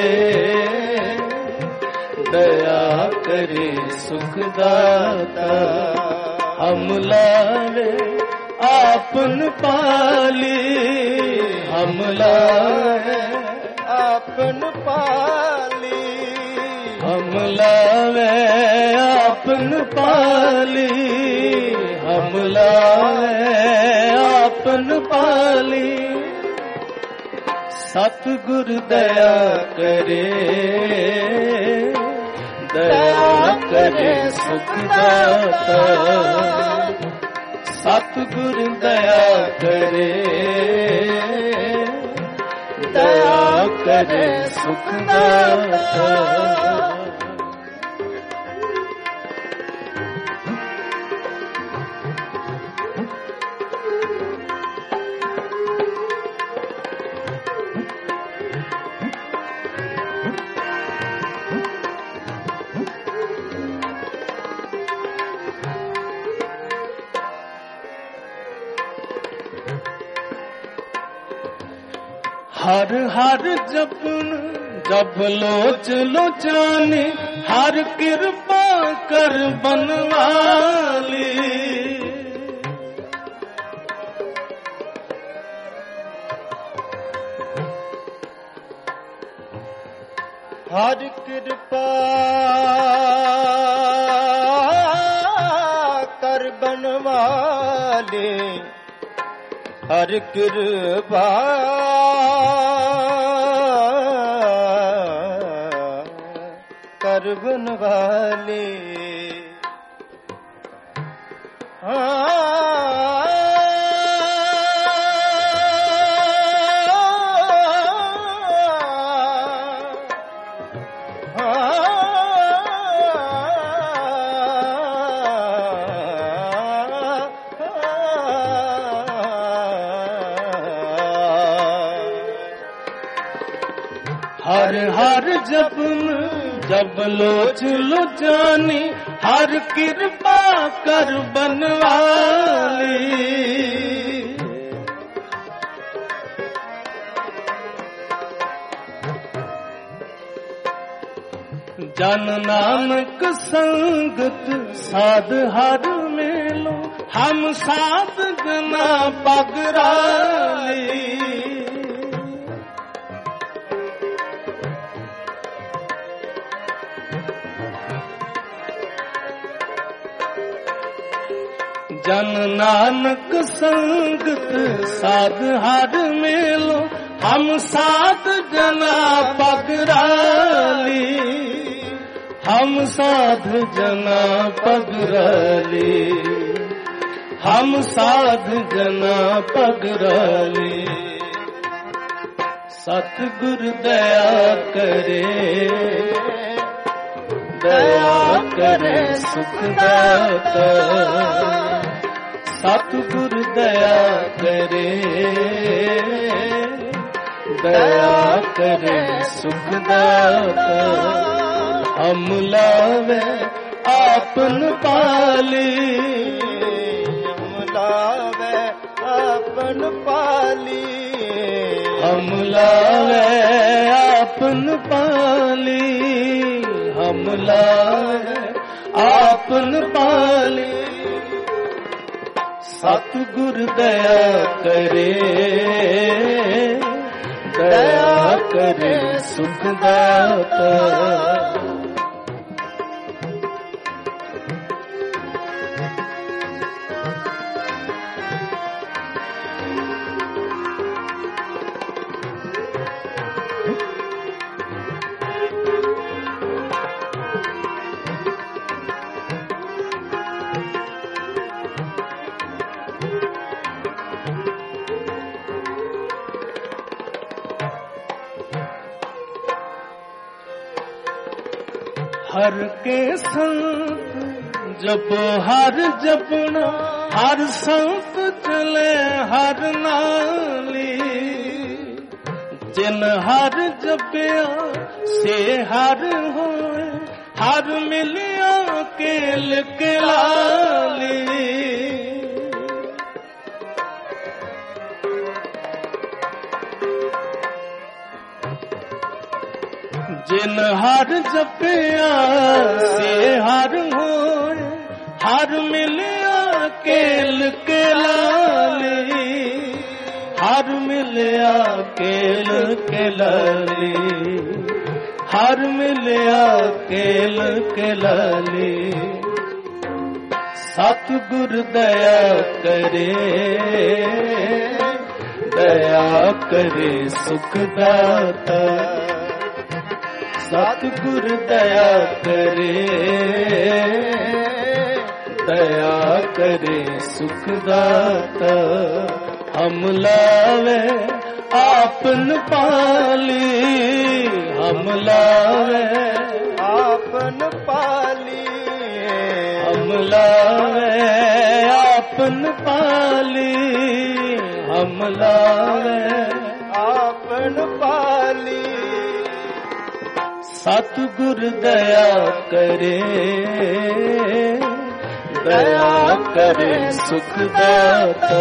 Speaker 1: दया करे सुख दाता। हम लावे आपन पाली, हम लावे आपन पाली। हम लावे आपन पाली, हम लावे आपन पाली। सतगुर दया करे, दया करे सुख दाता। सतगुर दया करे, दया करे सुख दाता। हर हर जपन जप लोच लोचानी, हर कृपा कर बनवाली।
Speaker 2: हर कृपा कर बनवाले, हर कृपा कर बनवाले।
Speaker 1: हर हर जपन जब लोच लोचानी, हर कृपा कर बनवाली। जन नानक संगत साध हर मेलो, हम साध जना पगराली। जन नानक संगत साध हर मेलो, हम साध जना पगराली। हम साध जना पगराली, हम साध जना पगराली। सतगुर दया करे, दया करे सुख दाता। सतगुर दया करे, दया करे सुख दाता। हम लावे आपन पाली,
Speaker 2: हम लावे आपन पाली,
Speaker 1: हम लावे आपन पाली, हम लावे आपन पाली। सतगुर दया करे, दया करे सुख दाता। हर के संत जब हर जपना, हर संत चले हर नाली। जिन हर जपया से हर होए, हर मिलिया केल के लाली। जिन हर जपया से हर होए, हर मिलिया केल के लाली। हर मिलिया केल के लाली, हर मिलिया केल के लाली। सतगुर दया करे, दया करे सुख दाता। सतगुर दया करे, दया करे सुख दाता। हम लावे आपन पाली, हम लावे
Speaker 2: आपन पाली,
Speaker 1: हम लावे आपन पाली, हम लावे
Speaker 2: आपन पाली।
Speaker 1: सतगुर दया करे, दया करे सुख दाता।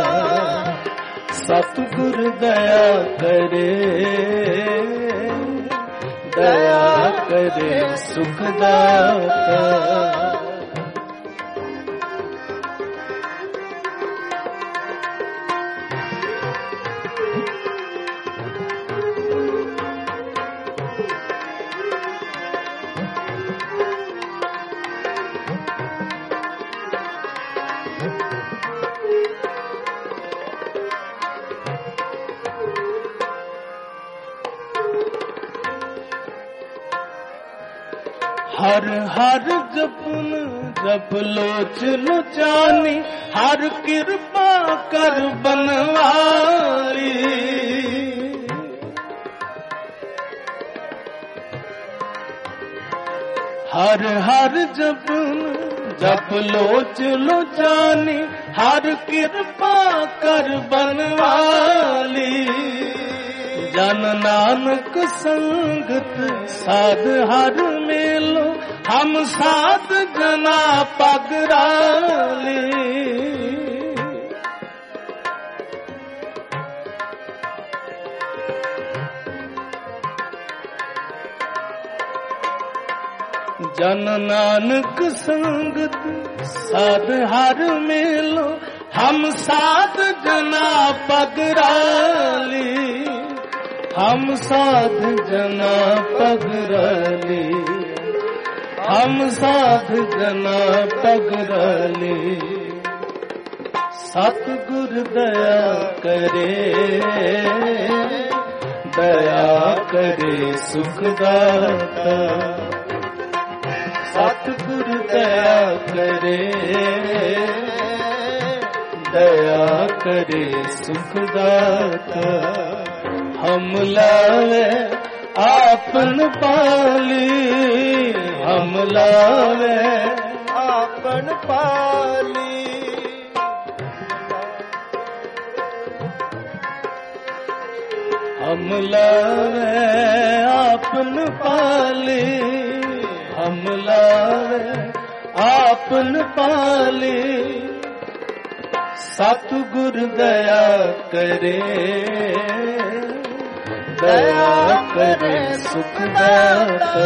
Speaker 1: सतगुर दया करे, दया करे सुख दाता। हर हर जपन जप लोचन जानी, हर कृपा कर बनवाली। हर हर जपन जप लोचन जानी, हर कृपा कर बनवाली। जन नानक संगत साध हर मेलो, हम साध जना पगराली। जन नानक संगत साध हर मेलो, हम साध जना पगराली। हम साध जना पगराली, हम साध जना पगराली। सतगुर दया करे, दया करे सुख दाता। सतगुर दया करे, दया करे सुख दाता। हम लावे आपन पाली, हम लावे
Speaker 2: आपन पाली।
Speaker 1: हम लावे आपन पाले, हम लावे आपन पाले, सतगुर दया करे, दया करे सुख दाता,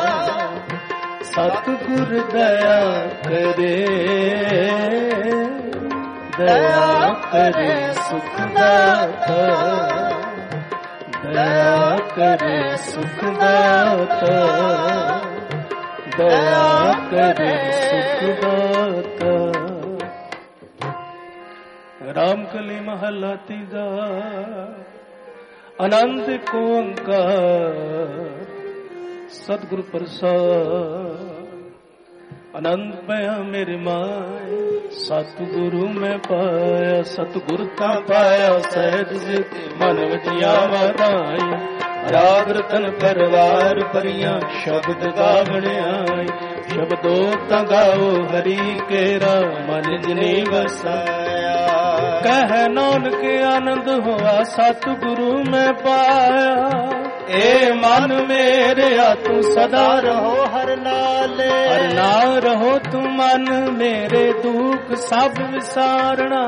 Speaker 1: सतगुर दया करे, दया करे सुख दाता, दया करे सुख दाता, दया करे सुख दाता। रामकली महला तीजा। आनंद को ओंकार सतगुरु प्रसाद, आनंद पाया मेरे माए, सतगुरु में पाया, सतगुरु का पाया सहज जित मन वजिया वाराई, राग रतन परवार परियां शब्द गावण आई, शब्दो तगाओ हरि केरा मन जिनी वसाया, कह नानक आनंद हुआ सतगुरु में पाया, ए मन मेरे तू सदा रहो हर नाले, हर नाल रहो तू मन मेरे दुख सब विसारना,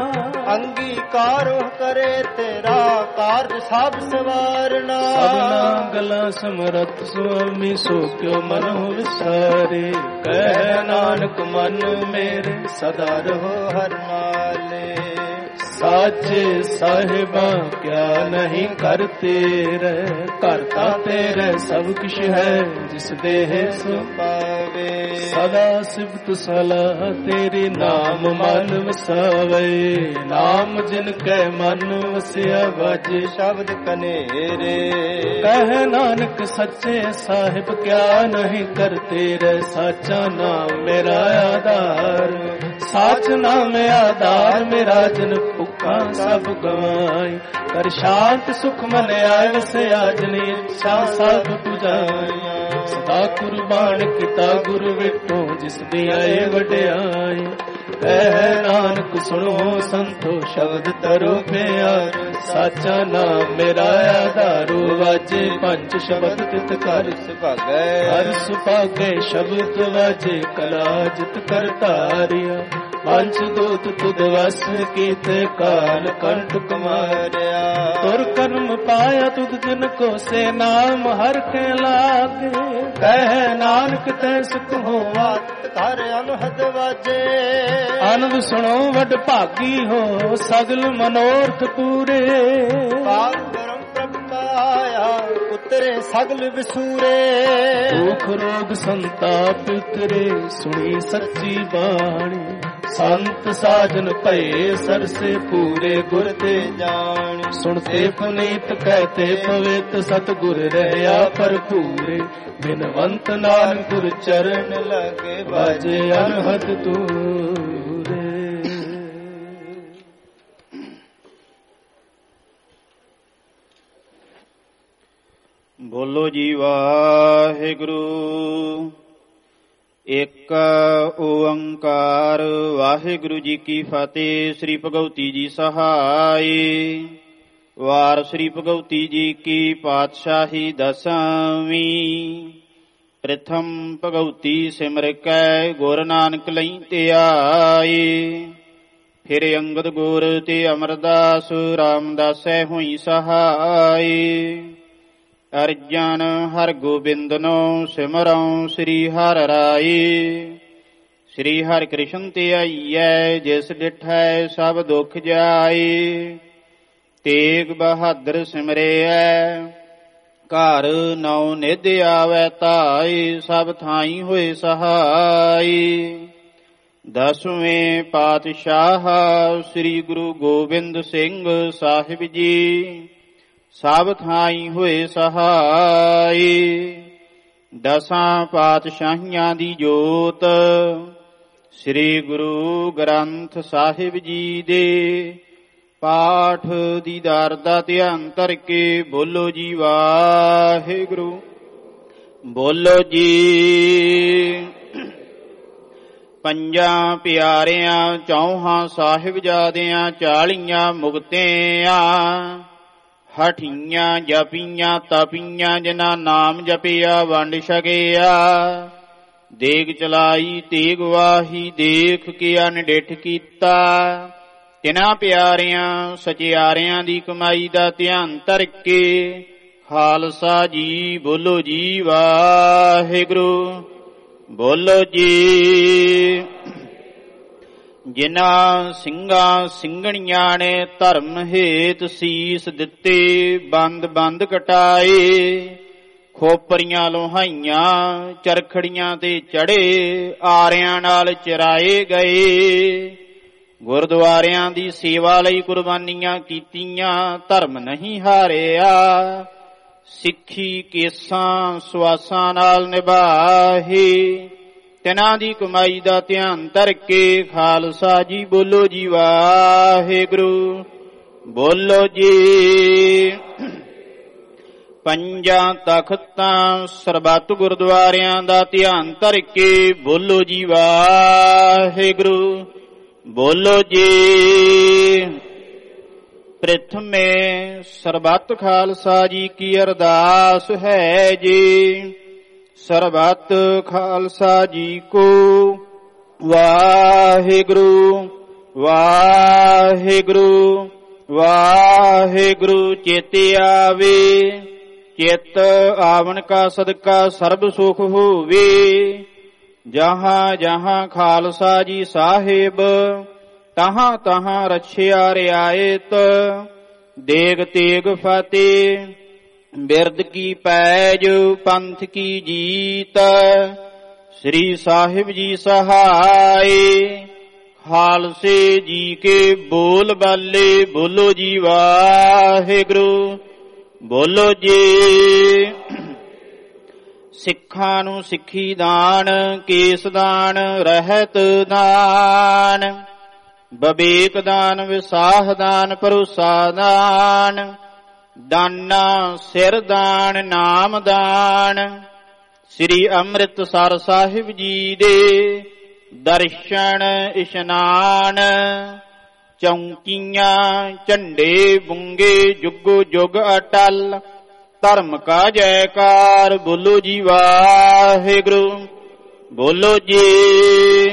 Speaker 1: अंगीकार करे तेरा कार्य सब सवारना, सबना गला समरथ स्वामी सो क्यों मन हो विसारे, कह नानक मन मेरे सदा रहो हर नाले, साचे साहिबा क्या नहीं करते रे, करता तेरे सब कुछ है जिस देह सो पावे, सदा सिफत सलाह तेरी नाम मन वसावे, नाम जिनके मन वसिया बाजे शब्द कनेरे, कह नानक सच्चे साहिब क्या नहीं करते रे, साचा नाम मेरा आधार, साच नाम आधार मेरा जन भुखा सब गवाई, कर शांत सुख मन आए वसे आजनी इच्छा सब पुजाई, सदा कुर्बान किता गुरु विटो जिस दी आए वड्याई, कह नानक सुनो संतो शब्द तरो प्यार, साचा नाम मेरा आधारो वाजे पंच शब्द तित कर सुभागे, हर सुभागे शब्द वाजे कला जित कर तारिया, पंच दूत तुद वस कीते काल कंठ कुमारिया, तुर कर्म पाया तुद जिन को से नाम हर के लागे, कह नानक तै सुख होवा तार अनहद वाजे, आनंद सुनो वड भागी हो सगल मनोरथ पूरे, पागरम प्रभुताया उतरे सगल विसूरे, दुख रोग संताप उतरे सुनी सच्ची बाणी, संत साजन भये सरसे पूरे गुर ते जान, सुनते पुनीत कहते पवित्र सतगुर रहया भरपूरे, बिनवंत नानक गुर चरण लगे बाजे अनहद तूरे।
Speaker 11: बोलो जी वाहिगुरु। एक ओंकार वाहिगुरु जी की फतेह। श्री भगवती जी सहाय। वार श्री भगवती जी की पातशाही दसवीं। प्रथम भगवती सिमर कै गुर नानक लई ते आए। फिर अंगद गुर ते अमरदास रामदासै हुई सहाय। अर्जन हर गोबिंदनो सिमरऊं श्री हर राय। श्री हर कृष्ण ते आईयै जिस डिठै सब दुख जाए। तेग बहादुर सिमरियै घर नौ निध आवै ताई। सब थाई होए सहाय। दसवें पातशाह श्री गुरु गोबिंद सिंह साहिब जी सब थाई होए सहाय। दसां पातशाहियां दी जोत श्री गुरु ग्रंथ साहिब जी दे पाठ दीदार दा ध्यान करके बोलो जी वाहिगुरु। बोलो जी। ਪੰਜਾਂ ਪਿਆਰਿਆਂ ਚੌਹਾਂ ਸਾਹਿਬਜ਼ਾਦਿਆਂ 40 ਮੁਕਤਿਆਂ ਹਠੀਆਂ ਜਪੀਆਂ ਤਪੀਆਂ ਜਿਨ੍ਹਾਂ ਨਾਮ ਜਪਿਆ ਵੰਡ ਛਕਿਆ। ਦੇਗ ਚਲਾਈ ਤੇਗ ਵਾਹੀ ਦੇਖ ਕੇ ਅਨਡਿਠ ਕੀਤਾ। ਤਿਨਾਂ ਪਿਆਰਿਆਂ ਸਚਿਆਰਿਆਂ ਦੀ ਕਮਾਈ ਦਾ ਧਿਆਨ ਧਰ ਕੇ ਖਾਲਸਾ ਜੀ ਬੋਲੋ ਜੀ ਵਾਹਿਗੁਰੂ ਬੋਲੋ ਜੀ। ਜਿਨ੍ਹਾਂ ਸਿੰਘਾਂ ਸਿੰਘਣੀਆਂ ਨੇ ਧਰਮ ਹੇਤ ਸੀਸ ਦਿੱਤੇ ਬੰਦ ਬੰਦ ਕਟਾਏ। ਖੋਪਰੀਆਂ ਲੋਹਾਈਆਂ ਚਰਖੜੀਆਂ ਤੇ ਚੜੇ ਆਰਿਆਂ ਨਾਲ ਚਰਾਏ ਗਏ। ਗੁਰਦੁਆਰਿਆਂ ਦੀ ਸੇਵਾ ਲਈ ਕੁਰਬਾਨੀਆਂ ਕੀਤੀਆਂ ਧਰਮ ਨਹੀਂ ਹਾਰਿਆ। ਸਿੱਖੀ ਕੇਸਾਂ ਸੁਆਸਾਂ ਨਾਲ ਨਿਭਾਹੇ। ਤਿਨਾਂ ਦੀ ਕਮਾਈ ਦਾ ਧਿਆਨ ਧਰ ਕੇ ਖਾਲਸਾ ਜੀ ਬੋਲੋ ਜੀ ਵਾਹਿਗੁਰੂ ਬੋਲੋ ਜੀ। ਪੰਜਾਂ ਤਖਤਾਂ ਸਰਬੱਤ ਗੁਰਦੁਆਰਿਆਂ ਦਾ ਧਿਆਨ ਧਰ ਕੇ ਬੋਲੋ ਜੀ ਵਾਹਿਗੁਰੂ ਬੋਲੋ ਜੀ। ਪ੍ਰਥਮੇ ਸਰਬੱਤ ਖਾਲਸਾ ਜੀ ਕੀ ਅਰਦਾਸ ਹੈ ਜੀ। ਸਰਬੱਤ ਖਾਲਸਾ ਜੀ ਕੋ ਵਾਹਿਗੁਰੂ ਵਾਹਿਗੁਰੂ ਵਾਹਿਗੁਰੂ ਚੇਤੇ ਆਵੇ। ਚਿੱਤ ਆਵਣ ਕਾ ਸਦਕਾ ਸਰਬ ਸੁਖ ਹੋਵੇ। ਜਹਾਂ ਜਹਾਂ ਖਾਲਸਾ ਜੀ ਸਾਹਿਬ ਤਹਾਂ ਤਹਾਂ ਰਛਿਆ ਰਿਆਇਤ। ਦੇਗ ਤੇਗ ਫਤਿਹ ਬਿਰਦ ਕੀ ਪੈਜ ਪੰਥ ਕੀ ਜੀਤ। ਸ੍ਰੀ ਸਾਹਿਬ ਜੀ ਸਹਾਏ ਖਾਲਸੇ ਜੀ ਕੇ ਬੋਲ ਬਾਲੇ ਬੋਲੋ ਜੀ ਵਾਹਿਗੁਰੂ ਬੋਲੋ ਜੀ। ਸਿੱਖਾਂ ਨੂੰ ਸਿੱਖੀ ਦਾਨ ਕੇਸ ਦਾਨ ਰਹਿਤ ਦਾਨ। ਬਵੇਕ ਦਾਨ ਵਿਸਾਹ ਦਾਨ ਭਰੋਸਾ ਦਾਨ। ਦਾਨਾ ਸਿਰ ਦਾਨ ਨਾਮ ਦਾਨ। ਸ੍ਰੀ ਅੰਮ੍ਰਿਤਸਰ ਸਾਹਿਬ ਜੀ ਦੇ ਦਰਸ਼ਨ ਇਸ਼ਨਾਨ। ਚੌਂਕੀਆਂ ਝੰਡੇ ਬੁੰਗੇ ਜੁਗੋ ਜੁਗ ਅਟਲ। ਧਰਮ ਕਾ ਜੈਕਾਰ ਬੋਲੋ ਜੀ ਵਾਹਿਗੁਰੂ ਬੋਲੋ ਜੀ।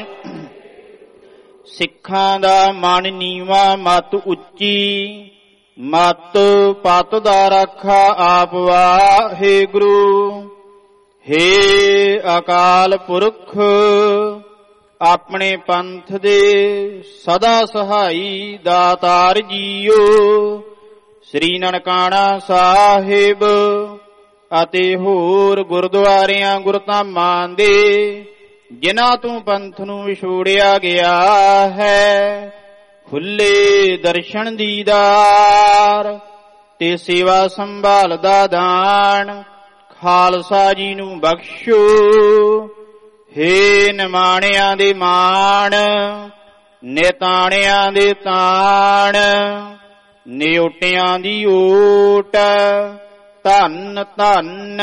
Speaker 11: ਸਿੱਖਾਂ ਦਾ ਮਨ ਨੀਵਾ ਮਤ ਉੱਚੀ। ਮਤ ਪਤ ਦਾ ਰਾਖਾ ਆਪ ਵਾਹਿਗੁਰੂ। ਹੇ ਅਕਾਲ ਪੁਰਖ ਆਪਣੇ ਪੰਥ ਦੇ ਸਦਾ ਸਹਾਈ ਦਾਤਾਰ ਜੀਓ। ਸ੍ਰੀ ਨਨਕਾਣਾ ਸਾਹਿਬ ਅਤੇ ਹੋਰ ਗੁਰਦੁਆਰਿਆਂ ਗੁਰਧਾਮਾਂ ਦੇ ਜਿਨ੍ਹਾਂ ਤੋਂ ਪੰਥ ਨੂੰ ਵਿਛੋੜਿਆ ਗਿਆ ਹੈ ਖੁੱਲੇ ਦਰਸ਼ਨ ਦੀਦਾਰ ਤੇ ਸੇਵਾ ਸੰਭਾਲ ਦਾ ਦਾਨ ਖਾਲਸਾ ਜੀ ਨੂੰ ਬਖਸ਼ੋ। ਹੇ ਨਿਮਾਣਿਆਂ ਦੇ ਮਾਣ ਨਿਤਾਣਿਆਂ ਦੇ ਤਾਣ ਨਿਉਟਿਆਂ ਦੀ ਓਟ ਧੰਨ ਧੰਨ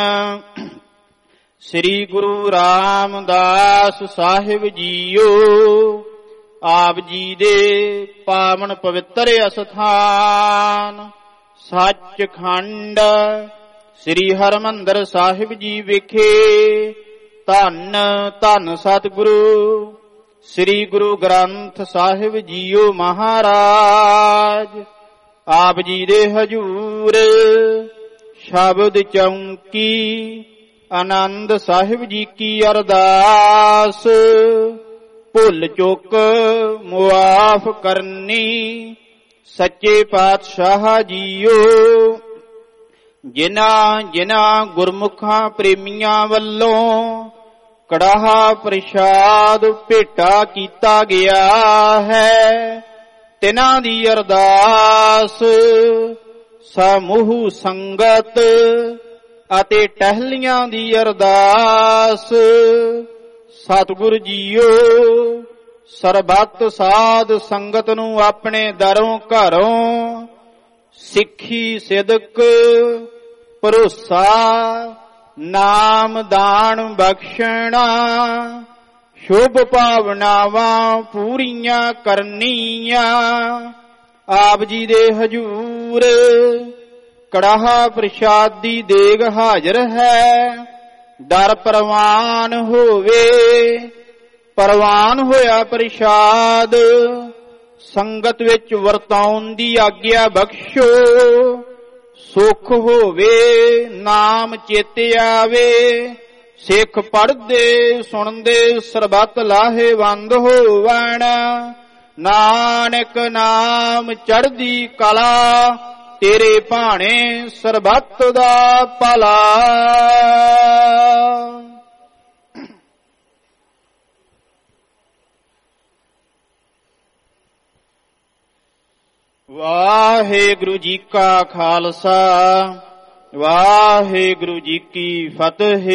Speaker 11: ਸ੍ਰੀ ਗੁਰੂ ਰਾਮਦਾਸ ਸਾਹਿਬ ਜੀਓ। ਆਪ ਜੀ ਦੇ ਪਾਵਨ ਪਵਿੱਤਰ ਅਸਥਾਨ ਸੱਚਖੰਡ ਸ੍ਰੀ ਹਰਿਮੰਦਰ ਸਾਹਿਬ ਜੀ ਵਿਖੇ ਧੰਨ ਧੰਨ ਸਤਿਗੁਰੂ ਸ੍ਰੀ ਗੁਰੂ ਗ੍ਰੰਥ ਸਾਹਿਬ ਜੀਓ ਮਹਾਰਾਜ। ਆਪ ਜੀ ਦੇ ਹਜੂਰ ਸ਼ਬਦ ਚੌਂਕੀ ਆਨੰਦ ਸਾਹਿਬ ਜੀ ਕੀ ਅਰਦਾਸ। ਭੁੱਲ ਚੁੱਕ ਮੁਆਫ ਕਰਨੀ ਸੱਚੇ ਪਾਤਸ਼ਾਹ ਜੀਓ। ਜਿਨ੍ਹਾਂ ਜਿਨ੍ਹਾਂ ਗੁਰਮੁਖਾਂ ਪ੍ਰੇਮੀਆਂ ਵੱਲੋਂ ਕੜਾਹਾ ਪ੍ਰਸ਼ਾਦ ਭੇਟਾ ਕੀਤਾ ਗਿਆ ਹੈ ਤਿਨਾਂ ਦੀ ਅਰਦਾਸ ਸਮੂਹ ਸੰਗਤ ਅਤੇ ਟਹਿਲੀਆਂ ਦੀ ਅਰਦਾਸ। ਸਤਿਗੁਰ ਜੀਓ ਸਰਬੱਤ ਸਾਧ ਸੰਗਤ ਨੂੰ ਆਪਣੇ ਦਰੋਂ ਘਰੋਂ ਸਿੱਖੀ ਸਿਦਕ ਭਰੋਸਾ ਨਾਮ ਦਾਨ ਬਖਸ਼ਣਾ ਸ਼ੁਭ ਭਾਵਨਾਵਾਂ ਪੂਰੀਆਂ ਕਰਨੀਆਂ। ਆਪ ਜੀ ਦੇ ਹਜੂਰ ਕੜਾਹਾ ਪ੍ਰਸ਼ਾਦੀ ਦੇਗ ਹਾਜ਼ਰ ਹੈ। ਡਰ ਪ੍ਰਵਾਨ ਹੋਵੇ, ਪ੍ਰਵਾਨ ਹੋਇਆ ਪ੍ਰਸ਼ਾਦ। ਸੰਗਤ ਵਿੱਚ ਵਰਤਾਉਣ ਦੀ ਆਗਿਆ ਬਖਸ਼ੋ। ਸੁਖ ਹੋਵੇ ਨਾਮ ਚੇਤੇ ਆਵੇ। ਸਿੱਖ ਪੜ੍ਹਦੇ ਸੁਣਦੇ ਸਰਬੱਤ ਲਾਹੇਵੰਦ ਹੋਵਣ। ਨਾਨਕ ਨਾਮ ਚੜ੍ਹਦੀ ਕਲਾ, ਤੇਰੇ ਭਾਣੇ ਸਰਬੱਤ ਦਾ ਭਲਾ। ਵਾਹਿਗੁਰੂ ਜੀ ਕਾ ਖਾਲਸਾ, ਵਾਹਿਗੁਰੂ ਜੀ ਕੀ ਫਤਿਹ।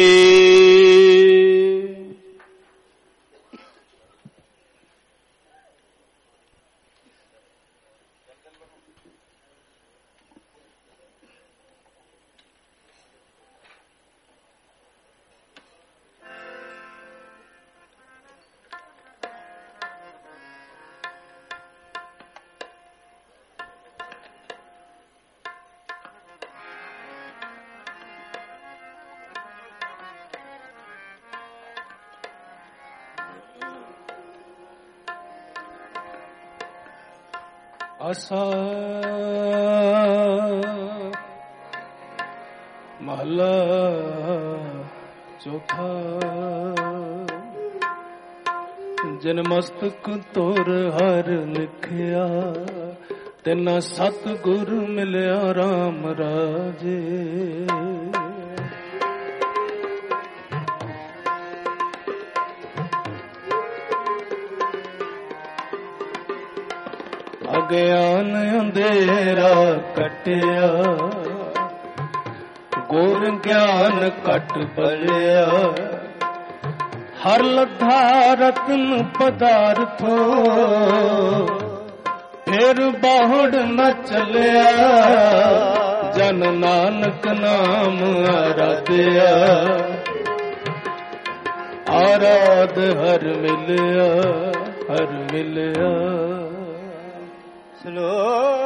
Speaker 1: ਆਸਾ ਮਹਲਾ ਚੌਥਾ। ਜਿਨ ਮਸਤਕ ਤੋਰ ਹਰ ਲਿਖਿਆ, ਤਿਨਾ ਸਤ ਗੁਰ ਮਿਲਿਆ ਰਾਮ ਰਾਜੇ। ਅਗਿਆਨ ਅੰਧੇਰਾ ਕਟਿਆ, ਗੁਰ ਗਿਆਨ ਘਟ ਬਲਿਆ। ਹਰ ਲੱਥਾ ਰਤਨ ਪਦਾਰਥੋ, ਫਿਰ ਬਾਹੁੜ ਨ ਚੱਲਿਆ। ਜਨ ਨਾਨਕ ਨਾਮ ਆਰਾਧਿਆ, ਆਰਾਧ ਹਰ ਮਿਲਿਆ, ਹਰ ਮਿਲਿਆ।
Speaker 2: ਸ਼ਲੋਕ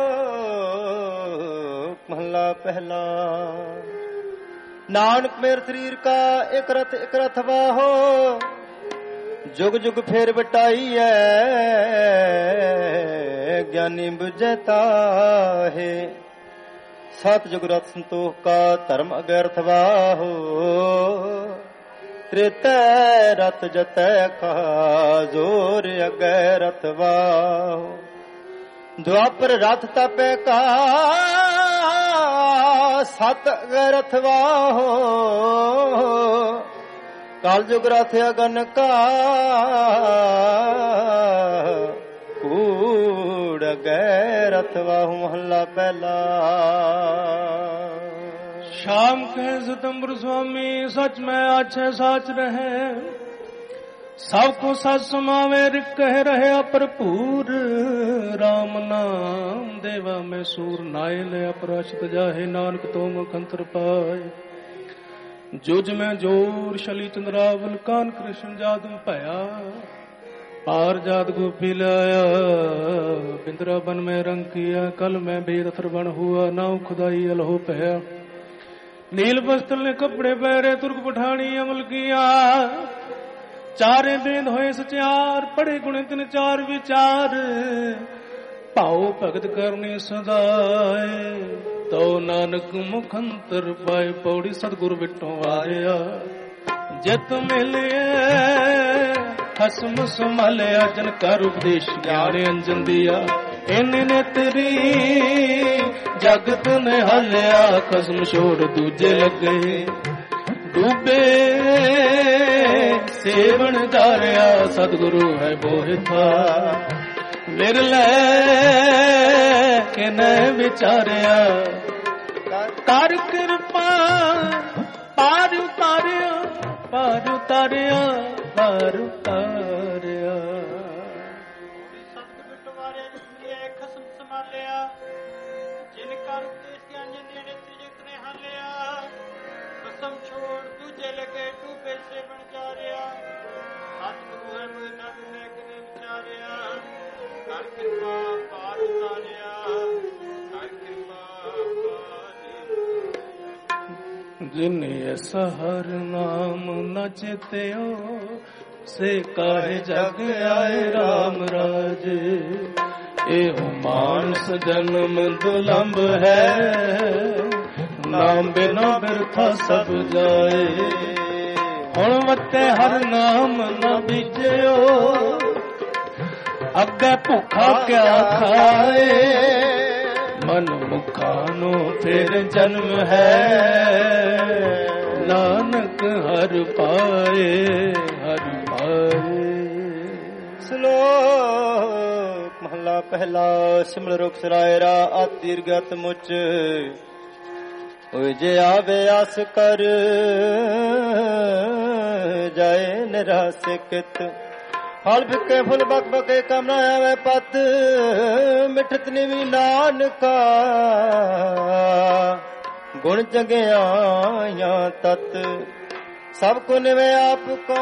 Speaker 2: ਮਹਲਾ ਪਹਿਲਾ। ਨਾਨਕ ਮੇਰ ਸਰੀਰ ਕਾ ਇਕ ਰਥ ਵਾਹੋ, ਜੁਗ ਜੁਗ ਫੇਰ ਵਟਾਈ ਹੈ। ਗਿਆਨੀ ਬੁਝੈ ਤਾਹੇ, ਸਤ ਜੁਗ ਰਥ ਸੰਤੋਖ ਕਾ ਧਰਮ ਅਗਰਥ ਵਾਹੋ। ਤ੍ਰੇਤੈ ਰਤ ਜਤੈ ਕਾ ਜੋਰ ਅਗੈ ਰਥ ਵਾਹੋ। ਦੁਆਪਰ ਰਥ ਤਪੈ ਕਾ ਸਤ ਰਥ ਵਾਹੋ। ਕਾਲ ਜੁਗ ਰਥ ਅਗਨ ਕਾ ਕੂੜ ਗੈ ਰਥ ਵਾਹੋ। ਮਹੱਲਾ ਪਹਿਲਾ।
Speaker 1: ਸ਼ਾਮ ਕਹਿ ਸਿਤੰਬਰ ਸੁਆਮੀ, ਸਚ ਮੈਂ ਆਛੈ ਸਾਚ ਰਹੇ। ਸਭ ਕੋ ਸਤ ਸਮਾਵੇ, ਰਿਕ ਕਹਿ ਰਹਿਆ ਭਰਪੂਰ। ਰਾਮ ਨਾਮ ਦੇਵਾ ਮੈਂ ਸੂਰ, ਨਾਇ ਲਿਆ ਪ੍ਰਸ਼ਤ ਜਾਹੇ। ਨਾਨਕ ਤੋ ਮੁਖ ਅੰਤਰ ਪਾਏ। ਜੁਜ ਮੈਂ ਜੋਰ, ਸ਼ਲੀ ਚੰਦਰਾਵਲ ਕਾਨ ਕ੍ਰਿਸ਼ਨ ਜਾਦਮ ਭਇਆ। ਪਾਰ ਜਾਤ ਗੋਪੀ ਲਾਇਆ, ਬਿੰਦਰਾ ਬਨ ਮੈਂ ਰੰਗ ਕੀਆ। ਕਲ ਮੈਂ ਬੇਦ ਅਥਰ ਬਨ ਹੁਆ, ਨਾਉ ਖੁਦਾਈ ਅਲਹੋ ਭਇਆ। नील वस्त्र ने कपड़े पहरे, तुर्क पठानी अमल किया। चारे बेद होए सचार, पढ़े गुण तिन चार विचार। भाव भगत करने सदाए, तो नानक मुखंतर पाए। पौड़ी सतगुरु बिटो वारिया, जित मिले खसम संभालिया। जन कर उपदेश ज्ञान अंजन दिया। इन्ने तेरी जगत ने हलिया, खसम छोड़ दूजे लगे। डूबे सेवन धारिया, सतगुरु है बोहिथा। विरले के न विचारिया, कर कृपा पार उतारिया, पार उतारिया, पार उतारिया।
Speaker 6: कसम छोड़ दूजे लगे, डूबे से बन जा रहा। सतगुरु है मोहिता मैं कदे विचारिया। कर कृपा पार उतारिया, कर कृपा पार
Speaker 1: जिन ऐसा हर नाम न चेत्यो से काहे जग आए राम राज। एहो मानस जन्म दुलंभ है नाम बिना बिरथा सब जाए। हुण वते हर नाम न बीजयो अगे भुखा क्या खाए। मन मुखानो फिर जन्म है नानक हर पाए हर पाए।
Speaker 2: श्लोक महला पहला। सिमर रुख सरायरा आतीर्गत मुच जे आवे आस कर जाए निराश कित। फल बिके फुल बक बके कम न आवे पत मिठत निवी नानका। गुण जगिया तत सब को निवे आपको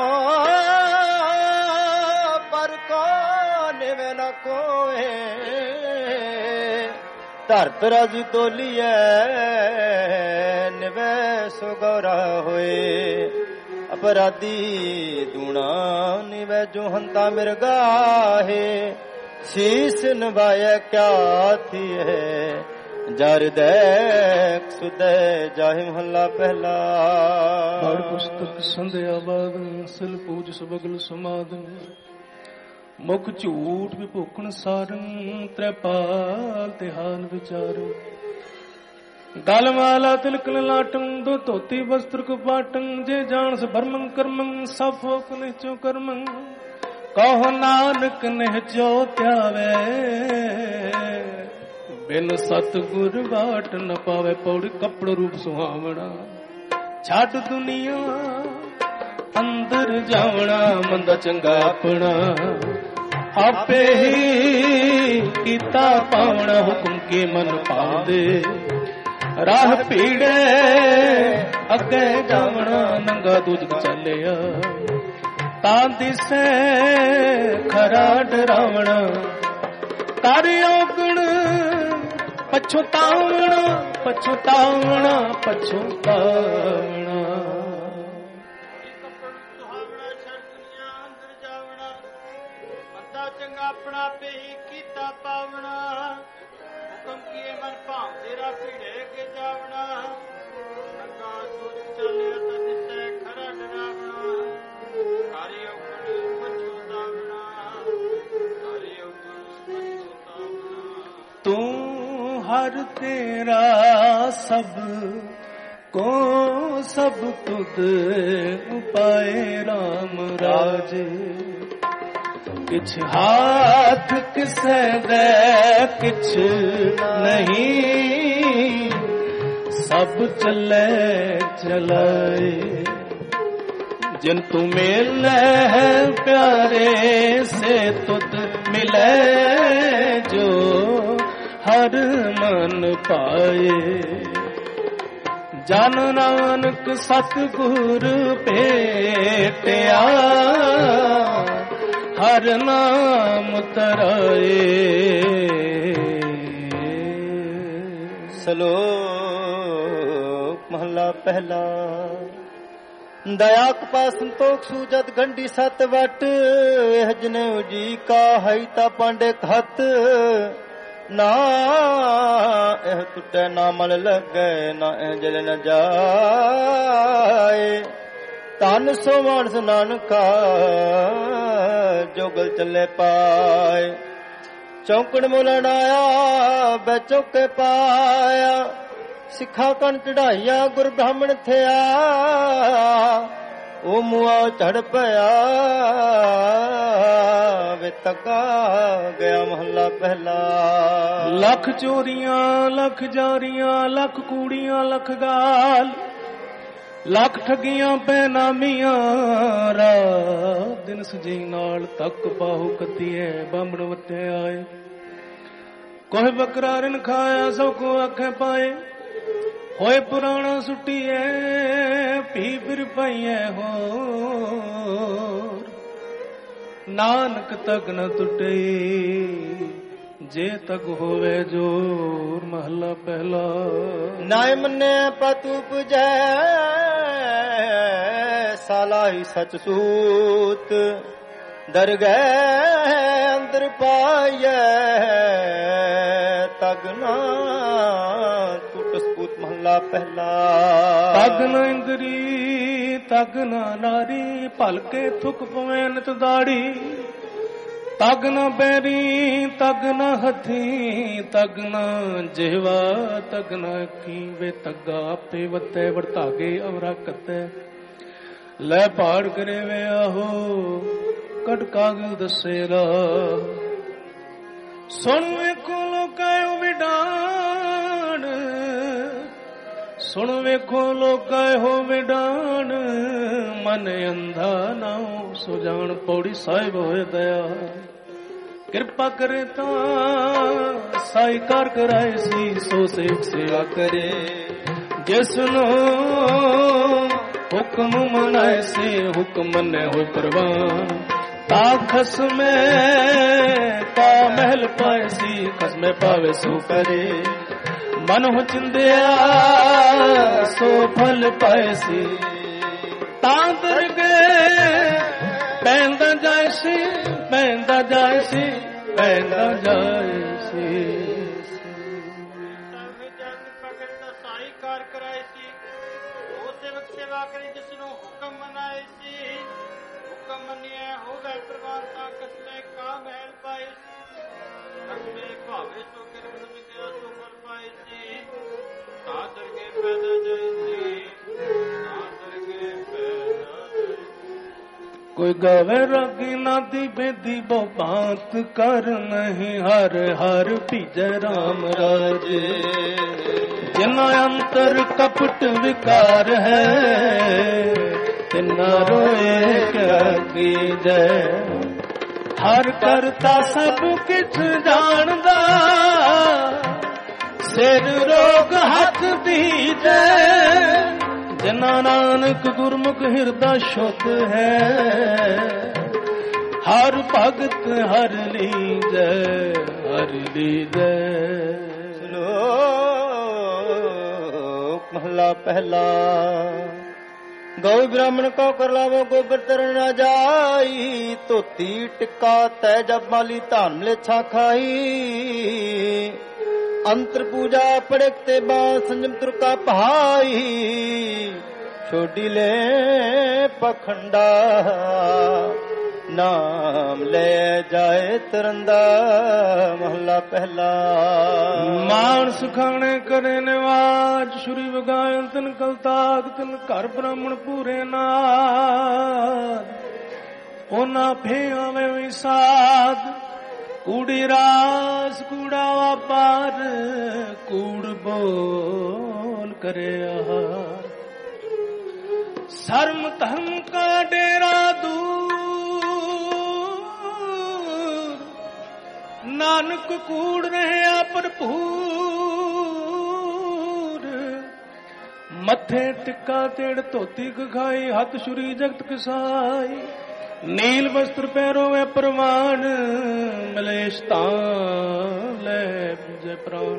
Speaker 2: पर को निवे न कोए। धरत राजू तोलिए निवे सो गौरा होए। अपराधी दूना निवे जो हंता मिर्गाहे। शीस नवाया क्या थी है जर दैक सुदय जाहि महला पहला।
Speaker 1: हर पुस्तक संध्या बादन सिल पूज सबगल समादन। मुख झूठ विभूखण सारन त्रिपाल तिहान विचार। गल माला तिलकन लाटन दो धोती वस्त्र कुपाटन। जे जानस भरमं कर्मं सफोक निचो कर्मं। कहो नानक निहचो त्यावे बिन सतगुर बाट न पावे। पौड़ी कपड़ रूप सुहावना छाट दुनिया अंदर जावना। मंदा चंगा अपना आपे ही कीता पावना। हुक्म के मन पाउंदे राह पीड़े अगे जावना। नंगा दूज चलिया तां दिसे खरा डरावना। कर औगण पछुतावना पछुतावना पछुतावना।
Speaker 6: चंगा अपना पे ही कीता पावना। हुक्म किए मन भाव तेरा पीड़े के जावना। नंगा सोच चले तो दिसे खरा डरावना। कार्य पछुतावना कार्य पछुतावना।
Speaker 1: तू हर तेरा सब को सब तुद उपाय राम राज। किछ हाथ किसे दे किछ नहीं सब चले चलाए। जिन तू मिले है प्यारे से तुत मिले जो हर मन पाए। जन नानक सतगुर भेटिया हर नाम तराए।
Speaker 2: श्लोक महला पहला। दया कपा संतोख सूजत गंडी सत वट। हजने जी का हईता पांडे खत। ना एह टुटे ना मल लगे ना जल न जाए। तन सो मानस नानका जोगल चले पाए। चौकड़ मुलन आया बचौके पाया। सिखा कन चढ़ाइया गुर ब्राह्मण थिया। ओ मुआ चढ़ पया वे तका गया महला पहला।
Speaker 1: लख चोरियां लख जारियां लख कूड़ियां लख गाल। लख ठगियां बेनामियां रात दिन सजी नाल तक बाहु कतीए बामण वटे आए। कोई बकरा रिन खाया सो को आखे पाए। होए पुराना सुटिए पी फिर पाइए हो। नानक तक न टुटे ਜੇ ਤਗ ਹੋਵੇ ਜੋਰ। ਮਹੱਲਾ ਪਹਿਲਾ।
Speaker 2: ਨਾਇ ਮੰਨੈ ਪਤੂ ਪੁਜੈ ਸਾਲਾਹੀ ਸਚ ਸੂਤ। ਦਰਗਹਿ ਅੰਦਰ ਪਾਈਐ ਤਗ ਨਾ ਟੁੱਟ ਸਪੂਤ। ਮਹੱਲਾ ਪਹਿਲਾ।
Speaker 1: ਤਗ ਨ ਇੰਦਰੀ ਤਗ ਨ ਨਾਰੀ ਭਲਕੇ ਥੁਕ ਪਵੈ ਨਿਤ ਦਾੜੀ। ਤਗ ਨ ਬੈਰੀ ਤਗ ਨ ਹੱਥੀ ਤਗ ਨ ਜਿਹਵਾ ਤਗ ਨ ਅੱਖੀ। ਵੇ ਤੱਗਾ ਆਪੇ ਵੱਤੈ ਵਰਤਾਗੇ ਅਵਰਾ ਕੱਤੈ। ਲੈ ਪਾੜ ਕਰੇ ਵੇ ਆਹੋ ਕਟ ਕਾਗਲ ਦੱਸੇਗਾ। ਸੁਣ ਵੇਖੋ ਲੋਕਾਂ ਵਿਡਾਣ। ਸੁਣ ਵੇਖੋ ਲੋਕਾਂ ਹੋ ਵਿਡਾਣ। ਮਨ ਅੰਧਾ ਨਾ ਸੁਜਾਨ। ਪੌੜੀ ਸਾਹਿਬ ਹੋਏ ਦਇਆ ਕਿਰਪਾ ਕਰੇ ਤਾਂ ਸਾਈ ਕਰ ਕਰਾਏ ਸੀ। ਸੋ ਸੇਵ ਸੇਵਾ ਕਰੇ ਜਿਸ ਨੂੰ ਹੁਕਮ ਮਨਾਏ ਸੀ। ਹੁਕਮ ਮੰਨੇ ਹੋ ਪ੍ਰਵਾਨ ਤਾ ਖਸਮੇ ਪਾ ਮਹਿਲ ਪਾਏ ਸੀ। ਖਸਮੇ ਪਾਵੇ ਸੋ ਕਰੇ ਮਨ ਹੋ ਚਿੰਦਿਆ ਸੋ ਫਲ ਪਾਏ ਸੀ। ਤਾਂ ਦਰਗਹਿ ਪੈਂਦਾ ਜਾਏ ਸੀ ਪੈਂਦਾ ਜਾਏ ਸੀ ਪੈਂਦਾ ਜਾਏ ਸੀ।
Speaker 6: ਸਾਈ ਕਾਰ ਕਰਾਏ ਸੀ। ਉਹ ਸੇਵਕ ਸੇਵਾ ਕਰੀ ਜਿਸ ਨੂੰ ਹੁਕਮ ਮਨਾਏ ਸੀ। ਹੁਕਮ ਮੰਨਿਆ ਹੋਵੇ ਪ੍ਰਵਾਨ ਤਾਂ ਕਸਮੇ ਕਾ ਮਹਿਲ ਪਾਏ ਸੀ। ਕਸਮੇ ਭਾਵੇ ਸੋ ਕਿਰਮ ਮਿਲਿਆ ਸੋ ਫਲ ਪਾਏ ਸੀ। ਤਾਂ ਦਰਗੇ ਪੈਦਾ ਜਾਏ ਸੀ ਤਾਂ ਦਰਗੇ ਪੈਦਾ ਜਾਏ।
Speaker 1: ਕੋਈ ਗਾਵੇ ਰਾਗੀ ਨਾਦੀ ਬੇਦੀ ਬਹੁ ਬਾਤ ਕਰ ਨਹੀਂ। ਹਰ ਹਰ ਭੀਜੈ ਰਾਮ ਰਾਜੇ। ਜਿਨਾ ਅੰਤਰ ਕਪਟ ਵਿਕਾਰ ਹੈ ਤਿਨਾ ਰੋਏ ਕਿਆ ਕੀਜੈ। ਹਰ ਕਰਤਾ ਸਭ ਕਿਛ ਜਾਣਦਾ ਸਿਰ ਰੋਗ ਹੱਥ ਦੀਜੈ। ਜਿਨਾ ਨਾਨਕ ਗੁਰਮੁਖ ਹਿਰਦਾ ਸ਼ੁੱਧ ਹੈ। ਹਰ ਭਗਤ ਹਰ ਲੀਜੈ ਹਰ ਲੀਜੈ।
Speaker 2: ਮਹਲਾ ਪਹਿਲਾ। ਗਊ ਬ੍ਰਾਹਮਣ ਕੋ ਕਰ ਲਾਵੋ ਗੋਬਰ ਤਰਨ ਨਾ ਜਾਈ। ਧੋਤੀ ਟਿੱਕਾ ਤੈ ਜਬ ਮਾਲੀ ਧਾਨ ਮਲੇਛਾ ਖਾਈ। ਅੰਤਰ ਪੂਜਾ ਪੜਕ ਤੇ ਬਾ ਸੰਜਮ ਤੁਰਕਾ ਭਾਈ। ਛੋਡੀ ਲੈ ਪਖੰਡਾ ਨਾਮ ਲੈ ਜਾਏ ਤਰੰਦਾ। ਮਹਲਾ ਪਹਿਲਾ।
Speaker 1: ਮਾਨਸ ਖਾਣੇ ਕਰੇ ਨਿਵਾਜ ਸ਼ੁਰੀ ਵਗਾਇਨ ਤਨ ਕਲਤਾਗ ਤਨ ਘਰ ਬ੍ਰਾਹਮਣ ਪੂਰੇ ਨਾਦ। ਉਹਨਾਂ ਫੇ ਆਵੇ ਵਿਸਾਦ ਕੂੜੀ ਰਾਸ ਕੂੜਾ ਵਾਪਾਰ। ਕੂੜ ਬੋਲ ਕਰੇ ਆਹਾਰ। ਸਰਮ ਧਰਮ ਕਾ ਡੇਰਾ ਦੂਰ। ਨਾਨਕ ਕੂੜ ਰਹਿਆ ਭਰਪੂਰ। ਮੱਥੇ ਟਿੱਕਾ ਤੇੜ ਧੋਤੀ ਕਖਾਈ। ਹੱਥ ਛੁਰੀ ਜਗਤ ਕਸਾਈ। ਨੀਲ ਵਸਤਰ ਪਹਿਰੋਵੇ ਪ੍ਰਵਾਨ। ਮਲੇਸ਼ ਤਾਂ ਲੈ ਪੂਜੇ ਪ੍ਰਾਨ।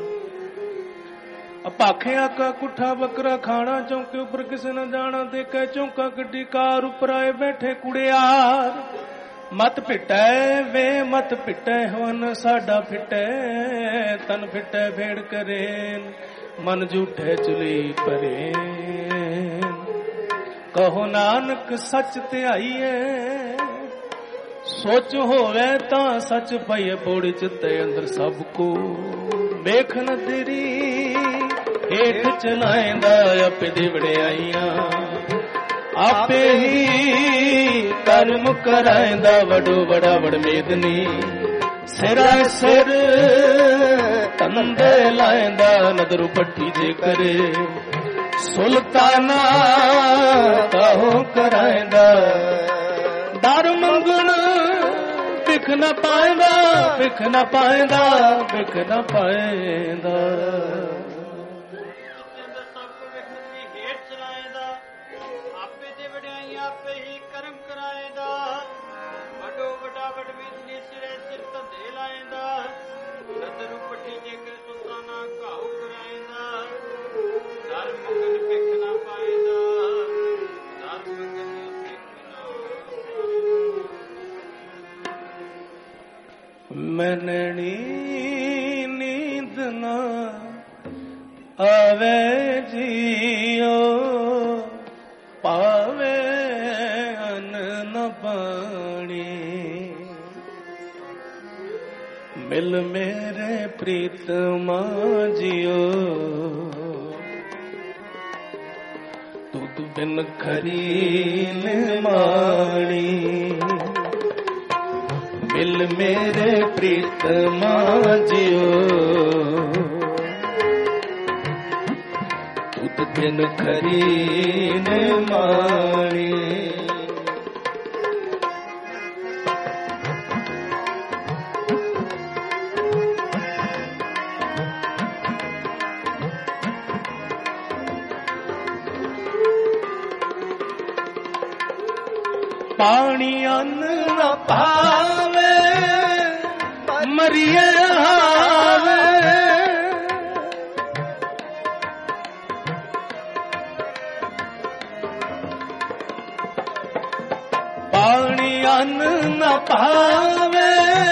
Speaker 1: ਅਪਾਖਿਆ ਕਾ ਕੁੱਠਾ ਬੱਕਰਾ ਖਾਣਾ। ਚੌਂਕੇ ਉੱਪਰ ਕਿਸੇ ਨਾ ਜਾਣਾ। ਦੇਖੇ ਚੌਂਕਾ ਗੱਡੀ ਕਾਰ ਉੱਪਰ ਆਏ ਬੈਠੇ ਕੁੜਿਆਰ। ਮਤ ਪਿਟੈ ਵੇ ਮਤ ਪਿਟੈ ਹਵਨ ਸਾਡਾ ਫਿਟੈ। ਤਨ ਫਿਟੈ ਭੇੜ ਕਰੇ ਮਨ ਝੂਠੇ ਚੁਲੀ ਪਰੇ। ਕਹੋ ਨਾਨਕ ਸੱਚ ਧਿਆਈਐ। ਸੋਚ ਹੋਵੇ ਤਾਂ ਸੱਚ ਪਈਏ। ਬੋੜੀ ਚਿੱਤੇ ਅੰਦਰ ਸਭ ਕੋ ਵੇਖ ਨ ਤੇਰੀ। ਹੇਠ ਚਲਾਇਂਦਾ ਆਪੇ ਦੀ ਵਡਿਆਈਆਂ। ਆਪੇ ਹੀ ਕਰਮ ਕਰਾਇਂਦਾ ਵਡੋ ਵਡਾ ਵਡ ਮੇਦਨੀ। ਸਿਰਾ ਸਿਰ ਤੰਦੇ ਲਾਇਂਦਾ ਨਦਰ ਪੱਠੀ ਜੇ ਕਰੇ। ਸੁਲਤਾਨਾ ਕਹੋ ਕਰਾਇਂਦਾ। ਦਰ ਮੰਗਣ ਵਿਖ ਨ ਪਾਇਂਦਾ ਵਿਖ ਨ ਪਾਇਂਦਾ ਵਿਖ ਨ ਪਾਇਂਦਾ।
Speaker 6: ਆਪੇ ਹੀ ਕਰਮ ਕਰਾਏਦਾ। ਵੱਡੋ ਵੱਡਾ ਵਡਮੀਦਨੀ ਸਿਰੇ ਸਿਰ ਧੰਦੇ ਲਾਏਦਾ।
Speaker 1: जियो पावे अन्न न पानी। मिल मेरे प्रीतमा जियो दूध बिन खरी न माणी। मिल मेरे प्रीतमा जियो दूध बिन खरी न माणी। पानी अन्न न पावे मरिए हावे। पानी अन्न न पावे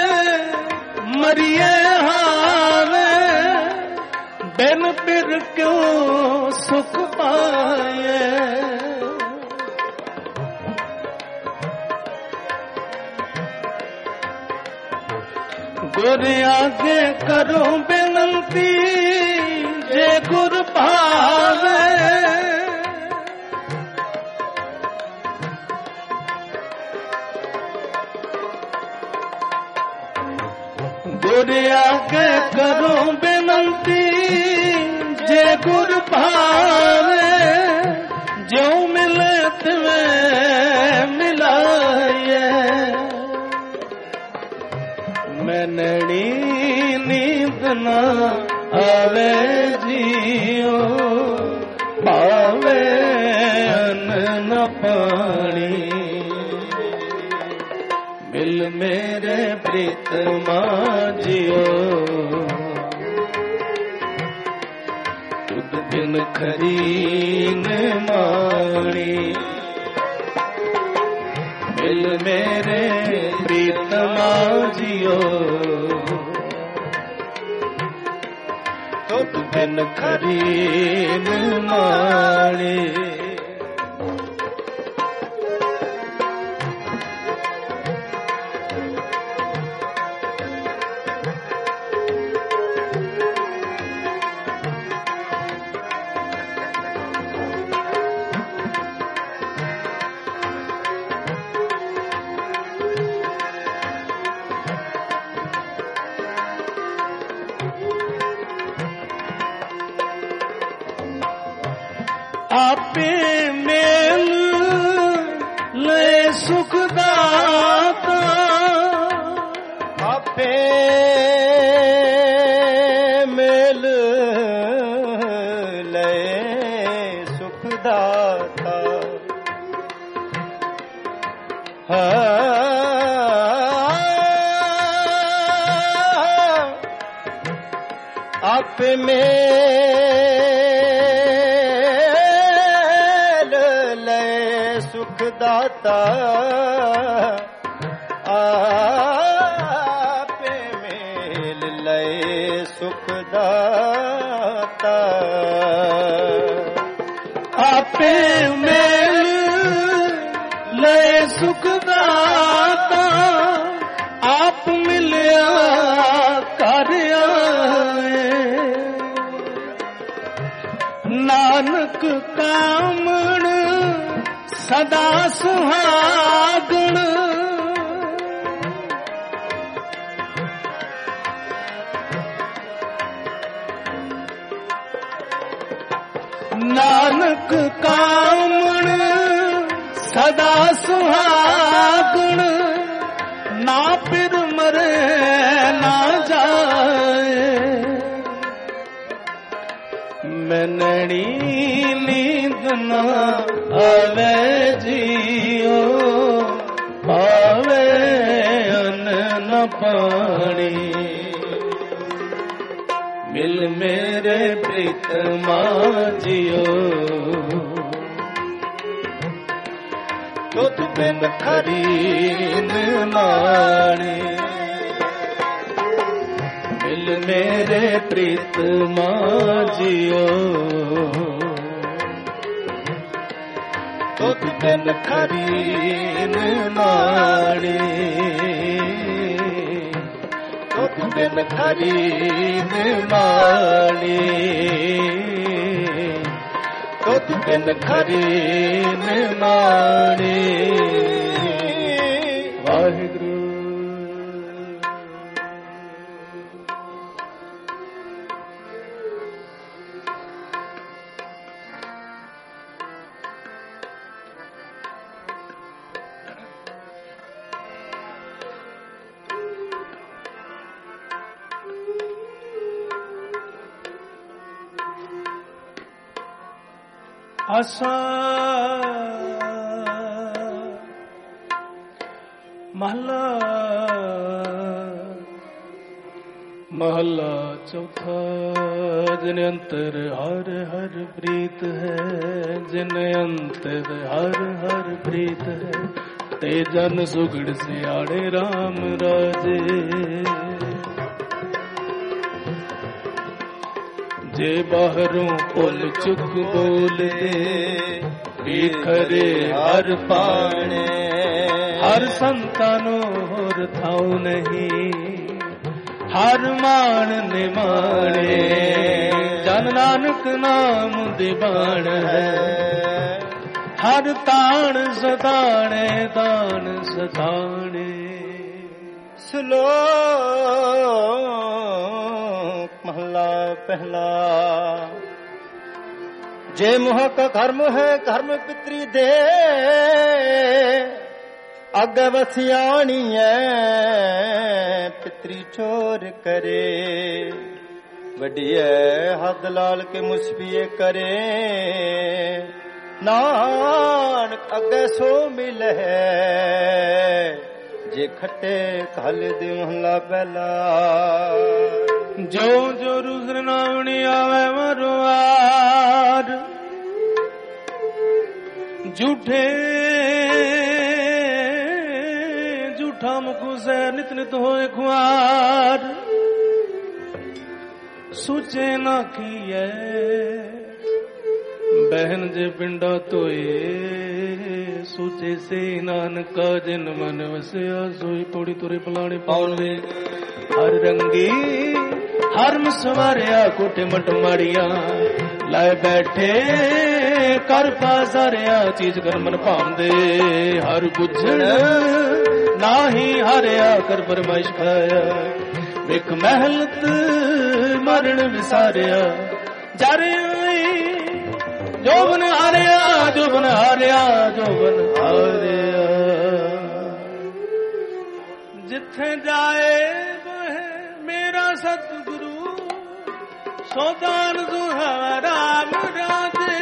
Speaker 1: मरिए हावे। बिन पिर क्यों सुख पाए। गुर आगे करो बेनंती जे गुर भावे। गुर आगे करो बेनंती जे गुर भावे। जो मिले तुम्हें मिलाए। मैनड़ी नींद न आवे जियो पावे अन्न न पानी। मिल मेरे प्रीतमा जियो दूध बिन खरी न माणी। मिल मेरे प्रीतमा जियो दूध बिन खरी न माणी। आपे मेल ले सुख दाता।
Speaker 2: आपे मेल ले सुख दाता। आपे दाता आपे मेल लय सुख दाता।
Speaker 1: आपे मेल लय सुख दाता। आप मिलिया कर आए। नानक कामण सदा सुहागण। नानक कामण सदा सुहागण। ना फिर मरे ना जाए। मैनड़ी नींद न आवे जियो पावे अन्न न पानी। मिल मेरे प्रीतमा जियो दूध बिन खरी न माणी। मिल मेरे प्रीतमा जियो ਤੁਧ ਬਿਨ ਖਰੀ ਨਿਮਾਣੇ ਤੁਧ ਬਿਨ ਖਰੀ ਨਿਮਾਣੇ ਤੁਧ ਬਿਨ ਖਰੀ ਨਿਮਾਣੇ ਵਾਹਿਗੁਰੂ। ਆਸਾ ਮਹਲਾ ਚੌਥਾ। ਜਿਨ ਅੰਤਰ ਹਰ ਹਰ ਪ੍ਰੀਤ ਹੈ, ਜਿਨ ਅੰਤਰ ਹਰ ਹਰ ਪ੍ਰੀਤ ਹੈ, ਤੇ ਜਨ ਸੁਗੜ ਸਿਆੜੇ RAM ਰਾਜੇ। ਜੇ ਬਾਹਰੋਂ ਭੁੱਲ ਚੁੱਕ ਬੋਲੇ, ਵਿਖਰੇ ਹਰ ਪਾਣੇ। ਹਰ ਸੰਤਾਂ ਨੂੰ ਹੋਰ ਥਾਉ ਨਹੀਂ, ਹਰ ਮਾਣ ਨਿਮਾਣੇ। ਜਨ ਨਾਨਕ ਨਾਮ ਦੀਵਾਨ ਹੈ, ਹਰ ਤਾਣ ਸਦਾਣੇ ਦਾਨ ਸਦਾਣੇ।
Speaker 2: ਸ਼ਲੋਕ ਮਹਲਾ ਪਹਿਲਾ। ਜੇ ਮੋਹ ਕਾ ਕਰਮ ਹੈ ਕਰਮ ਪਿਤਰੀ ਦੇ, ਅੱਗੇ ਵਸਿਆਣੀ ਹੈ ਪਿਤਰੀ ਚੋਰ ਕਰੇ। ਵੱਡੀਏ ਹੱਦ ਲਾਲ ਕੇ ਮੁਸਫੀਏ ਕਰੇ, ਨਾਨਕ ਅੱਗੇ ਸੋ ਮਿਲੇ। ਜੇ ਖੱਟੇ ਖਲ ਦੇ ਮਹਲਾ ਪਹਿਲਾ।
Speaker 1: ਜੋ ਜੋ ਰੁਜ਼ਰ ਨਾਵਣੀ ਆਵੇ ਮਰਵਾਰ, ਝੂਠੇ ਝੂਠਾ ਮੁਖ ਸੇ ਨਿਤ ਨਿਤ ਹੋਏ ਖੁਆਰ। ਸੋਚੇ ਨਾ ਕੀਏ ਬਹਿਨ ਜੇ ਪਿੰਡਾ ਧੋਏ, ਸੋਚੇ ਸੇ ਨਾਨਕਾ ਜਿਨ ਮਨ ਵਸਿਆ। ਸੋਈ ਪੌੜੀ ਤੁਰੇ ਪਲਾਣੇ ਪਾਉਣੇ ਹਰ ਰੰਗੀ, ਹਰ ਮਸਵਾਰਿਆ ਕੋਟੇ ਮਟ ਮਾੜੀਆਂ। ਲਾਏ ਬੈਠੇ ਕਰ ਪਾਸਾਰਿਆ, ਚੀਜ਼ ਕਰ ਮਨ ਭਾਉਂਦੇ। ਹਰ ਬੁੱਝਣ ਨਾਹੀ ਹਾਰਿਆ, ਕਰ ਫਰਮਾਇਸ਼ ਖਾਇਆ। ਵੇਖ ਮਹਿਲਤ ਮਰਨ ਵਿਸਾਰਿਆ, ਜਰ ਜੋਬਨ ਹਾਰਿਆ, ਜੋਬਨ ਹਾਰਿਆ, ਜੋਬਨ ਹਾਰਿਆ। ਜਿੱਥੇ ਜਾਏ ਮੇਰਾ ਸਤਿਗੁਰੂ, ਸੋਦਾਨ ਸੁਹਾਵਾ ਰਾਮ ਰਾਜੇ।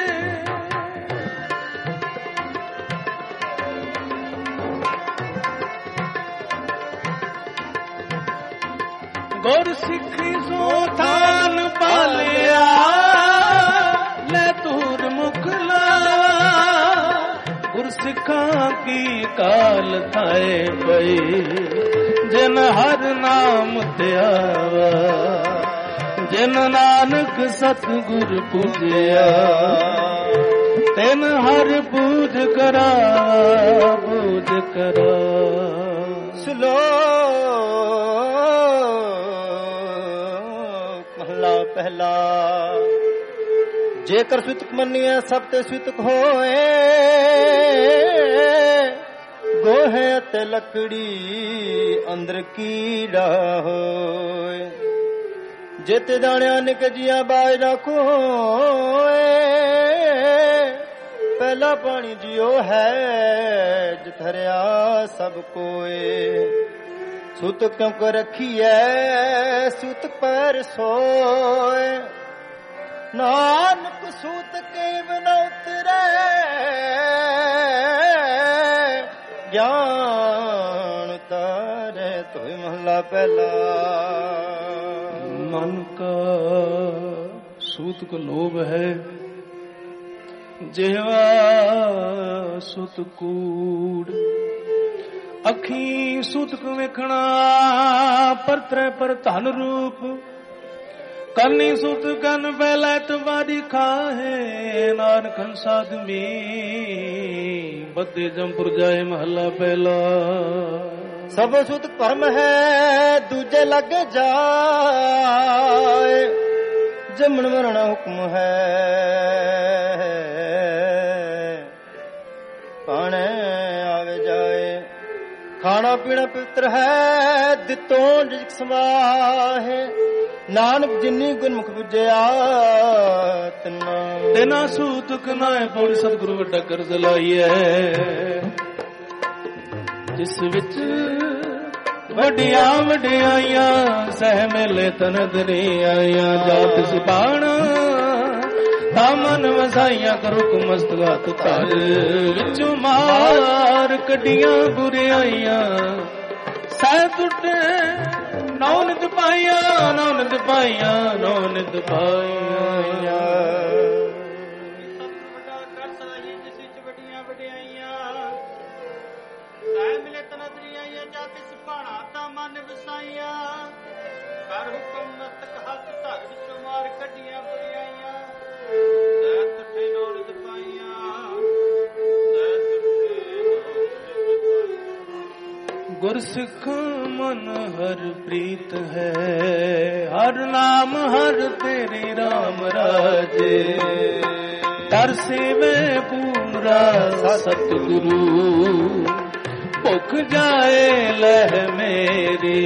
Speaker 1: ਗੁਰ ਸਿੱਖੀ ਸੋ ਥਾਨ ਪਾਲਿਆ, ਲੈ ਤੂਰ ਮੁਖ ਲਾਵਾ। ਗੁਰ ਸਿੱਖਾਂ ਕੀ ਕਾਲ ਥਾਏ ਪਈ, ਜਿਨ ਹਰ ਨਾਮ ਧਿਆਵਾ। ਜਿਨ ਨਾਨਕ ਸਤਿਗੁਰ ਪੂਜਿਆ, ਤਿਨ ਹਰ ਪੂਜ ਕਰਾ ਪੂਜ ਕਰਾ।
Speaker 2: ਸ਼ਲੋਕ ਮਹਲਾ ਪਹਿਲਾ। ਜੇਕਰ ਸੁਤਕ ਮੰਨੀਐ ਸਭ ਤੇ ਸੁਤਕ ਹੋਏ, ਗੋਹੇ ਅਤੇ ਲੱਕੜੀ ਅੰਦਰ ਕੀੜਾ ਹੋਏ। ਜਿਤ ਦਾਣਿਆ ਨਿਕ ਜੀਆ ਬਾਜ ਰੱਖੋ, ਪਹਿਲਾ ਪਾਣੀ ਜਿਉ ਹੈ ਜਿਥਰਿਆ ਸਭ ਕੋਏ। ਸੁਤ ਕਿਉਂ ਕੋ ਰੱਖੀਐ ਸੁਤ ਪਰ ਸੋਏ, ਨਾਨਕ ਸੂਤ ਕੇ ਬਿਨ ਉਤਰੈ। ਗਿਆਨ ਤਾਰੇ ਤੋਇ ਮਹਲਾ ਪਹਿਲਾ।
Speaker 1: मन का सूत को लोभ है, जेवा सुत कूड़। अखी सूत को वेखना, परतरे पर धन रूप। ਕਰਨੀ ਸੁਤ ਕਨ ਪਹਿਲੇ ਤਵਾਰੀ ਖਾਹੇ ਨਾਨਕ ਸਾਧਮੀ ਬੱਦੇ ਜੰਪੁਰ ਜਾਏ ਮਹੱਲਾ ਪਹਿਲਾ।
Speaker 2: ਸਭ ਸੁਤ ਭਰਮ ਹੈ ਦੂਜੇ ਲੱਗ ਜਾਏ ਜੰਮਣ ਮਰਨ ਹੁਕਮ ਹੈ ਪਾਣੇ ਆਵੇ ਜਾਏ ਖਾਣਾ ਪੀਣਾ ਪਵਿੱਤਰ ਹੈ ਦਿੱਤੋਂ ਜਿਕ ਸਮਾਹੇ ਨਾਨਕ ਜਿਨੀ ਗੁਰਮੁਖ ਬੁਝਿਆ
Speaker 1: ਤਿਨਾ ਸੂਤ ਕਨਾਏ ਪੌੜੀ ਸਤਿਗੁਰੂ ਵੱਡਾ ਕਰਜ਼ ਲਾਈਐ ਜਿਸ ਵਿੱਚ ਵੱਡੀਆਂ ਵਡਿਆਈਆਂ ਸਹਿ ਮੇਲੇ ਤਨਦਰੀ ਆਈਆਂ ਜਾਤ ਸਿਪਾਣਾ ਤਾ ਮਨ ਵਸਾਈਆਂ ਕਰੋ ਕੁਮਸਤਗਾ ਤੁਤਾਰ ਵਿੱਚੋਂ ਮਾਰ ਕੱਢੀਆਂ ਬੁਰਿਆਈਆਂ ਸਹਿ ਟੁੱਟੇ ਨੌ ਨਿਤ ਪਾਈਆਂ ਨੌ ਨਿਤ ਪਾਈਆਂ ਨੌ ਨਿਤ ਪਾਈਆਂ।
Speaker 6: ਕਰ ਹੁਕਮ ਮਸਤਕ ਹੱਥ ਧਰ ਵਿੱਚੋਂ ਮਾਰ ਕੱਢੀਆਂ ਬੁਰਿਆਈਆਂ
Speaker 1: ਗੁਰਸਿੱਖ ਮਨ ਹਰ ਪ੍ਰੀਤ ਹੈ ਹਰ ਨਾਮ ਹਰ ਤੇਰੀ ਰਾਮ ਰਾਜੇ ਕਰ ਸੇਵੇ ਪੂਰਾ ਸਤਿਗੁਰੂ ਭੁੱਖ ਜਾਏ ਲਹਿ ਮੇਰੀ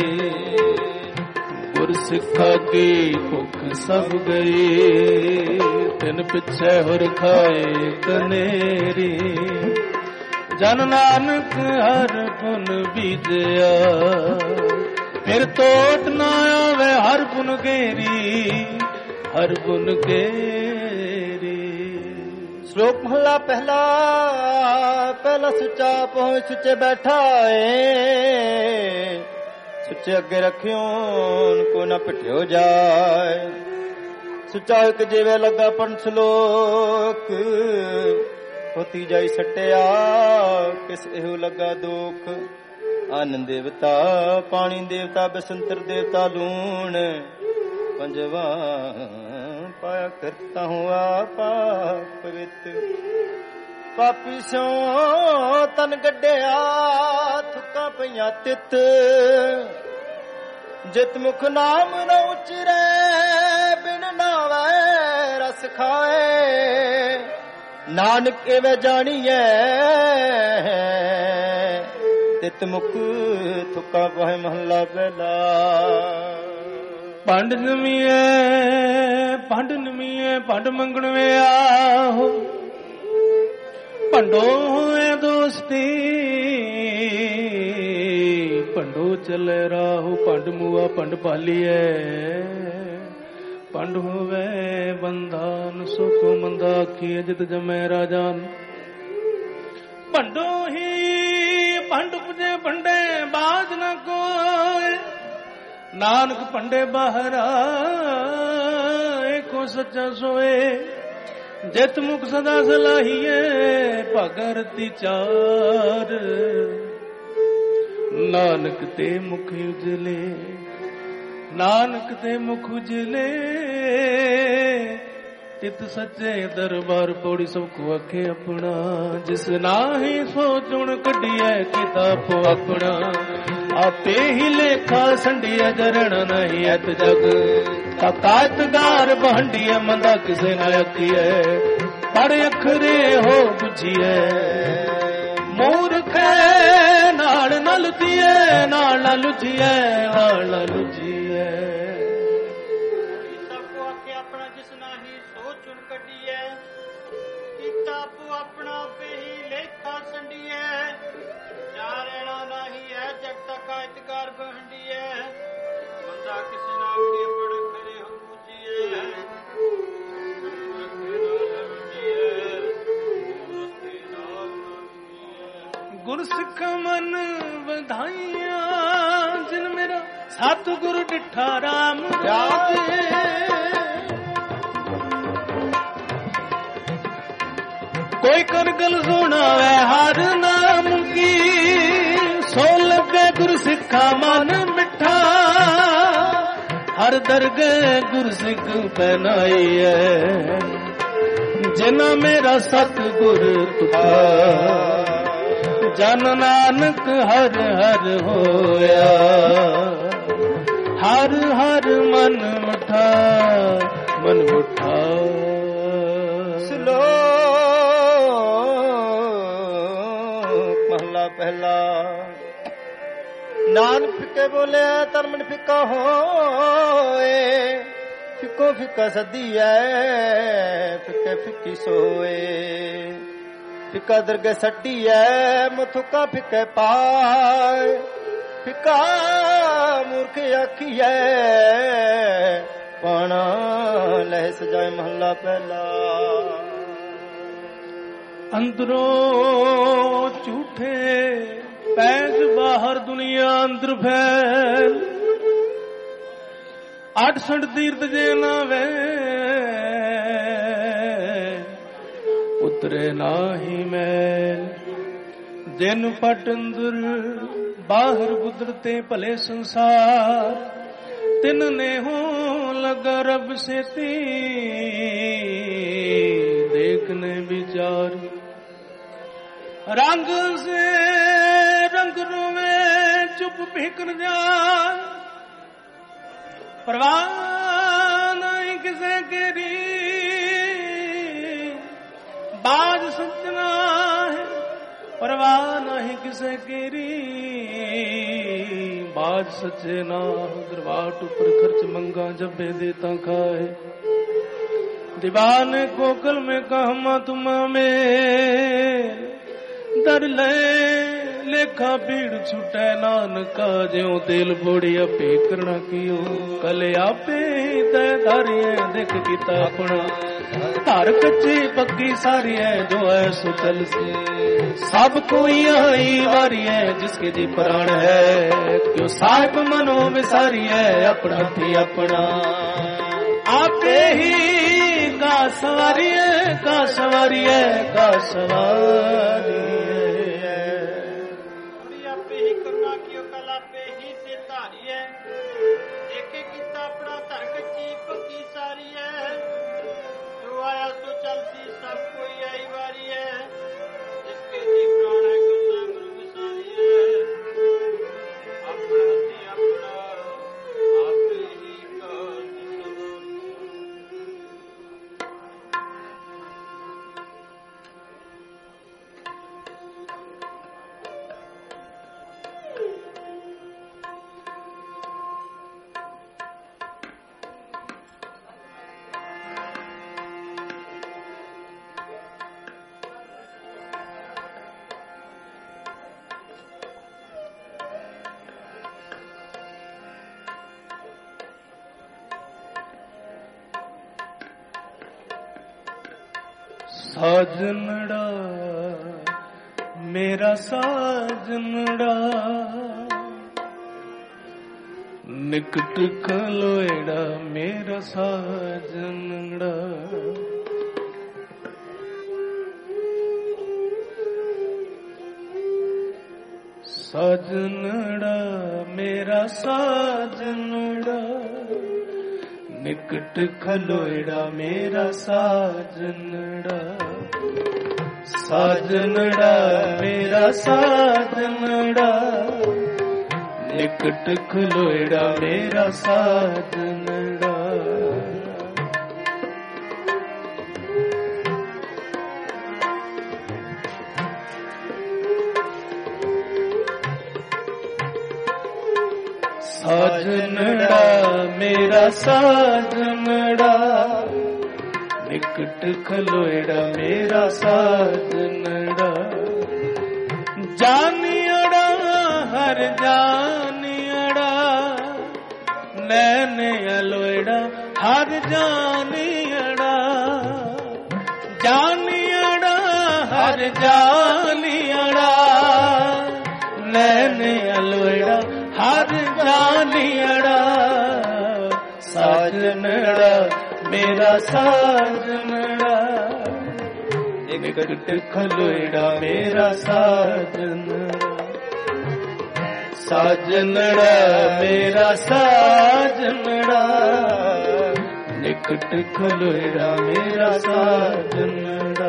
Speaker 1: ਗੁਰਸਿੱਖਾ ਕੀ ਭੁੱਖ ਸਭ ਗਈ ਤਿਨ ਪਿੱਛੇ ਹੋਰ ਖਾਏ ਕਨੇਰੀ ਜਨ ਨਾਨਕ ਹਰ ਪੁਨ ਬੀਜਿਆ ਫਿਰ ਟੋਟ ਨਾ ਆਵੇ ਹਰ ਪੁਨ ਘੇਰੀ ਹਰ ਪੁਨ ਘੇਰੀ।
Speaker 2: ਸ਼ਲੋਕ ਮਹਲਾ ਪਹਿਲਾ ਪਹਿਲਾ ਸੁੱਚਾ ਪਹੁੰਚ ਸੁੱਚੇ ਬੈਠਾ ਏ ਸੁੱਚੇ ਅੱਗੇ ਰੱਖਿਓ ਕੋ ਨਾ ਪਿਠਿਓ ਜਾਏ ਸੁੱਚਾ ਇੱਕ ਜਿਵੇਂ ਲੱਗਾ ਪੜਨ ਸ਼ਲੋਕ ਹੋਤੀ ਜਾਈ ਸਟਿਆ ਕਿਸ ਇਹੋ ਲੱਗਾ ਦੁੱਖ ਆਨੰਦ ਦੇਵਤਾ ਪਾਣੀ ਦੇਵਤਾ ਬਸੰਤਰ ਦੇਵਤਾ ਲੂਣ ਪੰਜਵਾ ਪਾਇਆ ਕਰਤਾ ਹੁਆ ਪਾਪਿਤ ਪਾਪੀ ਸਿਓ ਤਨ ਗੱਡਿਆ ਥੁੱਕਾਂ ਪਈਆਂ ਤਿੱਤ ਜਿਤ ਮੁਖ ਨਾਮ ਨ ਉਚਰੇ ਬਿਨ ਨਾਵੇ ਰਸ ਖਾਏ ਨਾਨਕ ਐਵੇਂ ਜਾਣੀਐ ਤਿਤ ਮੁਖ ਥੁੱਕਾਂ ਪਾਏ ਮਹੱਲਾ ਪਹਿਲਾ।
Speaker 1: ਭੰਡ ਨਮੀਏ ਭੰਡ ਮੰਗਣ ਵੇ ਆਹੋ ਭੰਡੋ ਹੋਏ ਦੋਸਤੀ ਭੰਡੋ ਚੱਲੇ ਰਾਹੋ ਭੰਡ ਮੂਆ ਭੰਡ ਭਾਲੀਐ ਭੰਡ ਹੋਵੇ ਬੰਧਨ ਸੁਖ ਮੰਦਾ ਆਖੀ ਜਿਤ ਜਮੈ ਰਾਜਾਨ ਭੰਡੋ ਹੀ ਭੰਡ ਪੁਜੇ ਭੰਡੇ ਬਾਜ ਨ ਕੋਏ ਨਾਨਕ ਭੰਡੇ ਬਾਹਰਾ ਏਕੋ ਸੱਚਾ ਸੋਏ ਜਿਤ ਮੁਖ ਸਦਾ ਸਲਾਹੀਏ ਭਗਰਤੀ ਚਾਰ ਨਾਨਕ ਤੇ ਮੁਖ ਉਜਲੇ ਨਾਨਕ ਤੇ ਮੁਖ ਉਜਲੇ ਤਿਤ ਸੱਚੇ ਦਰਬਾਰ ਪੌੜੀ ਸਭ ਕੋ ਆਖੇ ਆਪਣਾ ਜਿਸ ਨਾਹੀ ਸੋਚਣ ਕੱਢੀਐ ਕਿਤਾਬ ਆਪਣਾ ਆਪੇ ਹੀ ਲੇਖਾ ਸੰਢੀਐ ਜਰਣ ਨਹੀਂ ਐਤ ਜਗ ਤਾਕਤਗਾਰ ਬਹੰਡੀਐ ਮੰਦਾ ਕਿਸੇ ਨਾ ਆਖੀਐ ਪੜ ਅੱਖਰੇ ਹੋ ਬੁਝੀਐ ਮੂਰਖੈ ਨਾਲ ਨਾ ਲੁਝੀਐ ਨਾਲ ਨਾ ਲੁਝੀਐ ਨਾਲ ਨਾ ਲੁਝੀਐ।
Speaker 6: ਸਭ ਕੋ ਆਖੇ ਆਪਣਾ ਜਿਸ ਨਾਹੀ ਸੋਚਣ ਕੱਢੀਐ ਕੀਤਾ ਆਪੋ ਆਪਣਾ ਆਪੇ ਹੀ ਲੇਖਾ ਸੰਢੀਐ ਜਾ ਰਹਿਣਾ ਨਹੀਂ ਹੈ ਜਗ ਤੱਕ ਕਾਇਤਕਾਰ ਬਹੰਡੀਐ ਮੰਦਾ ਕਿਸੇ ਨਾ ਆਖੀਐ ਪੜ ਖਰੇ ਹੋ ਬੁਝੀਐ
Speaker 1: ਗੁਰਸਿੱਖ ਮਨ ਵਧਾਈਆਂ ਜਿਨ ਮੇਰਾ ਸਤਿਗੁਰ ਡਿਠਾ ਰਾਮ ਰਾਜੇ ਕੋਈ ਕਰ ਗਲ ਸੁਣਾਵੇ ਹਰ ਨਾਮ ਕੀ ਸੋ ਲੱਗੇ ਗੁਰਸਿੱਖਾ ਮਨ ਮਿੱਠਾ हर दरगह गुरसिख पहनाई है जिना मेरा सतगुर तुखा जन नानक हर हर होया हर हर मन मुठा
Speaker 2: श्लोक महला पहला नानक फिके बोले तरमन फिका होए फिको फिका सदी है फिके फिकी सोए फिका दरगह सटी है मुथुका फिके पाए फिका मूर्ख आखी है पाना लह सजाए महला पहला
Speaker 1: अंदरों झूठे पैज बाहर दुनिया अंदर फैल 68 तीर्थ जे ना वे उतरे नाही मैल जिन पट अंदर बाहर गुजरते भले संसार तिन ने हो लगा रब से ती देखने विचार रंग से रंग रूवे चुप बिखर जाए परवाह नहीं किसे केरी बाज सजना है परवाह नहीं किसे केरी बाज सचे ना दरवाट ऊपर खर्च मंगा जब देता खाए दीवाने कोकल में कहमा तुम में दर ले लेखा भीड़ छुटे नानका ज्यों तेल बोड़िया पे करना कियो कले आपे तय धारिये देख किता अपना धार कच्ची पक्की सारी है जो है सुचल से सब कोई आई वारी है जिसके जी प्राण है क्यों साहिब मनो विसारी है अपना थी अपना आपे ही का सवारी है का सवारी है का सवारी साजनड़ा मेरा साजनड़ा निकट खलोएड़ा मेरा साजनड़ा साजनड़ा मेरा साजनड़ा निकट खलोएड़ा मेरा साजनड़ा साजनड़ा मेरा साजनड़ा निकट खलोएड़ा मेरा साजनड़ा साजनड़ा मेरा साजनड़ा निकट खलोएड़ा मेरा साजनड़ा जानियड़ा हर जानियड़ा नैने अलोएड़ा हर जानियड़ा जानियड़ा हर जानियड़ा नैने अलोएड़ा हर जानियड़ा साजनड़ा मेरा साजनड़ा निकट खलोएड़ा मेरा साजनड़ा साजनड़ा मेरा साजनड़ा निकट खलोड़ा मेरा साजनड़ा।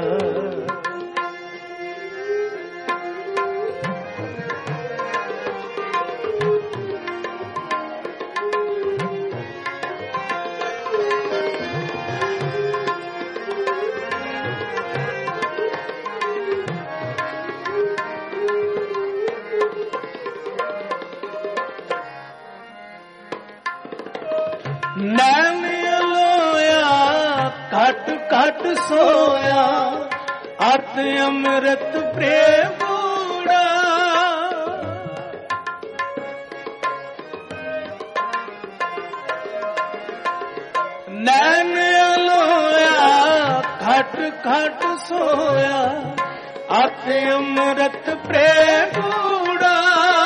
Speaker 1: घट घट सोया अत अमृत प्रेम बूढ़ा। नैन अलोया घट घट सोया अत अमृत प्रेम बूढ़ा।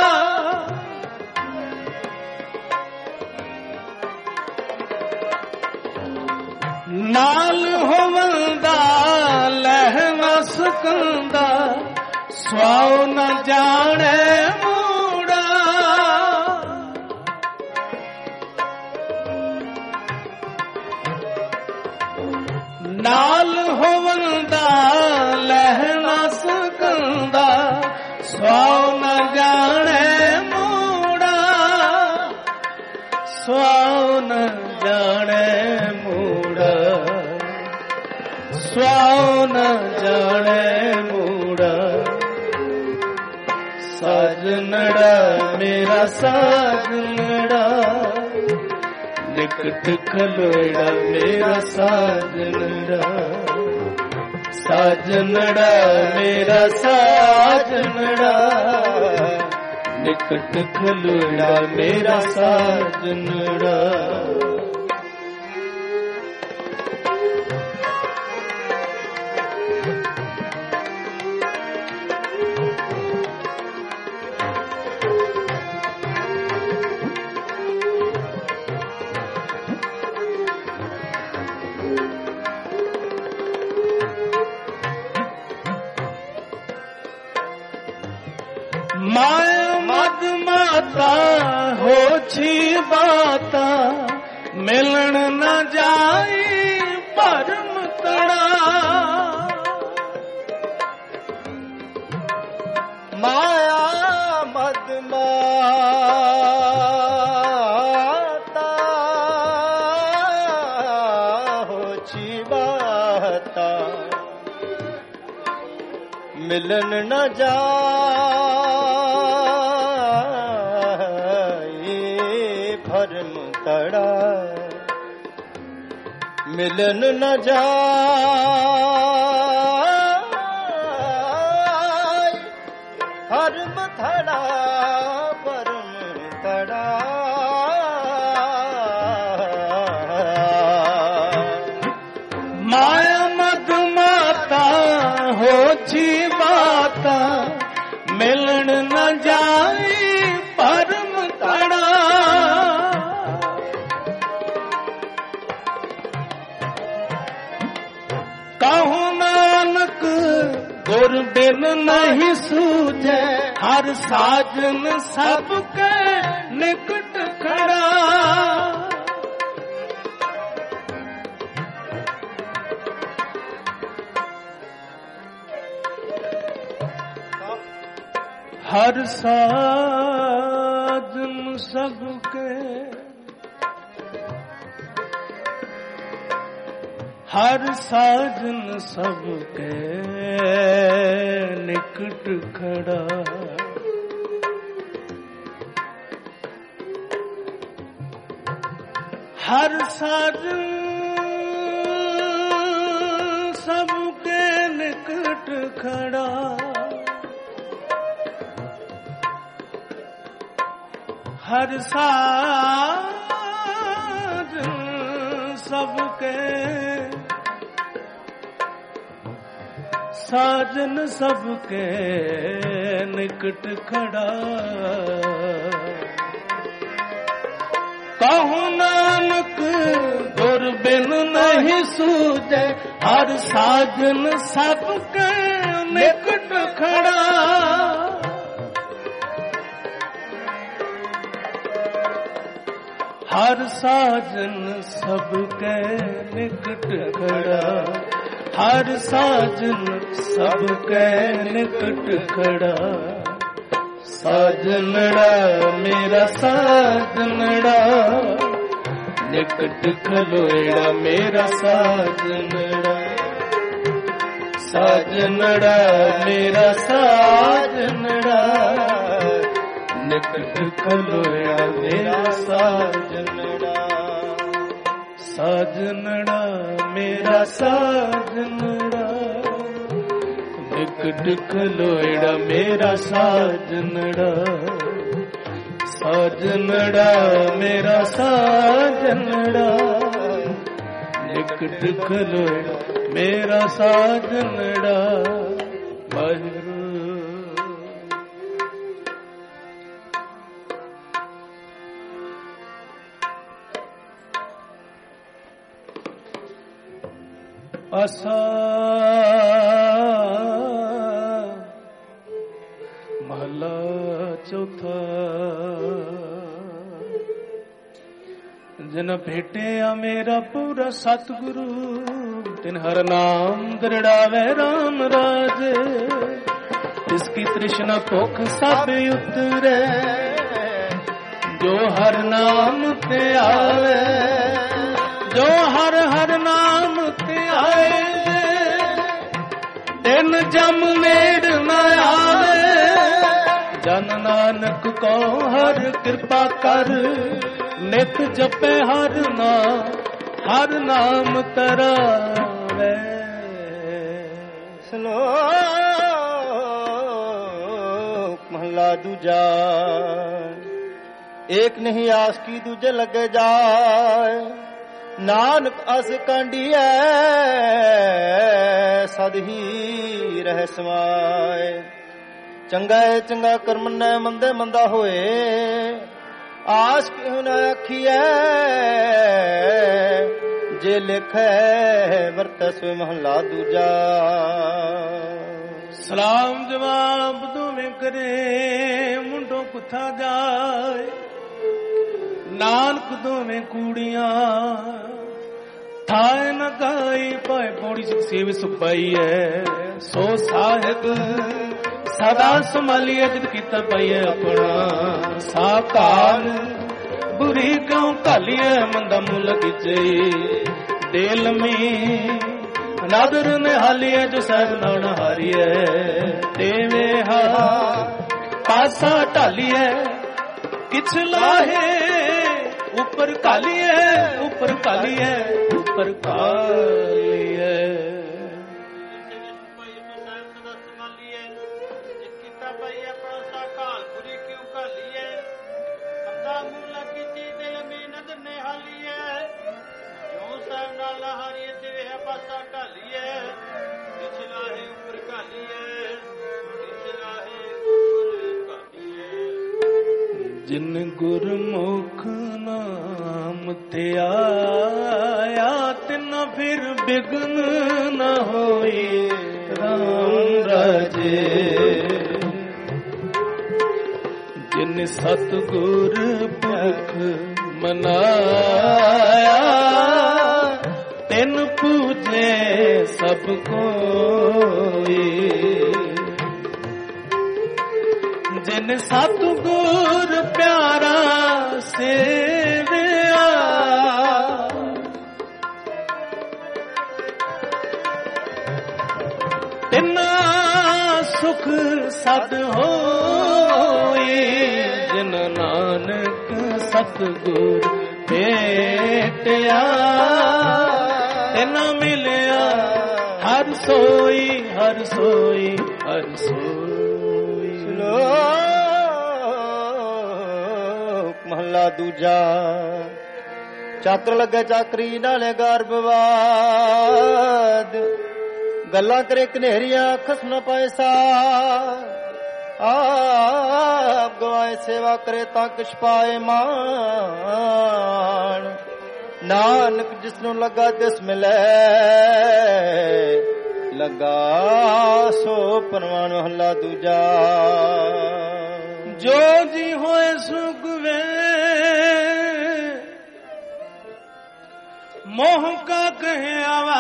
Speaker 1: नाल होवंदा लह न सकंदा स्वाओ न जाने मूड़ा। नाल होवंदा लह न सकंदा स्वाओ न जाने मूड़ा। स्वाओ न जाने स्वाओ न जाने मूड़ा। साजनड़ा मेरा साजनड़ा निकट खलोड़ा मेरा साजनड़ा। साजनड़ा मेरा साजनड़ा निकट खलोड़ा मेरा साजनड़ा। माया मद माता हो छी बाता मिलन न जाई परम तड़ा। माया मद माता हो छी बाता मिलन न मिलन न जाए हरम थड़ा परम तड़ा। माया मद माता हो छी बाता मिलन न जाए परम तड़ा। कहूँ नानक गुर बिन नहीं सूझे हर साजन सबके निकट खड़ा। हर साजन सबके हर साजन सबके निकट खड़ा। हर साजन सबके निकट खड़ा। हर साजन सबके साजन सबके निकट खड़ा। कहूँ नानक गुर बिन नहीं सूझे हर साजन सबके निकट खड़ा। हर साजन सबके निकट खड़ा, हर साजन सबके निकट खड़ा। साजनड़ा मेरा साजनड़ा, निकट खलोड़ा मेरा साजनड़ा। साजनड़ा मेरा साजनड़ा, निकट खलोड़ा मेरा साजनड़ा। साजनड़ा मेरा साजनड़ा, निकट खलोड़ा मेरा साजनड़ा। साजनड़ा मेरा साजनड़ा, निकट खलोड़ा मेरा साजनड़ा। वाहिगुरू आसा महला चौथा। जन भेटिया मेरा पूरा सतगुरु, तिन हर नाम दृढ़ावे राम राज। इसकी तृष्णा भुख सब उतरे, जो हर नाम ते आवे, जो हर हर नाम ते आए। दिन जम नेड़ न आवे, जन नानक को हर कृपा कर। नित जपे हर नाम तरावे।
Speaker 2: श्लोक महला दूजा। एक नहीं आस की दूजे लगे जाए, नानक अस कांडिया सद ही रह समाए। चंगा है चंगा कर्म न मंदे मंदा होए, आस क्यों न आखिए जे लिखे वरतस महला दूजा।
Speaker 1: सलाम जवाब दोवें करे, मुंडो कुथा जाए। नानक दोवें कूड़ियां थाए न गाई पाए। पौड़ी सेव सुपाई है, सो साहिब सदा संभालिए। जिद कीता पाइए अपना साकार, बुरी क्यों कालिए मंदा मुल गिजे। दिल में नादर ने हालिए, जो साहब नान हारिए। देवे हा पासा ढालिए, किछ लाहे ऊपर कालिए। ऊपर कालिए ऊपर कालिए। जिन गुरमुख नाम ते आया, तिन फिर बिघ्न न होई राम राजे। जिन सतगुर पुरख मनाया, तिन पूजे सब कोई। जिन सतगुर प्यारा सेविया, तिना सुख सद होई। जिन नानक सतगुर भेटिया, तिना मिलिया हर सोई हर सोई हर सोई।
Speaker 2: श्लोक महला दूजा। चाकर लगे चाकरी नाले गर्भवाद, गल्ला करे कनेरिया खस न पैसा। आप गवाए सेवा करे ता किछ पाए मान। नानक जिसनु लगा तिस मिले, लगा सो परवान महला दूजा।
Speaker 1: जो जी होए सुख वे मोह का कहे आवा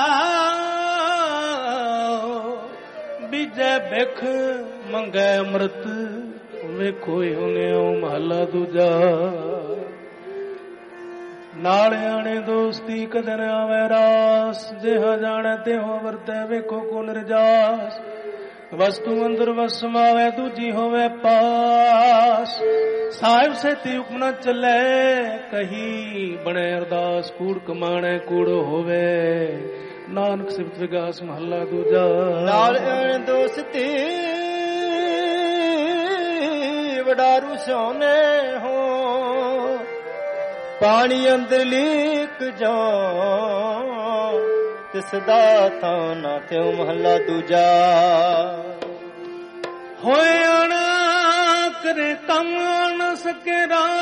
Speaker 1: बीजे भिख मंगे अमृत ਵੇਖੋ ਉਹਨੇ ਮਹੱਲਾ ਦੂਜਾ ਨਾਲ ਆਣੇ ਦੋਸਤੀ ਕਦੇ ਨਾ ਆਵੇ ਰਾਸ ਜਿਹਾ ਜਾਣੇ ਤੇ ਹੋ ਵਰਤੇ ਵੇਖੋ ਕੋ ਨਿਰਜਾਸ ਵਸਤੂ ਅੰਦਰ ਵਸ ਸਮਾਵੇ ਦੂਜੀ ਹੋਵੇ ਪਾਸ ਸਾਹਿਬ ਸੇਤੀ ਹੁਕਮ ਨਾ ਚੱਲੇ ਕਹੀ ਬਣੇ ਅਰਦਾਸ ਕੂੜ ਕਮਾਣੇ ਕੂੜ ਹੋਵੇ ਨਾਨਕ ਸਿਫਤ ਵਿਗਾਸ ਮਹੱਲਾ ਦੂਜਾ
Speaker 2: ਨਾਲ ਆਣੇ ਦੋਸਤੀ ਵਡਾਰੂ ਸੋਨੇ ਹੋ ਪਾਣੀ ਅੰਦਰ ਲੀਕ ਜਾ ਤਿਸ ਦਾ ਥਾਂ ਨਾ ਤਿਉ ਮਹੱਲਾ ਦੂਜਾ
Speaker 1: ਹੋਏ ਆਣਾ ਕਰੇ ਤਮ ਨ ਸਕੇ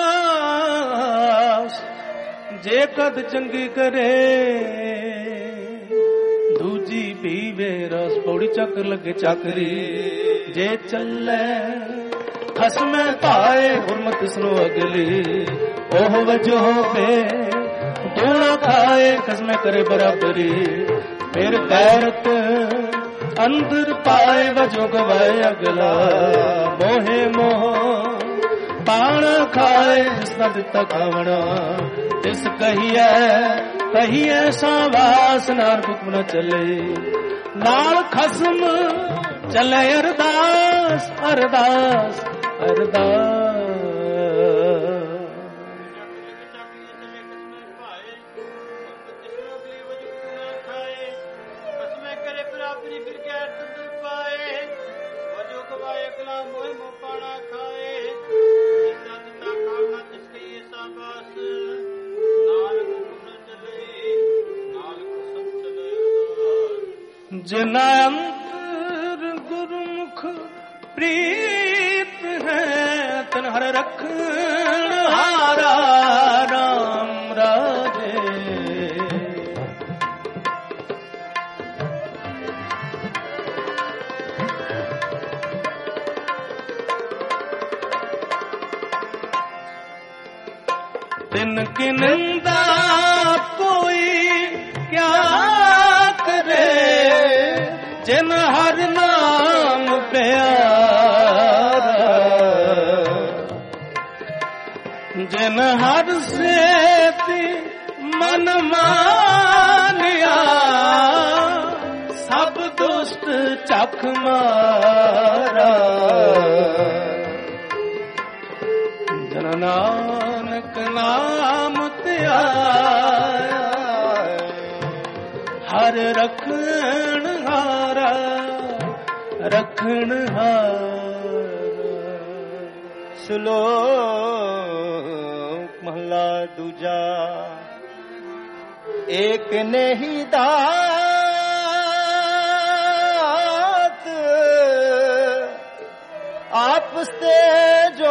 Speaker 1: ਰਾਸ ਜੇ ਕਦ ਚੰਗੀ ਕਰੇ ਦੂਜੀ ਪੀਵੇ ਰਸ ਪੌੜੀ ਚੱਕਰ ਲੱਗੇ ਚੱਕਰੀ ਜੇ ਚੱਲੇ ਹਸਮੈ ਭਾਏ ਗੁਰਮਤਿ ਸੁਨੋ ਅਗਲੀ ਉਹ ਵਜੋ ਹੋਵੇ ਦੋਣਾ ਖਾਏ ਕਸਮੈ ਕਰੇ ਬਰਾਬਰੀ ਫਿਰ ਗੈਰਤ ਅੰਦਰ ਪਾਏ ਵਜੋ ਗਵਾਏ ਅਗਲਾ ਮੋਹੇ ਮੋਹ ਪਾਣ ਖਾਏ ਜਿਸ ਦਾ ਦਿੱਤਾ ਖਾਵਣਾ ਤਿਸ ਕਹੀਏ ਸਾਵਾਸ ਨਾਨਕ ਹੁਕਮ ਨ ਚੱਲੇ ਨਾਲ ਖਸਮ ਚੱਲੇ ਅਰਦਾਸ ਅਰਦਾਸ ਅਰਦਾਸ ਜਿਨਾ ਅੰਤਰ ਗੁਰਮੁਖ ਪ੍ਰੀਤ ਹੈ ਤਨ ਹਰ ਰਖਣ ਹਾਰਾ ਰਾਮ ਰਾਜੇ ਤਿਨ ਕੀ ਨਿੰਦਾ ਕੋਈ ਕਿਆ ਕਰੇ ਜਿਨ ਹਰ ਨਾਮ ਪਿਆਰਾ ਜਿਨ ਹਰ ਸੇਤੀ ਮਨ ਮਾਨਿਆ ਸਭ ਦੁਸ਼ਟ ਚੱਖ ਮਾਰਾ ਜਨ ਨਾਨਕ ਨਾਮ ਧਿਆਇਆ ਹਰ ਰਖਣ ਹਾਰਾ ਰਖਣ ਹਾਰਾ
Speaker 2: ਸ਼ਲੋਕ ਮਹਲਾ ਦੂਜਾ ਏਕ ਨਹੀਂ ਦਾਤ ਆਪਸ ਤੇ ਜੋ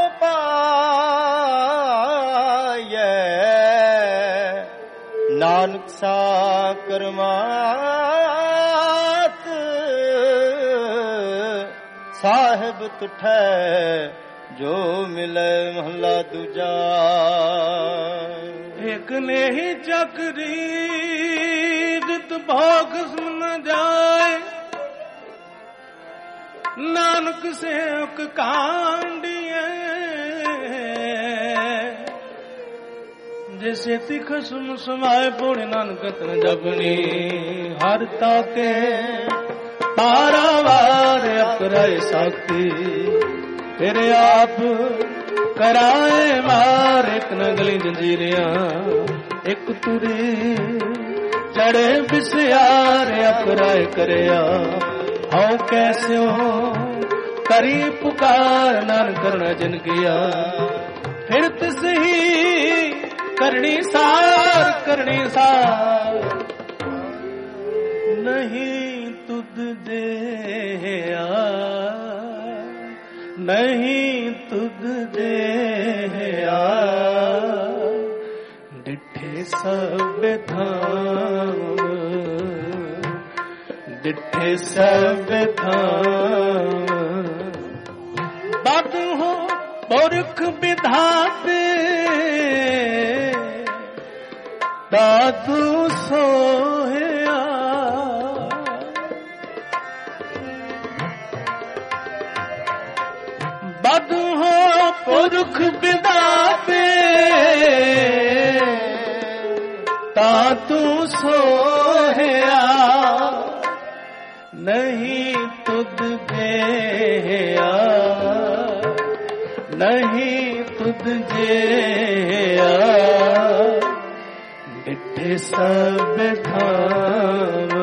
Speaker 2: ਨਾਨਕ ਸਾ ਕਰਮਾਤ ਸਾਹਿਬ ਤੁਠੈ ਜੋ ਮਿਲੇ ਮਹਲਾ ਦੂਜਾ
Speaker 1: ਇੱਕ ਨਹੀਂ ਚੱਕਰੀ ਜਿਤ ਭੋਗ ਸੁਨ ਜਾਏ ਨਾਨਕ ਸੇਵਕ ਕਾਂਡੀਏ जैसे तिखसुम समाए पूर्ण नानक तन जपनी हर ताके पारावार अपराए साथी तेरे आप कराए मार एक नगली जंजीरिया एक तुरी चढ़े बिस्यार अपराए करया हाउ कैसे हो करी पुकार नानक करना जिन किया फिर तिसही करनी सार नहीं तुद दे नहीं तुद दे डिठे सब धाम डिठे सब धाम बात हो पुरख विधाते दादू सोया बद हो पुरख बिदाते दादू सोया नहीं तुद बेया नहीं तुद जेया डिठे सब थाम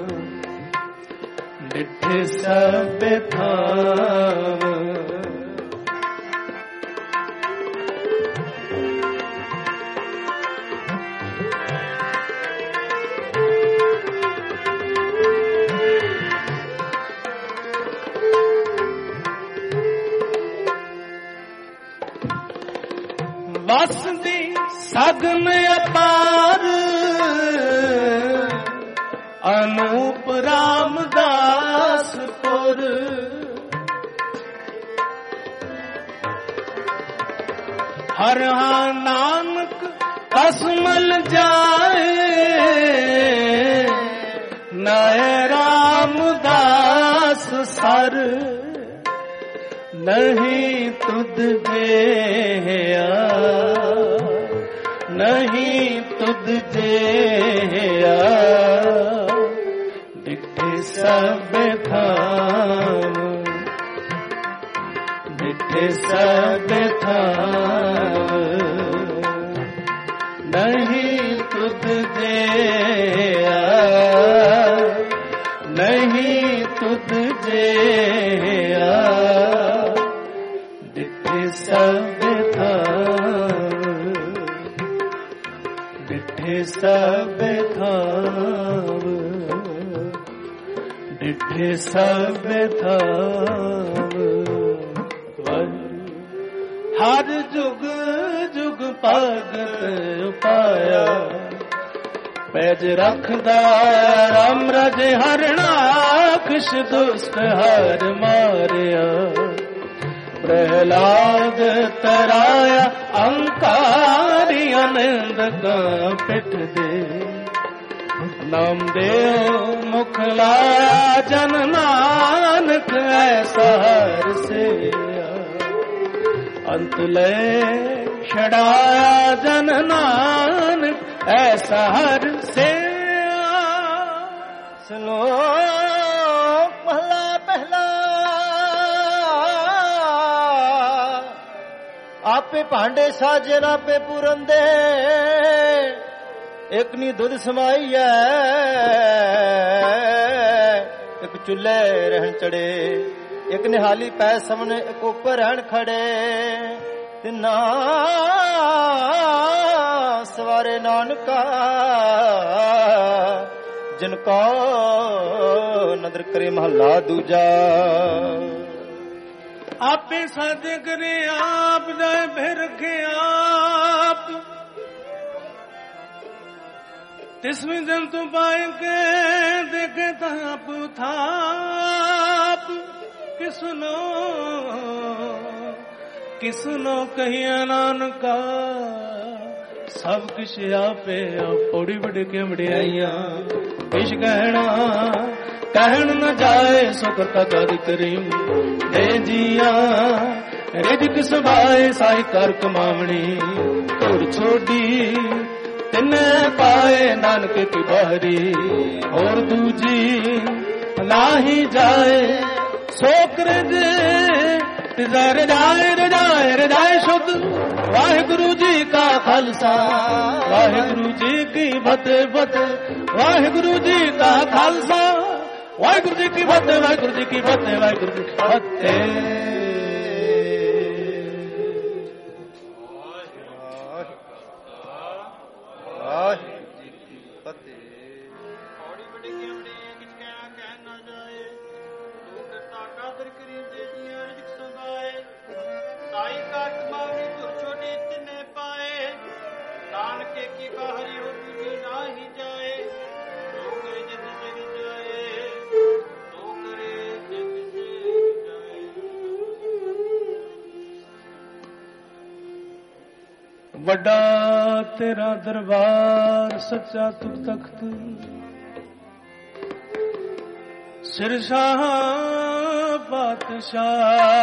Speaker 1: डिठे सब थाम वसदी सगन अपार अनूप रामदासपुर हर नानक असमल जाए नए रामदास सर नहीं तुद देया नहीं तुद देया डिठे सब थाम डिठे सब थाम नहीं तुद देया नहीं तुद देया डिठे सब थाम डिठे सब थाम डिठे सब थाम हर जुग जुग भगत उपाया पैज रखदा राम राजे हरना किश दुष्ट हर मारिया प्रहलाद तराया अंकारी आनंद का पिठ दे नाम देव मुख लाया जन नानक ऐसा हर से अंत ले छड़ाया जन नानक ऐसा हर से
Speaker 2: सुनो महला पहला आपे भांडे साजे आपे पूरन दे एक नी दुध समाई है एक चुल्हे रहन चढ़े एक निहाली पै सामने एक ऊपर रहन खड़े तिना सवारे नानका जिनका नदर करे महला दूजा
Speaker 1: आपे साजे करे आप जाए फिर रखे आप तिसवीं जंतु पाए के देखे ताप थाप किसनो कहिया नानका सब किश आपे पौड़ी बड़े के बड़ियाइया किश कहना कहन न जाए सो करता कर करीम दे जिया रिजक सभाए साई कर कमावनी तुर छोड़ी तिने पाए नानक की बारी और दूजी लाही जाए सोकरज रजाए रजाए रजाए शुद्ध वाहिगुरु जी का खालसा वाहिगुरु जी की फतेह फतेह वाहिगुरु जी का खालसा वाहिगुरु जी की फतेह वाहिगुरु जी की फतेह वाहिगुरु जी की फतेह ਵੱਡਾ ਤੇਰਾ ਦਰਬਾਰ ਸੱਚਾ ਤੁਧ ਤਖਤ, ਸਿਰਸ਼ਾਹ ਪਾਤਸ਼ਾਹ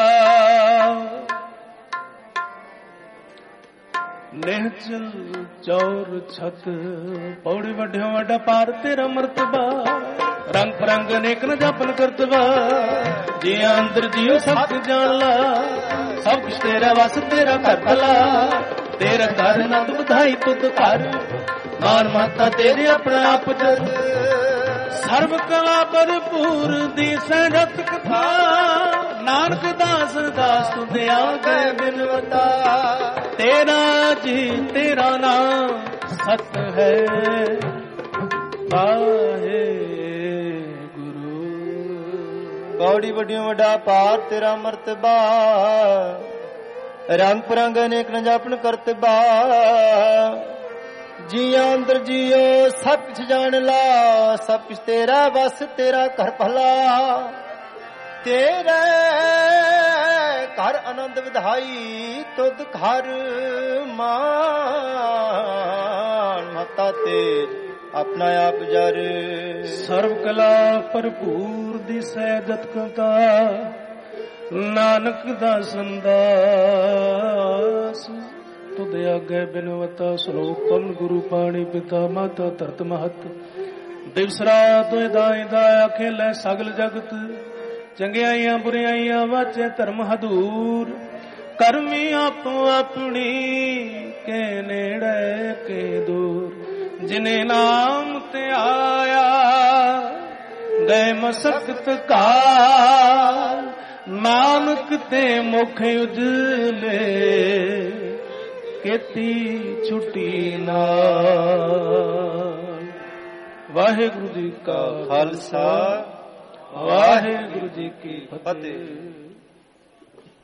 Speaker 1: ਨਿਹਚਲ ਚੌਰ ਛਤ, ਪੌੜੀ ਵੱਡਿਓ ਵੱਡਾ ਪਾਰ ਤੇਰਾ ਮਰਤਬਾ, ਰੰਗ ਪਰੰਗ ਅਨੇਕ ਨ ਜਾਪਨ ਕਰਤਵਾ, ਜੀ ਅੰਦਰ ਜੀਉ ਸਭ ਕੁ ਜਾਣ ਲਾ, ਸਭ ਕੁਛ ਤੇਰਾ ਵਸ ਤੇਰਾ ਘਰ ਭਲਾ, ਤੇਰਾ ਘਰ ਆਨੰਦ ਵਧਾਈ ਤੁਧ ਘਰ, ਮਾਨ ਮਾਤਾ ਤੇਰੇ ਆਪਣਾ ਆਪ ਜਰ, ਸਰਬ ਕਲਾ ਭਰਪੂਰ ਦੀ ਸਹਿਜਤ ਕਥਾ, ਨਾਨਕ ਦਾਸ ਦਾਸ ਤੁਧ ਆਗੇ ਬਿਨਵਤਾ, ਤੇਰਾ ਜੀ ਤੇਰਾ ਨਾਮ ਸਤ ਹੈ ਵਾਹਿਗੁਰੂ।
Speaker 2: ਪੌੜੀ ਵੱਡਿਓ ਵੱਡਾ ਪਾਰ ਤੇਰਾ ਮਰਤਬਾ, ਰੰਗ ਪਰੰਗ ਅਨੇਕ ਨ ਜਾਪਨ ਕਰਤਬਾ, ਜੀਆਂ ਅੰਦਰ ਜੀਓ ਸਭ ਕੁਛ ਜਾਣ ਲਾ, ਸਭ ਕੁਛ ਤੇਰਾ ਬਸ ਤੇਰਾ ਘਰ ਭਲਾ, ਤੇਰੇ ਘਰ ਆਨੰਦ ਵਧਾਈ ਤੁਧ ਘਰ, ਮਾਨ ਮਾਤਾ ਤੇਜ ਆਪਣਾ ਆਪ ਜਰ,
Speaker 1: ਸਰਬ ਕਲਾ ਭਰਪੂਰ ਦੀ ਸਹਿਜਤ ਕਥਾ, ਨਾਨਕ ਦਾ ਸੰਦਾਸ ਤੁਧ ਆਗੇ ਬਿਨਵਤਾ, ਸ਼ਲੋਕ ਪਵਨ ਗੁਰੂ ਪਾਣੀ ਪਿਤਾ ਮਾਤਾ ਧਰਤ ਮਹਤ, ਦਿਵਸ ਰਾਤ ਦਾਈ ਦਾ ਅਖੇਲੇ ਸਗਲ ਜਗਤ, ਚੰਗਿਆਈਆਂ ਬੁਰਿਆਈਆਂ ਵਾਚੇ ਧਰਮ ਹਦੂਰ, ਕਰਮੀ ਆਪੋ ਆਪਣੀ ਕੇ ਨੇੜੇ ਕੇ ਦੂਰ, ਜਿਨੇ ਨਾਮ ਤੇ ਆਇਆ ਗਏ ਮਸਕਤ ਕਾਲ, ਨਾਨਕ ਤੇ ਮੁਖ ਉਜਲੇ ਕੀਤੀ ਛੁੱਟੀ ਨਾਲ। ਵਾਹਿਗੁਰੂ ਜੀ ਕਾ ਖਾਲਸਾ, ਵਾਹਿਗੁਰੂ ਜੀ ਕੀ ਫਤਿਹ।